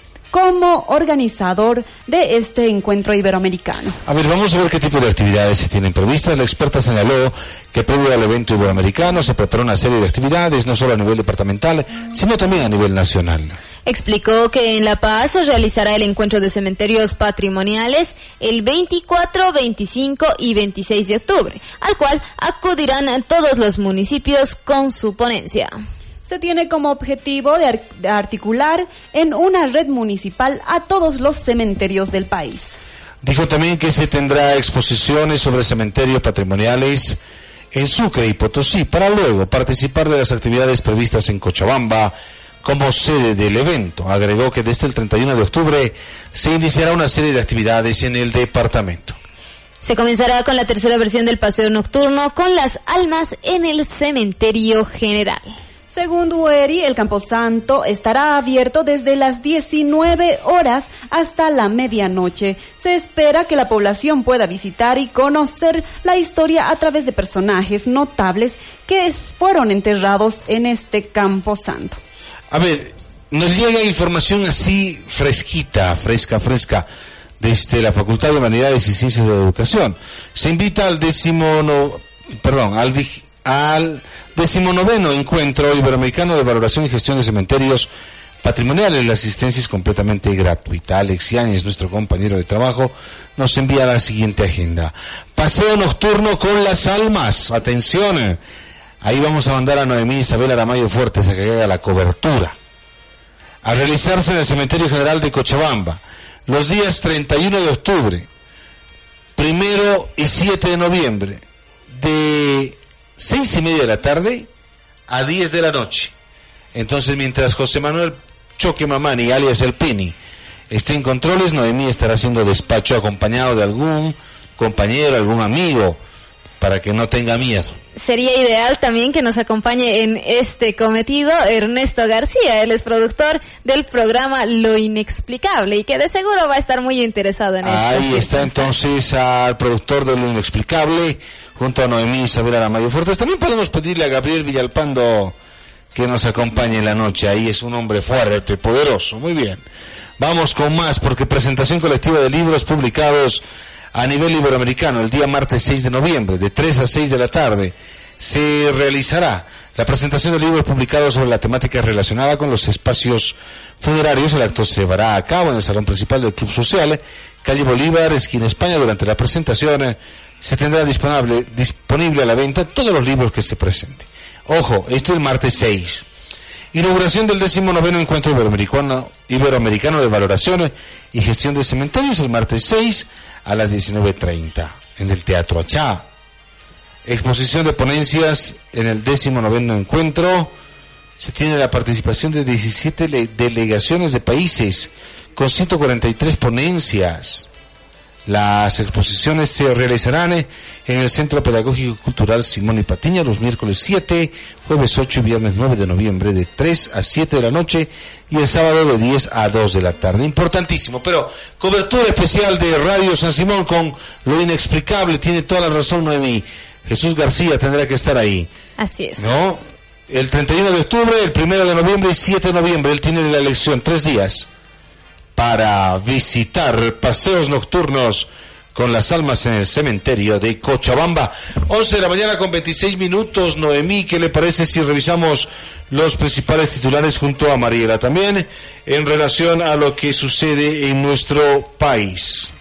como organizador de este encuentro iberoamericano.
A ver, vamos a ver qué tipo de actividades se tienen previstas. La experta señaló que previo al evento iberoamericano se preparó una serie de actividades, no solo a nivel departamental, sino también a nivel nacional.
Explicó que en La Paz se realizará el encuentro de cementerios patrimoniales el 24, 25 y 26 de octubre, al cual acudirán todos los municipios con su ponencia.
Se tiene como objetivo de articular en una red municipal a todos los cementerios del país.
Dijo también que se tendrá exposiciones sobre cementerios patrimoniales en Sucre y Potosí para luego participar de las actividades previstas en Cochabamba como sede del evento. Agregó que desde el 31 de octubre se iniciará una serie de actividades en el departamento.
Se comenzará con la tercera versión del paseo nocturno con las almas en el cementerio general.
Según Dueri, el Camposanto estará abierto desde las 19 horas hasta la medianoche. Se espera que la población pueda visitar y conocer la historia a través de personajes notables que fueron enterrados en este Camposanto.
A ver, nos llega información así fresca, desde la Facultad de Humanidades y Ciencias de la Educación. Se invita al 19º Encuentro Iberoamericano de Valoración y Gestión de Cementerios Patrimoniales. La asistencia es completamente gratuita. Alex Yáñez, nuestro compañero de trabajo, nos envía la siguiente agenda. Paseo nocturno con las almas. Atención. Ahí vamos a mandar a Noemí Isabel Aramayo Fuertes a que haga la cobertura. A realizarse en el Cementerio General de Cochabamba. Los días 31 de octubre, 1 y 7 de noviembre, de 6:30 de la tarde a 10 de la noche. Entonces, mientras José Manuel Choque Mamani, alias El Pini, esté en controles, Noemí estará haciendo despacho acompañado de algún compañero, algún amigo, para que no tenga miedo.
sería ideal también que nos acompañe en este cometido Ernesto García. Él es productor del programa Lo Inexplicable y que de seguro va a estar muy interesado en esto.
Ahí está entonces al productor de Lo Inexplicable junto a Noemí Isabel Aramayo Fuertes. También podemos pedirle a Gabriel Villalpando que nos acompañe en la noche. Ahí es un hombre fuerte, poderoso. Muy bien. Vamos con más, porque presentación colectiva de libros publicados a nivel iberoamericano el día martes 6 de noviembre, de 3 a 6 de la tarde, se realizará la presentación de libros publicados sobre la temática relacionada con los espacios funerarios. El acto se llevará a cabo en el salón principal del Club Social, calle Bolívar, esquina España. Durante la presentación se tendrá disponible a la venta todos los libros que se presenten. Ojo, esto es el martes 6. Inauguración del 19º Encuentro Iberoamericano de Valoración y Gestión de Cementerios el martes 6 a las 19:30 en el Teatro Achá. Exposición de ponencias en el 19º Encuentro. Se tiene la participación de 17 delegaciones de países con 143 ponencias. Las exposiciones se realizarán en el Centro Pedagógico y Cultural Simón y Patiño los miércoles 7, jueves 8 y viernes 9 de noviembre de 3 a 7 de la noche y el sábado de 10 a 2 de la tarde. Importantísimo, pero cobertura especial de Radio San Simón con Lo Inexplicable. Tiene toda la razón Noemí. Jesús García tendrá que estar ahí.
Así es.
¿No? El 31 de octubre, el 1 de noviembre y 7 de noviembre. Él tiene la elección 3 días. Para visitar paseos nocturnos con las almas en el cementerio de Cochabamba. 11 de la mañana con 26 minutos. Noemí, ¿qué le parece si revisamos los principales titulares junto a Mariela también en relación a lo que sucede en nuestro país?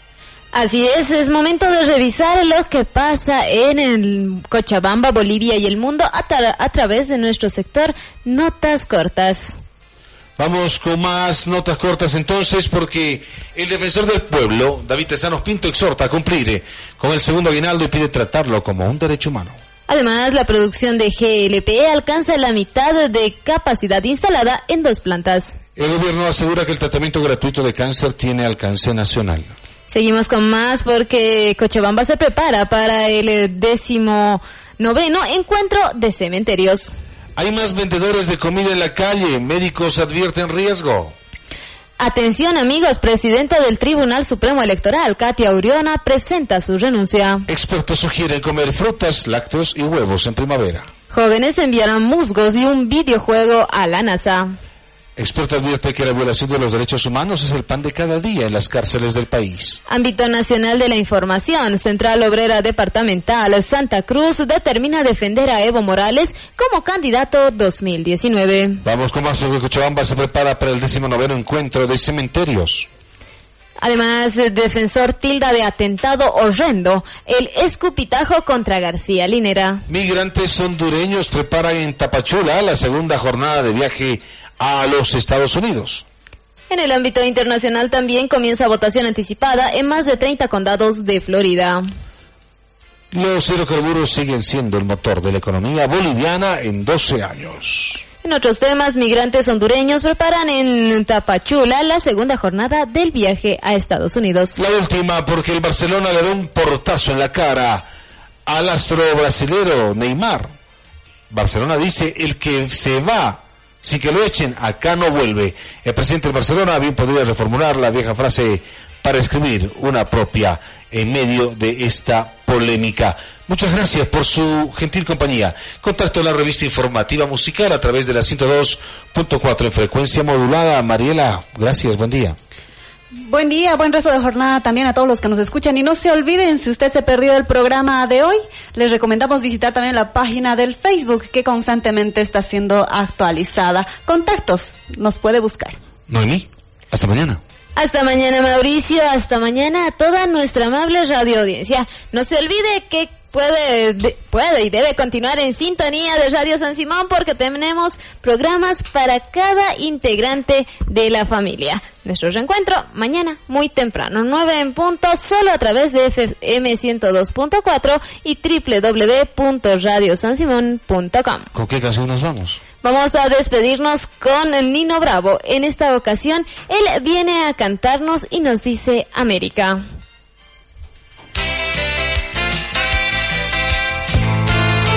Así es momento de revisar lo que pasa en el Cochabamba, Bolivia y el mundo a través de nuestro sector Notas Cortas.
Vamos con más notas cortas entonces, porque el defensor del pueblo, David Tesanos Pinto, exhorta a cumplir con el segundo aguinaldo y pide tratarlo como un derecho humano.
Además, la producción de GLP alcanza la mitad de capacidad instalada en 2 plantas.
El gobierno asegura que el tratamiento gratuito de cáncer tiene alcance nacional.
Seguimos con más porque Cochabamba se prepara para el 19º Encuentro de Cementerios.
Hay más vendedores de comida en la calle. Médicos advierten riesgo.
Atención amigos, presidenta del Tribunal Supremo Electoral, Katia Uriona, presenta su renuncia.
Expertos sugieren comer frutas, lácteos y huevos en primavera.
Jóvenes enviarán musgos y un videojuego a la NASA.
Experto advierte que la violación de los derechos humanos es el pan de cada día en las cárceles del país.
Ámbito nacional de la información. Central Obrera Departamental Santa Cruz determina defender a Evo Morales como candidato 2019.
Vamos con más. Cochabamba se prepara para el 19º Encuentro de Cementerios.
Además, el defensor tilda de atentado horrendo el escupitajo contra García Linera.
Migrantes hondureños preparan en Tapachula la segunda jornada de viaje a los Estados Unidos.
En el ámbito internacional también comienza votación anticipada en más de 30 condados de Florida.
Los hidrocarburos siguen siendo el motor de la economía boliviana en 12 años.
En otros temas, migrantes hondureños preparan en Tapachula la segunda jornada del viaje a Estados Unidos.
La última porque el Barcelona le da un portazo en la cara al astro brasilero Neymar. Barcelona dice: el que se va sin que lo echen, acá no vuelve. El presidente del Barcelona bien podría reformular la vieja frase para escribir una propia en medio de esta polémica. Muchas gracias por su gentil compañía. Contacto en la revista informativa musical a través de la 102.4 en frecuencia modulada. Mariela, gracias, buen día.
Buen día, buen resto de jornada también a todos los que nos escuchan. Y no se olviden, si usted se perdió el programa de hoy, les recomendamos visitar también la página del Facebook que constantemente está siendo actualizada. Contactos, nos puede buscar.
Noemí, hasta mañana.
Hasta mañana, Mauricio, hasta mañana a toda nuestra amable radio audiencia. No se olvide que puede y debe continuar en sintonía de Radio San Simón porque tenemos programas para cada integrante de la familia. Nuestro reencuentro mañana muy temprano, 9 en punto, solo a través de FM 102.4 y www.radiosansimon.com.
¿Con qué canción nos vamos?
Vamos a despedirnos con Nino Bravo. En esta ocasión, él viene a cantarnos y nos dice América.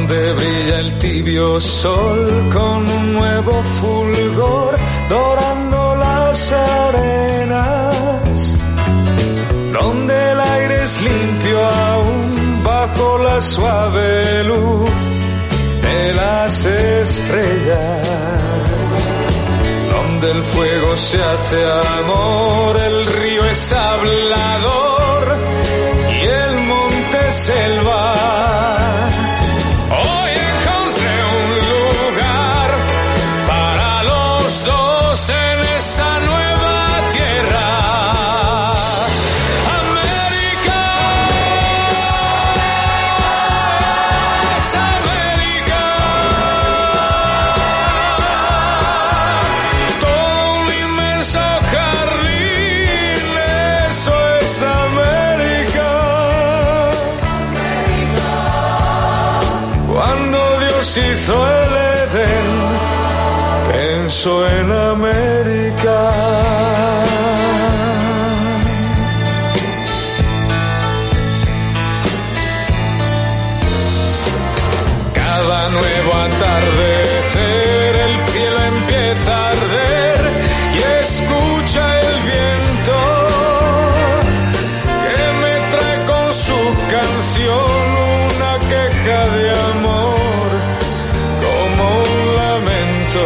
donde brilla el tibio sol con un nuevo fulgor dorando las arenas, donde el aire es limpio aún bajo la suave luz de las estrellas, donde el fuego se hace amor, el río es hablador y el monte es selva. Hoy encontré un lugar para los dos en esta nueva tierra. América es América. Todo un inmenso jardín, eso es América. Cuando Dios hizo el Edén, pensó en América. Cada nuevo atardecer el cielo empieza a arder y escucha el viento que me trae con su canción una queja de amor como un lamento.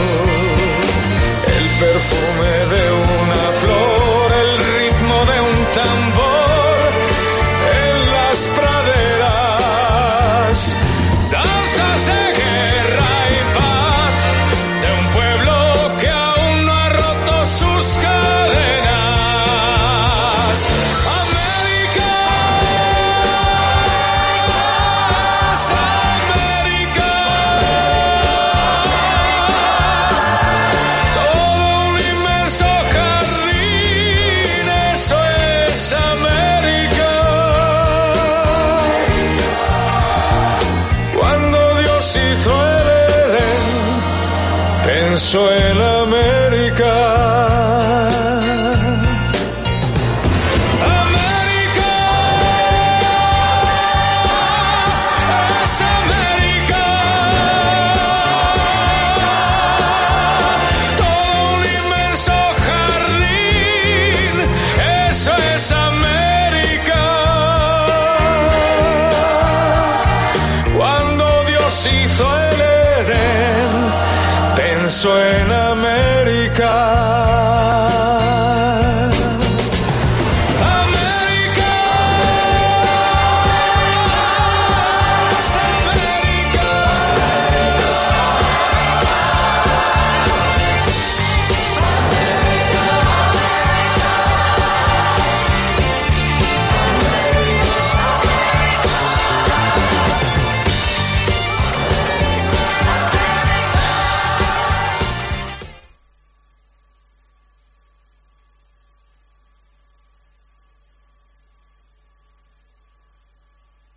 El perfume de una flor, el ritmo de un tambor en las praderas, danzas de guerra y paz de un pueblo que aún no ha roto sus cadenas. América es América. Todo un inmenso jardín, eso es América. Cuando Dios hizo el Edén, pensó en América. América es América. Todo un inmenso jardín, eso es América. Cuando Dios hizo el Edén, pensó en América.